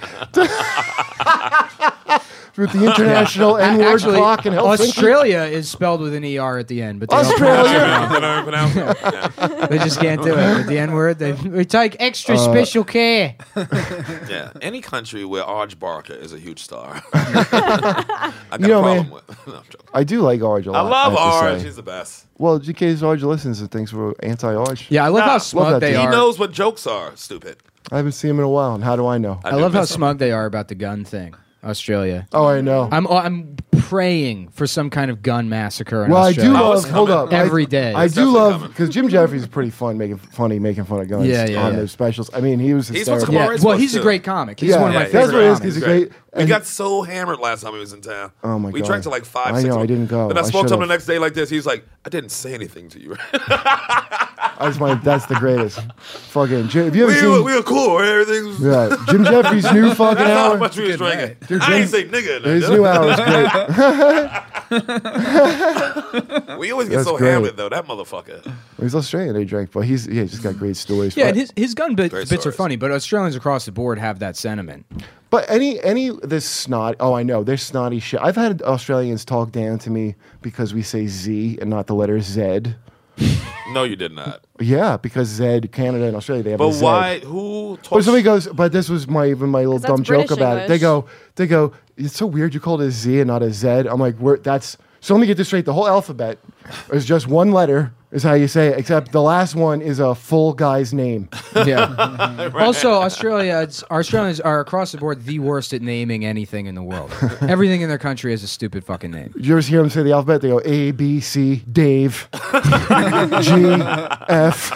yeah.
with the international N word
Actually,
clock in Helsinki.
Australia is spelled with an er at the end, but they don't
Australia.
pronounce
They don't even pronounce it.
it now. They just can't do it. With the n word, they we take extra
Uh,
special care.
Yeah, any country where Arj Barker is a huge star. I got
You know,
a problem
man,
with. No, I'm joking.
I do like Arj a
I
lot.
love
have to
Arj.
say.
He's the best.
Well, in case Arj listens and thinks we're anti-Arj.
Yeah, I love
Nah,
how
love
smug
that
they
dude.
He
are.
knows what jokes are. Stupid.
I haven't seen him in a while, and how do I know?
I
do
love how
miss him.
smug they are about the gun thing. Australia.
Oh, I know.
I'm I'm praying for some kind of gun massacre in
Well, I do
Australia.
Oh,
love.
it's
Hold
coming.
up, I-
Every day.
I
It's
do
definitely
love
coming.
because Jim Jeffries is pretty fun, making funny, making fun of guns
Yeah, yeah,
on
yeah.
those specials. I mean, he was
He's supposed to
hysterical.
come
yeah.
on Race
Well,
Wars,
he's a
too.
great comic. He's
Yeah,
one of my
yeah,
favorite
that's what it is.
comics.
He's a
Great.
great.
We
and-
got so hammered last time he was in town.
Oh, my
we
God.
drank to like five,
I
six.
know, I didn't go.
Then I,
I
spoke to him the
should've.
next day like this. He's like, I didn't say anything to you.
That's my. That's the greatest. Fucking. Jim, have you ever
we,
seen?
were, we were cool. Everything was.
yeah, Jim Jeffries' new fucking
That's how
hour.
much we was drinking.
Dude,
I didn't
Jim-
say nigga.
His
nigga.
new hour is great.
We always get
That's
so
great.
hammered though. That motherfucker.
He's Australian. They drank, but he's yeah, he's just got great stories.
Yeah,
but,
and his his gun bit,
Great
bits are
stories.
funny, but Australians across the board have that sentiment.
but any any this snot. Oh, I know. There's snotty shit. I've had Australians talk down to me because we say Z and not the letter Z.
No, you did not.
Yeah, because Z, Canada and Australia, they have a
But
Z.
why? Who
But
talks?
somebody goes, but this was my even my little
'Cause that's
dumb joke
British
about it. They
English.
go, they go. It's so weird you called it a Z and not a Z. I'm like, we're, that's so. Let me get this straight. The whole alphabet is just one letter. Is how you say it. Except the last one is a full guy's name.
Yeah. Also, Australia, it's, Australians are across the board the worst at naming anything in the world. Everything in their country has a stupid fucking name.
Did you ever hear them say the alphabet? They go A, B, C, Dave, G, F.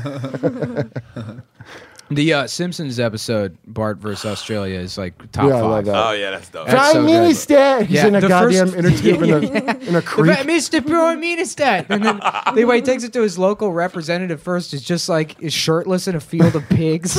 The uh, Simpsons episode, Bart versus Australia, is like top
Yeah, I
five.
love that.
Oh yeah, that's dope.
That's
Prime
so good.
Minister. He's
Yeah,
in a
the
goddamn
first-
inner tube in a, in a creek.
Mister Prime Minister. And then the way he takes it to his local representative first is just like is shirtless in a field of pigs.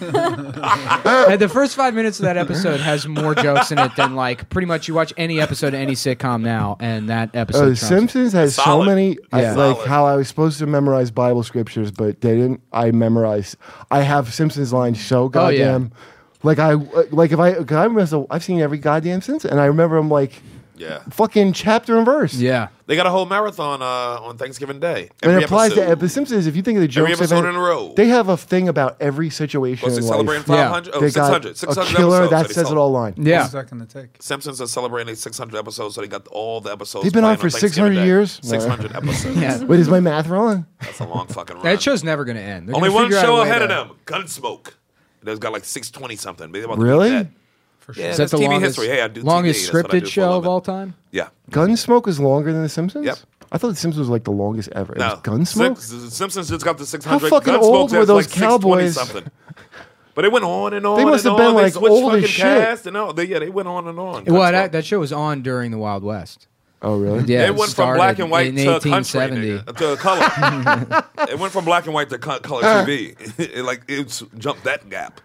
And the first five minutes of that episode has more jokes in it than like pretty much you watch any episode of any sitcom now, and that episode.
Uh,
trumps it.
Simpsons has so
Solid.
many, I-
Yeah.
like
Solid.
how I was supposed to memorize Bible scriptures, but they didn't. I memorized. I have Simpsons lines so
Oh, yeah.
goddamn. Like I like if I, 'cause I remember, I've seen every goddamn Simpsons, and I remember them like
Yeah,
fucking chapter and verse.
Yeah.
they got a whole marathon uh, on Thanksgiving Day.
And
Every
it applies
episode.
to The Simpsons. If you think of the jokes,
Every episode
they've had-
in a row.
they have a thing about every situation
Was
in
it
life.
celebrating
Yeah.
five hundred? Oh,
They
six
got
hundred. six
a
hundred
killer
episodes
that
they
says it
cel-
all line.
Yeah.
What's that going to take?
Simpsons are celebrating six hundred episodes, so they got all the episodes.
They've been on
playing
for six hundred
Thanksgiving Day.
years? No.
six hundred episodes.
Yeah.
Wait, is my math wrong?
That's a long fucking run.
That show's never going to end. They're
Only
gonna
one
figure out a
show
way
ahead
to-
of them. Gunsmoke. They've got like six twenty something. They're about to
Really?
beat that.
For sure.
Yeah,
Is that
that's
the
T V
longest,
history. Hey, I do
longest
T V. That's what I
scripted
do for a
show of
living.
all time?
Yeah.
Gunsmoke is longer than The Simpsons?
Yep.
I thought The Simpsons was like the longest ever. It
No.
was Gunsmoke?
Sim- Simpsons just got the six
How
hundred.
fucking
Gunsmoke
old were
has
those
like six twenty
cowboys?
something. But it went on and on.
They must
and
have been,
on.
like,
they switched
old as
fucking
shit.
cast and all. They, yeah, they went on and on.
Well,
Gunsmoke.
that, that show was on during the Wild West.
Oh, really?
Yeah,
It went from
started
black and white
in
to
eighteen
country,
seventy.
nigga, to color. It went from black and white to co- color T V. It, like it jumped that gap.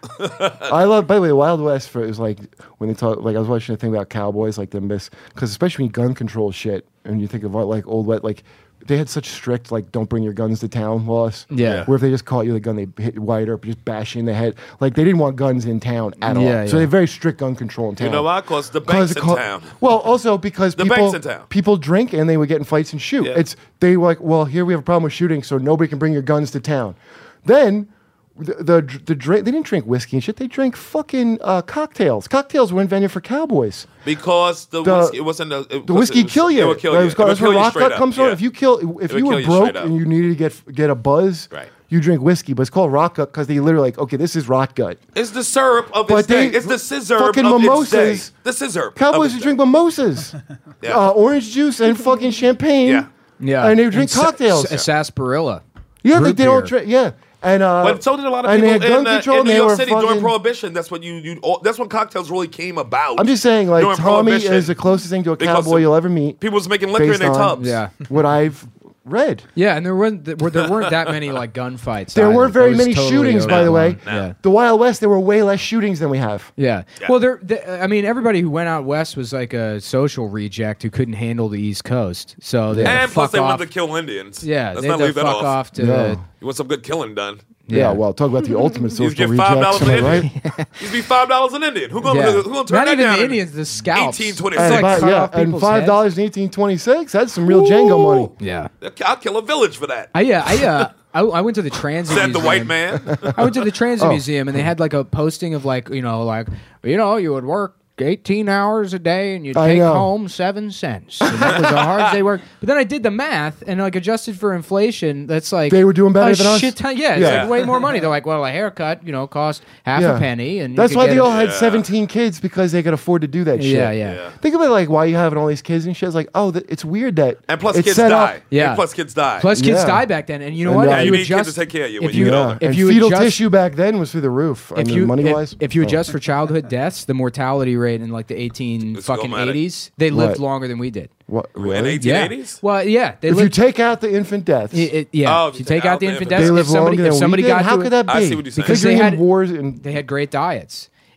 I love, by the way, Wild West for, it was like when they talk, like I was watching a thing about cowboys, like them miss, because especially when gun control shit, and you think of like old West, like they had such strict, like, don't bring your guns to town laws.
Yeah.
Where if they just caught you with a gun, they hit wide up, just bash you in the head. Like they didn't want guns in town at all.
Yeah,
So
yeah.
they have very strict gun control in town.
You know why? Because the
'Cause
banks
it
in
ca-
town.
Well, also because
The
people
banks in town.
people drink and they would get in fights and shoot.
Yeah.
It's they were like, well, here we have a problem with shooting, so nobody can bring your guns to town. Then the the, the drink they didn't drink whiskey and shit. They drank fucking uh, cocktails. Cocktails were invented for cowboys.
Because the,
The-
whiskey, it wasn't the, it
The
was-
whiskey
it was-
kill you.
It would kill
That
you.
was called-
It would
that's where
kill you
rock
straight
gut
up,
comes from.
yeah.
If you kill, if
It
you
would
were
kill you straight
broke
up.
and you needed to get get a buzz,
Right.
you drink whiskey. But it's called rock gut because they literally like, okay, this is rot gut.
It's the syrup of
But
its day.
they-
It's the scissor
fucking
of
mimosas-
its day. The scissor.
Cowboys would drink mimosas,
Yeah.
uh, orange juice, and fucking champagne.
Yeah.
Yeah.
And they drink
sa-
cocktails.
sa- sarsaparilla.
Yeah, they
Root
did all
beer.
drink. Yeah, and uh,
But so did a lot of
and
people
they had gun
in, uh,
control.
in
and
New
they
York
were
City during
fucking-
Prohibition. That's what you, you. all- That's when cocktails really came about.
I'm just saying, like
during
Tommy
Prohibition.
is the closest thing to a
Because
cowboy you'll ever meet.
People was making liquor in
based
their
on-
tubs.
Yeah.
What I've read.
Yeah, and there weren't there weren't- there weren't that many like gunfights.
There
either.
weren't
That
very
was
many
totally
shootings, by the way.
overblown. Yeah.
The Wild West, there were way less shootings than we have.
Yeah.
Yeah.
Well, there. The, I mean, everybody who went out west was like a social reject who couldn't handle the East Coast. So they had to
And plus,
fuck
they
off.
wanted to kill Indians.
Yeah,
let's
they
not
had
leave
to
that
fuck
off.
off to.
No.
You want some good killing done?
Yeah,
Yeah.
well, talk about the ultimate
You
social
get five
rejects,
dollars
am
an
I
Indian.
right?
You be five dollars an Indian. Who gonna
Yeah.
who gonna turn
Not
that
even
down?
the
in
Indians, the scalps.
eighteen twenty
It's
And
like
about-
cut
yeah,
off
and
people's
five dollars in eighteen twenty-six. That's some real Django money.
Yeah.
I'll kill a village for that.
I yeah I uh I, I went to the transit.
Said the
museum.
white man.
I went to the transit
Oh.
museum and they had like a posting of like you know like you know you would work eighteen hours a day and you'd
I
take
know.
home seven cents. And that was how hard they worked. But then I did the math and like adjusted for inflation. That's like
They were doing better
a
than us?
shit ton- Yeah, it's
Yeah.
like way more money. They're like, well, a haircut you know cost half
Yeah.
a penny and you
That's
could
why
get
they
it-
all had
Yeah.
seventeen kids because they could afford to do that shit.
Yeah, yeah,
Yeah.
Think of it like why you having all these kids and shit. It's like, oh, th- it's weird that
And plus,
it's
kids
set
die.
up-
Yeah.
And plus, kids die.
Plus, kids
Yeah.
died back then, and you know
And
what?
now
If
you
you
need kids
adjust,
to take care of you
if
when you get
Yeah.
older.
if
and
you
fetal
adjust-
tissue back then was through the roof. I
if
mean,
you
money
if,
wise,
if you adjust for childhood deaths, the mortality rate in like the eighteen
It's
fucking
automatic.
eighties, they lived
What?
longer than we did.
what
In
really?
eighteen
Yeah.
eighties?
Well, yeah, they
If you
lived.
take out the infant deaths,
it- it- yeah,
Oh,
if you take out the infant
deaths,
deaths,
they
if
live
somebody
longer
if
than
somebody
we did.
got
How
to
could
it,
that be?
I see what you're saying.
Because they
Figuring
had-
in wars and
they had great diets.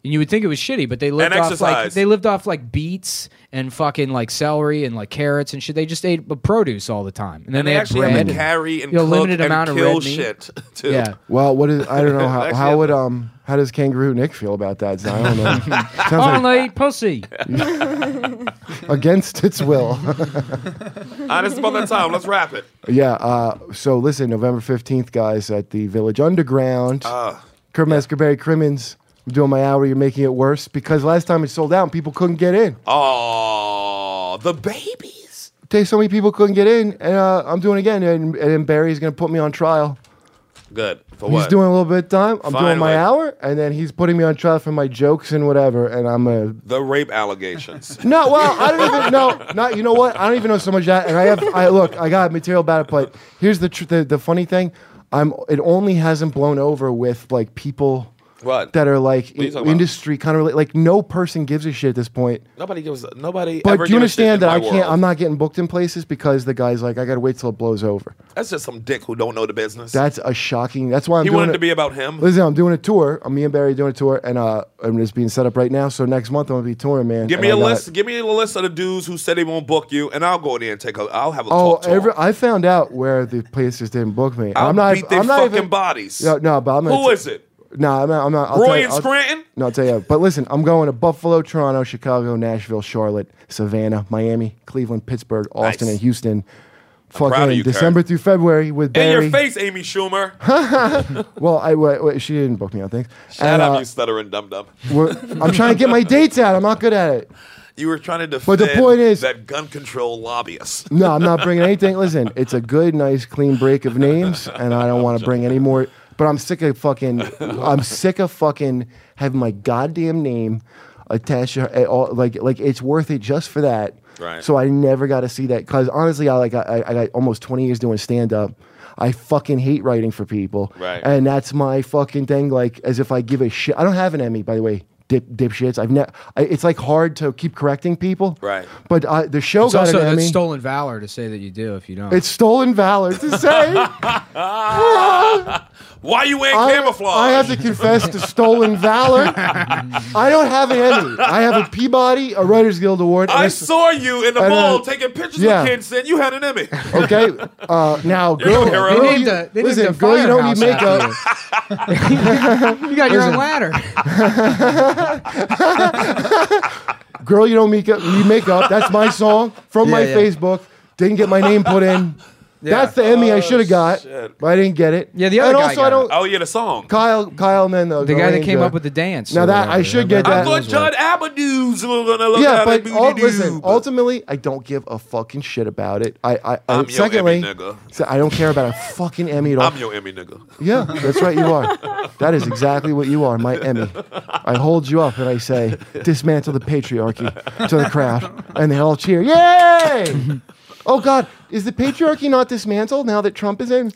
and you would think it was shitty, but they lived
And
off like
exercise.
they lived off like beets and fucking like celery and like carrots and shit. They just ate produce all the time, and then
And
they,
they
had
actually
bread
have to
and,
carry and
you know,
cook
limited
and
amount of
kill
red meat.
shit too.
Yeah.
Well, what is I don't know how,
Actually,
how
I
would
love-
um how does Kangaroo Nick feel about that? I don't know. Sounds
Oh,
like
they eat pussy.
against its will.
Ah, this is about that time. Let's wrap it.
Yeah. Uh, so listen, November fifteenth, guys, at the Village Underground.
Uh,
Kermasker Barry Crimmins. I'm doing my hour. You're making it worse because last time it sold out and people couldn't get in.
oh, the babies.
They, so many people couldn't get in, and uh, I'm doing it again. And, and then Barry's going to put me on trial.
Good. For
He's
what?
doing a little bit of time. I'm doing my
Finally.
hour, and then he's putting me on trial for my jokes and whatever. And I'm a
the rape allegations.
no. Well, I don't even know. Not you know what? I don't even know so much that. And I have. I look. I got material about it, but here's the tr- the, the funny thing. I'm. It only hasn't blown over with like people.
What?
That are like
are you
in-
talking about?
industry kind of like no person gives a shit at this point.
Nobody gives. Nobody.
But
ever
do you
gives a shit
understand
in
that
my
I can't?
world.
I'm not getting booked in places because the guy's like, I gotta wait till it blows over.
That's just some dick who don't know the business.
That's a shocking. That's why I'm
he
doing
wanted
it.
to be about him.
Listen, I'm doing a tour. I'm me and Barry doing a tour, and uh, and it's being set up right now. So next month I'm gonna be touring, man.
Give
And
me a
I got-
list. Give me a list of the dudes who said they won't book you, and I'll go there and take a. I'll have a
Oh,
talk to
every,
them.
I found out where the places didn't book me.
I'll
I'm not.
beat their
I'm not
fucking
even,
bodies.
No, no, but I'm.
Who is it?
No, I'm not. I'm not I'll
Roy
tell you,
and
I'll-
Scranton?
No, I'll tell you. But listen, I'm going to Buffalo, Toronto, Chicago, Nashville, Charlotte, Savannah, Miami, Cleveland, Pittsburgh, Austin,
Nice.
and Houston.
proud of
Fucking
you,
December
Kurt.
through February with
In
Barry.
your face, Amy Schumer.
Well, I wait, wait, she didn't book me on things.
Shut
And,
up,
uh,
you stuttering dum dum.
we're- I'm trying to get my dates out. I'm not good at it.
You were trying to defend
But the point is-
that gun control lobbyist.
No, I'm not bringing anything. Listen, it's a good, nice, clean break of names, and I don't want to bring any more. But I'm sick of fucking. I'm sick of fucking having my goddamn name attached to uh, all, like like it's worth it just for that.
Right.
So I never got to see that because honestly, I like I, I got almost twenty years doing stand up. I fucking hate writing for people.
Right.
And that's my fucking thing. Like as if I give a shit. I don't have an Emmy, by the way. Dip dipshits. I've never. It's like hard to keep correcting people.
Right.
But I, the show
It's
got
also
an
that's
Emmy.
stolen valor to say that you do if you don't.
It's stolen valor to say.
Why you wearing
I,
camouflage?
I have to confess to stolen valor. I don't have an Emmy. I have a Peabody, a Writers Guild Award. and
I
a-
saw you in the
and, uh,
mall taking pictures
yeah.
with kids saying you had an Emmy.
Okay. Uh, now, girl,
no hero.
girl,
They
named
you,
a- they named
listen,
a
girl, you don't need
firehouse
makeup.
you got your own ladder.
Girl, you don't make up, need makeup. That's my song from my
Yeah, yeah.
Facebook. Didn't get my name put in. That's the Emmy I should have got,
shit.
but I didn't get it.
Yeah, the other
and
guy
also
got
I don't.
Oh yeah, the song.
Kyle, Kyle, and then the,
The guy that came
arranger.
up with the dance.
Now
or
that- I
whatever.
should get
I
that-
thought Judd Apatow's were gonna look
Yeah,
at
but
it.
ul-
booty-doo,
listen.
but-
Ultimately, I don't give a fucking shit about it. I, I,
I'm
and
your
secondly,
Emmy nigga.
so I don't care about a fucking Emmy at all.
I'm your Emmy nigga.
Yeah, that's right. You are. That is exactly what you are, my Emmy. I hold you up and I say, dismantle the patriarchy to the crowd, and they all cheer. Yay! Oh God, is the patriarchy not dismantled now that Trump is in?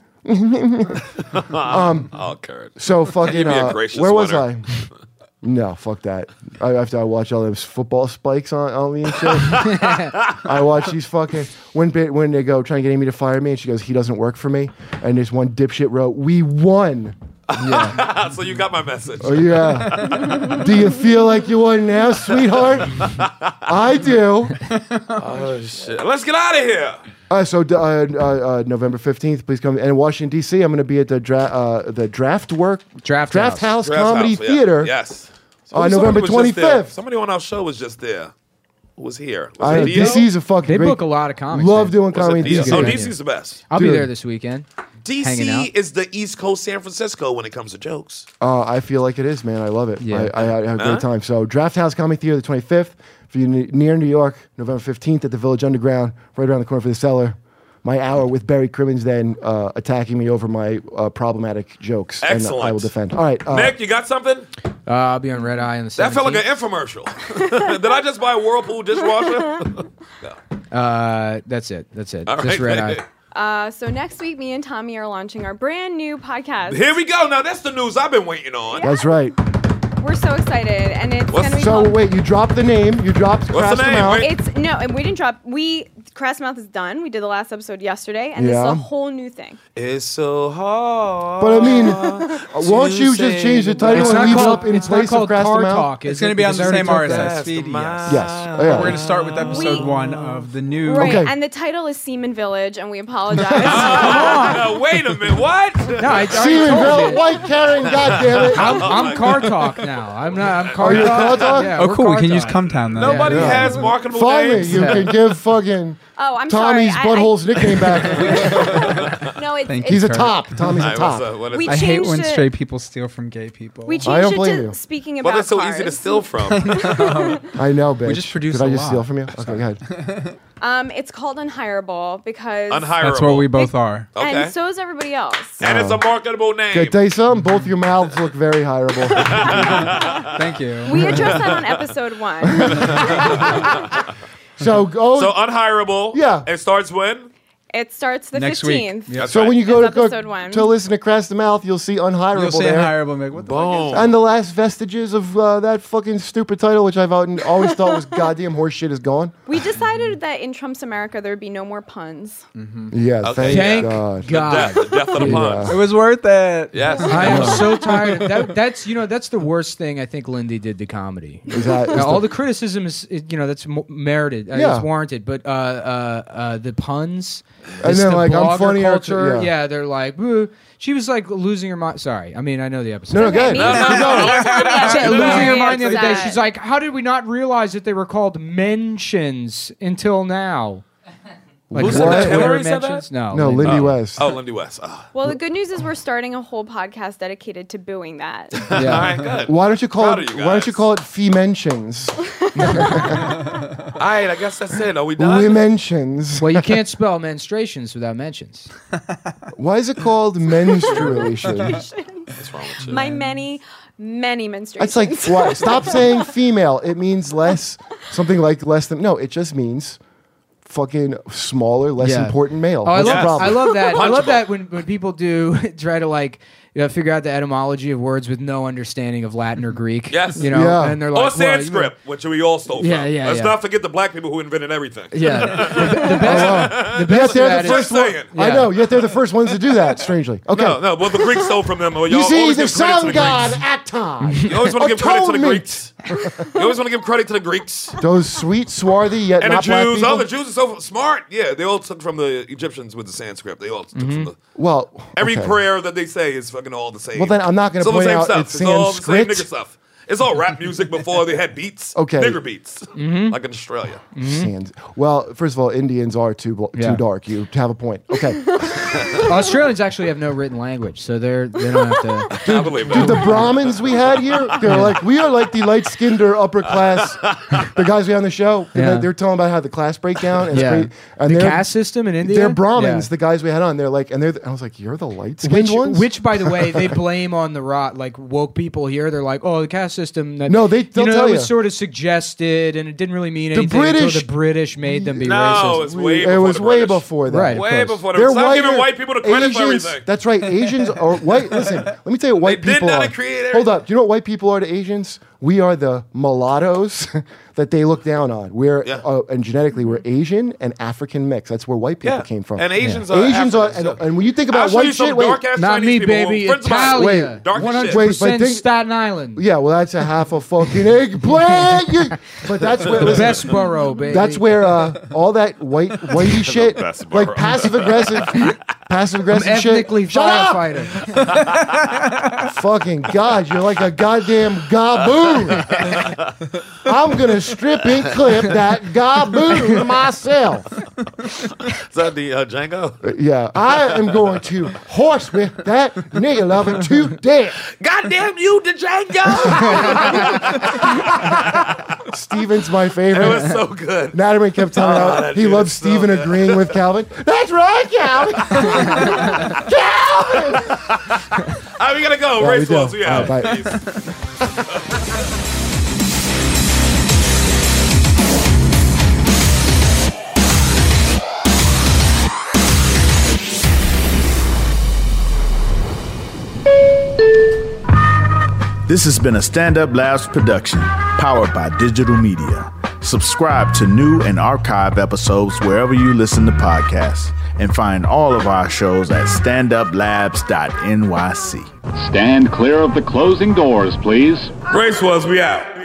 Oh, Kurt.
So
you
fucking.
be a
Uh,
gracious
where was
winner?
I? No, fuck that. I after I watch all those football spikes on, on me and shit. I watch these fucking when ba- when they go trying to get Amy to fire me, and she goes, "He doesn't work for me." And this one dipshit wrote, "We won."
So you got my message.
Oh yeah. Do you feel like you won now, sweetheart? I do.
Oh shit. Let's get out of here.
Uh, so uh, uh, uh, November fifteenth, please come. And in Washington D C, I'm going to be at the dra- uh, the Draft Work
Draft
Draft
House.
House,
Draft
Comedy
House, yeah.
Theater.
Yes.
Uh,
Somebody
November
was just there.
twenty-fifth.
Somebody on our show was just there. Who was here? Was
I,
it Dio?
D C's a fucking
They
great.
book a lot of comics.
Love
man.
doing
Was it
comedy in
Dio?
D C.
Oh,
Yeah.
D C's the best.
I'll be
Dude.
there this weekend.
D
Hanging
C
out.
is the East Coast San Francisco when it comes to jokes.
Uh, I feel like it is, man. I love it.
Yeah.
I, I, I have a
Huh?
great time. So Draft House Comedy Theater, the twenty-fifth. If you're ne- near New York, November fifteenth at the Village Underground, right around the corner for the Cellar. My hour with Barry Crimmins then uh, attacking me over my uh, problematic jokes. And
Excellent.
I will defend. All right. Uh,
Nick, you got something?
Uh, I'll be on Red Eye on the
That felt like
seventeenth.
an infomercial. Did I just buy a Whirlpool dishwasher?
Uh, that's it. That's it.
All
Just
right.
Red Eye.
Uh, so next week, me and Tommy are launching our brand new podcast.
Here we go. Now that's the news I've been waiting on.
That's right.
We're so excited, and it's
What's-
gonna be
So
called.
wait, you dropped the name. You dropped
What's the
Crass the
name?
Mouth.
Wait.
It's no, and we didn't drop. We Crass Mouth is done. We did the last episode yesterday, and this is
Yeah.
a whole new thing.
It's so hard.
But I mean, won't you just change the title
It's
and
not
leave it
called,
up in
it's not
place of
called
Crass the
Car
Mouth?
Talk.
It's
is
going to
it?
be on
Because
the
I already
same
took
R S
that.
S feed. Yes.
Yes. Oh,
We're
yeah.
going to start with episode
We-
one of the new.
Right,
Okay.
and the title is Seaman Village, and we apologize.
No, wait a minute. What?
No, I already told
Seamanville,
you.
White Karen, goddammit.
I'm, I'm Car Talk now. I'm not. I'm Car
you
Talk.
Car Talk?
Yeah,
Oh,
we're
cool. We
Car
can use
Talk.
Cumtown then.
Nobody
Yeah.
has marketable
Finally,
names.
you can give fucking
oh, I'm
Tommy's
sorry. I-
butthole's nickname back.
I, no, it's,
Thank
it's
He's a
Kurt.
top. Tommy's a
Hey, what's
top.
up? What is
We
I
it?
hate
changed
when
it-
straight people steal from gay people.
we
I
changed
don't
it
blame
to
you.
speaking about
Well, that's so
cars.
easy to steal from.
I know, bitch.
just produced
Did I
a
just
lot.
steal from you? Okay, go ahead.
Um, it's called Unhireable because
Unhireable.
That's what we both are.
Okay.
and so is everybody else.
And it's a marketable name.
Okay, tell you something. Both your mouths look very hireable.
Thank you.
We addressed that on episode one.
So go.
So unhireable.
Yeah.
It starts when?
It starts the
Next week.
fifteenth.
Yep.
That's
so
right.
when you go to
It's
go
episode one.
to listen to Crass the Mouth, you'll see unhireable
You'll say
there.
unhireable and be like, what the fuck is
Boom.
And the last vestiges of uh, that fucking stupid title, which I've out- always thought was goddamn horse shit, is gone.
We decided that in Trump's America there would be no more puns.
Yeah,
Okay.
thank,
Thank
God.
God.
Death, the death of the
Yeah.
puns.
It was worth it.
Yes.
I am so tired. That, that's you know that's the worst thing I think Lindy did to comedy.
Is that, is
Now, all
the-
the criticism is, is, you know, that's mo- merited. Uh,
Yeah.
It's warranted. But uh, uh, uh, the puns,
And
it's
then,
the
like, I'm
blogger
funny after-
culture.
yeah.
Yeah. they're like, "Boo." She was like losing her mind. Sorry, I mean, I know the episode.
no, no,
Okay,
good.
me
No, no,
too.
no, no.
Me too.
She said,
I'm
losing her
very
mind the other day.
upset.
She's like, "How did we not realize that they were called mentions until now?" Like
Who
said
what?
that?
Twitter
Hillary said that?
mentions? No,
No, Lindy
Oh.
West.
Oh, Lindy West. Oh.
Well, the good news is we're starting a whole podcast dedicated to booing that.
All
Yeah.
right, good.
Why don't you call
Proud
it?
of you
Why don't you
guys.
call it Fementions?
All right, I guess that's it. Are we done?
Womentions.
Well, you can't spell menstruations without mentions.
Why is it called menstruation?
What's wrong with you?
My many, many menstruations.
It's like why, stop saying female. It means less. Something like less than. No, it just means fucking smaller, less
Yeah.
important male.
Oh, I
What's the
love,
problem?
I love that. I love
Punchable.
that when, when people do try to like you know, figure out the etymology of words with no understanding of Latin or Greek.
Yes.
you know,
Yeah.
and they're
Or
like, well,
Sanskrit, which we all stole
Yeah,
from.
yeah,
Let's
yeah.
not forget the black people who invented everything.
you know- yeah. The, the best, the best
Yet
of
they're
that
the
is-
first one.
saying.
I
Yeah.
know. Yet they're the first ones to do that. Strangely. Okay.
No, no, well, the Greeks stole from them. Y'all
You see,
always
the
give credit to
sun
the
god
Greeks.
Acton.
You always want to give credit to the
Atonement.
Greeks. You always want to give credit to the Greeks.
Those sweet, swarthy, yet
And the
not black
Jews.
people.
Oh, the Jews are so smart. Yeah, they all took from the Egyptians with the Sanskrit. They all took from the.
Well,
Every
okay.
prayer that they say is fucking all the same.
Well, then I'm not gonna
It's all the
point
same
out
stuff.
it's
all the same
Sanskrit.
nigger stuff. It's all rap music before they had beats.
Okay.
Nigger beats.
Mm-hmm.
Like in Australia.
Sands. Well, first of all, Indians are too bl-
Yeah.
too dark. You have a point. Okay.
Australians actually have no written language, so they're they don't have to.
I believe
Dude, the
that.
Brahmins we had here, they're like, we are like the light-skinned or upper class. The guys we had on the show,
Yeah.
they, they're telling about how the class breakdown. And it's
Yeah,
great. And
the
they're,
caste system in India.
they're Brahmins.
Yeah.
The guys we had on, they're like, and they're. I was like, you're the light-skinned
Which,
ones.
which, by the way, they blame on the rot. Like woke people here, they're like, "Oh, the caste system." That,
No, they- they'll
you know,
tell
that was
ya.
sort of suggested, and it didn't really mean
The
anything
British-
until the British made them be
No,
racist.
it's way
it
before
was
the
way
British.
before that.
Right. of
Way
course.
before the
They're
Stop
whiter.
giving white people the credit for
Asians,
everything.
That's right. Asians are white. Listen, let me tell you what white
They did
people
not
are.
create everything.
Hold up. Do you know what white people are to Asians? We are the mulattoes that they look down on. We're
Yeah.
uh, and genetically we're Asian and African mix. That's where white people
Yeah.
came from.
And Asians are
Asians are,
Africans,
and,
too.
and when you think
I'll
about
show you
white
some
shit, wait,
dark-ass
Not
Chinese
me,
people.
baby.
Friends of mine.
Italia.
Wait.
Dark as
One hundred
shit.
Wait, but
percent
think-
Staten Island.
yeah, well, that's a half a fucking eggplant. You- but that's where
The
listen,
best borough, baby.
That's where uh, all that white whitey shit,
best
like
borough.
passive aggressive, passive
I'm
aggressive shit.
ethnically
Shut up!
firefighter.
Fucking God, you're like a goddamn gaboon. I'm gonna strip and clip that gaboon myself.
Is that the uh, Django?
Yeah, I am going to horsewhip that nigga lover to death.
Goddamn you, the Django!
Steven's my
It
favorite.
was so good.
Natterman kept telling me
Oh,
how
that
he
dude
loves
is so
Steven
good.
agreeing with Calvin. That's right, Calvin. Calvin.
All right, we gotta go.
Yeah, we
Race
do.
Wars, we
All
out.
right, bye.
Peace.
This has been a Stand Up Labs production, powered by digital media. Subscribe to new and archive episodes wherever you listen to podcasts, and find all of our shows at stand up labs dot n y c.
Stand clear of the closing doors, please.
Race Wars, we out.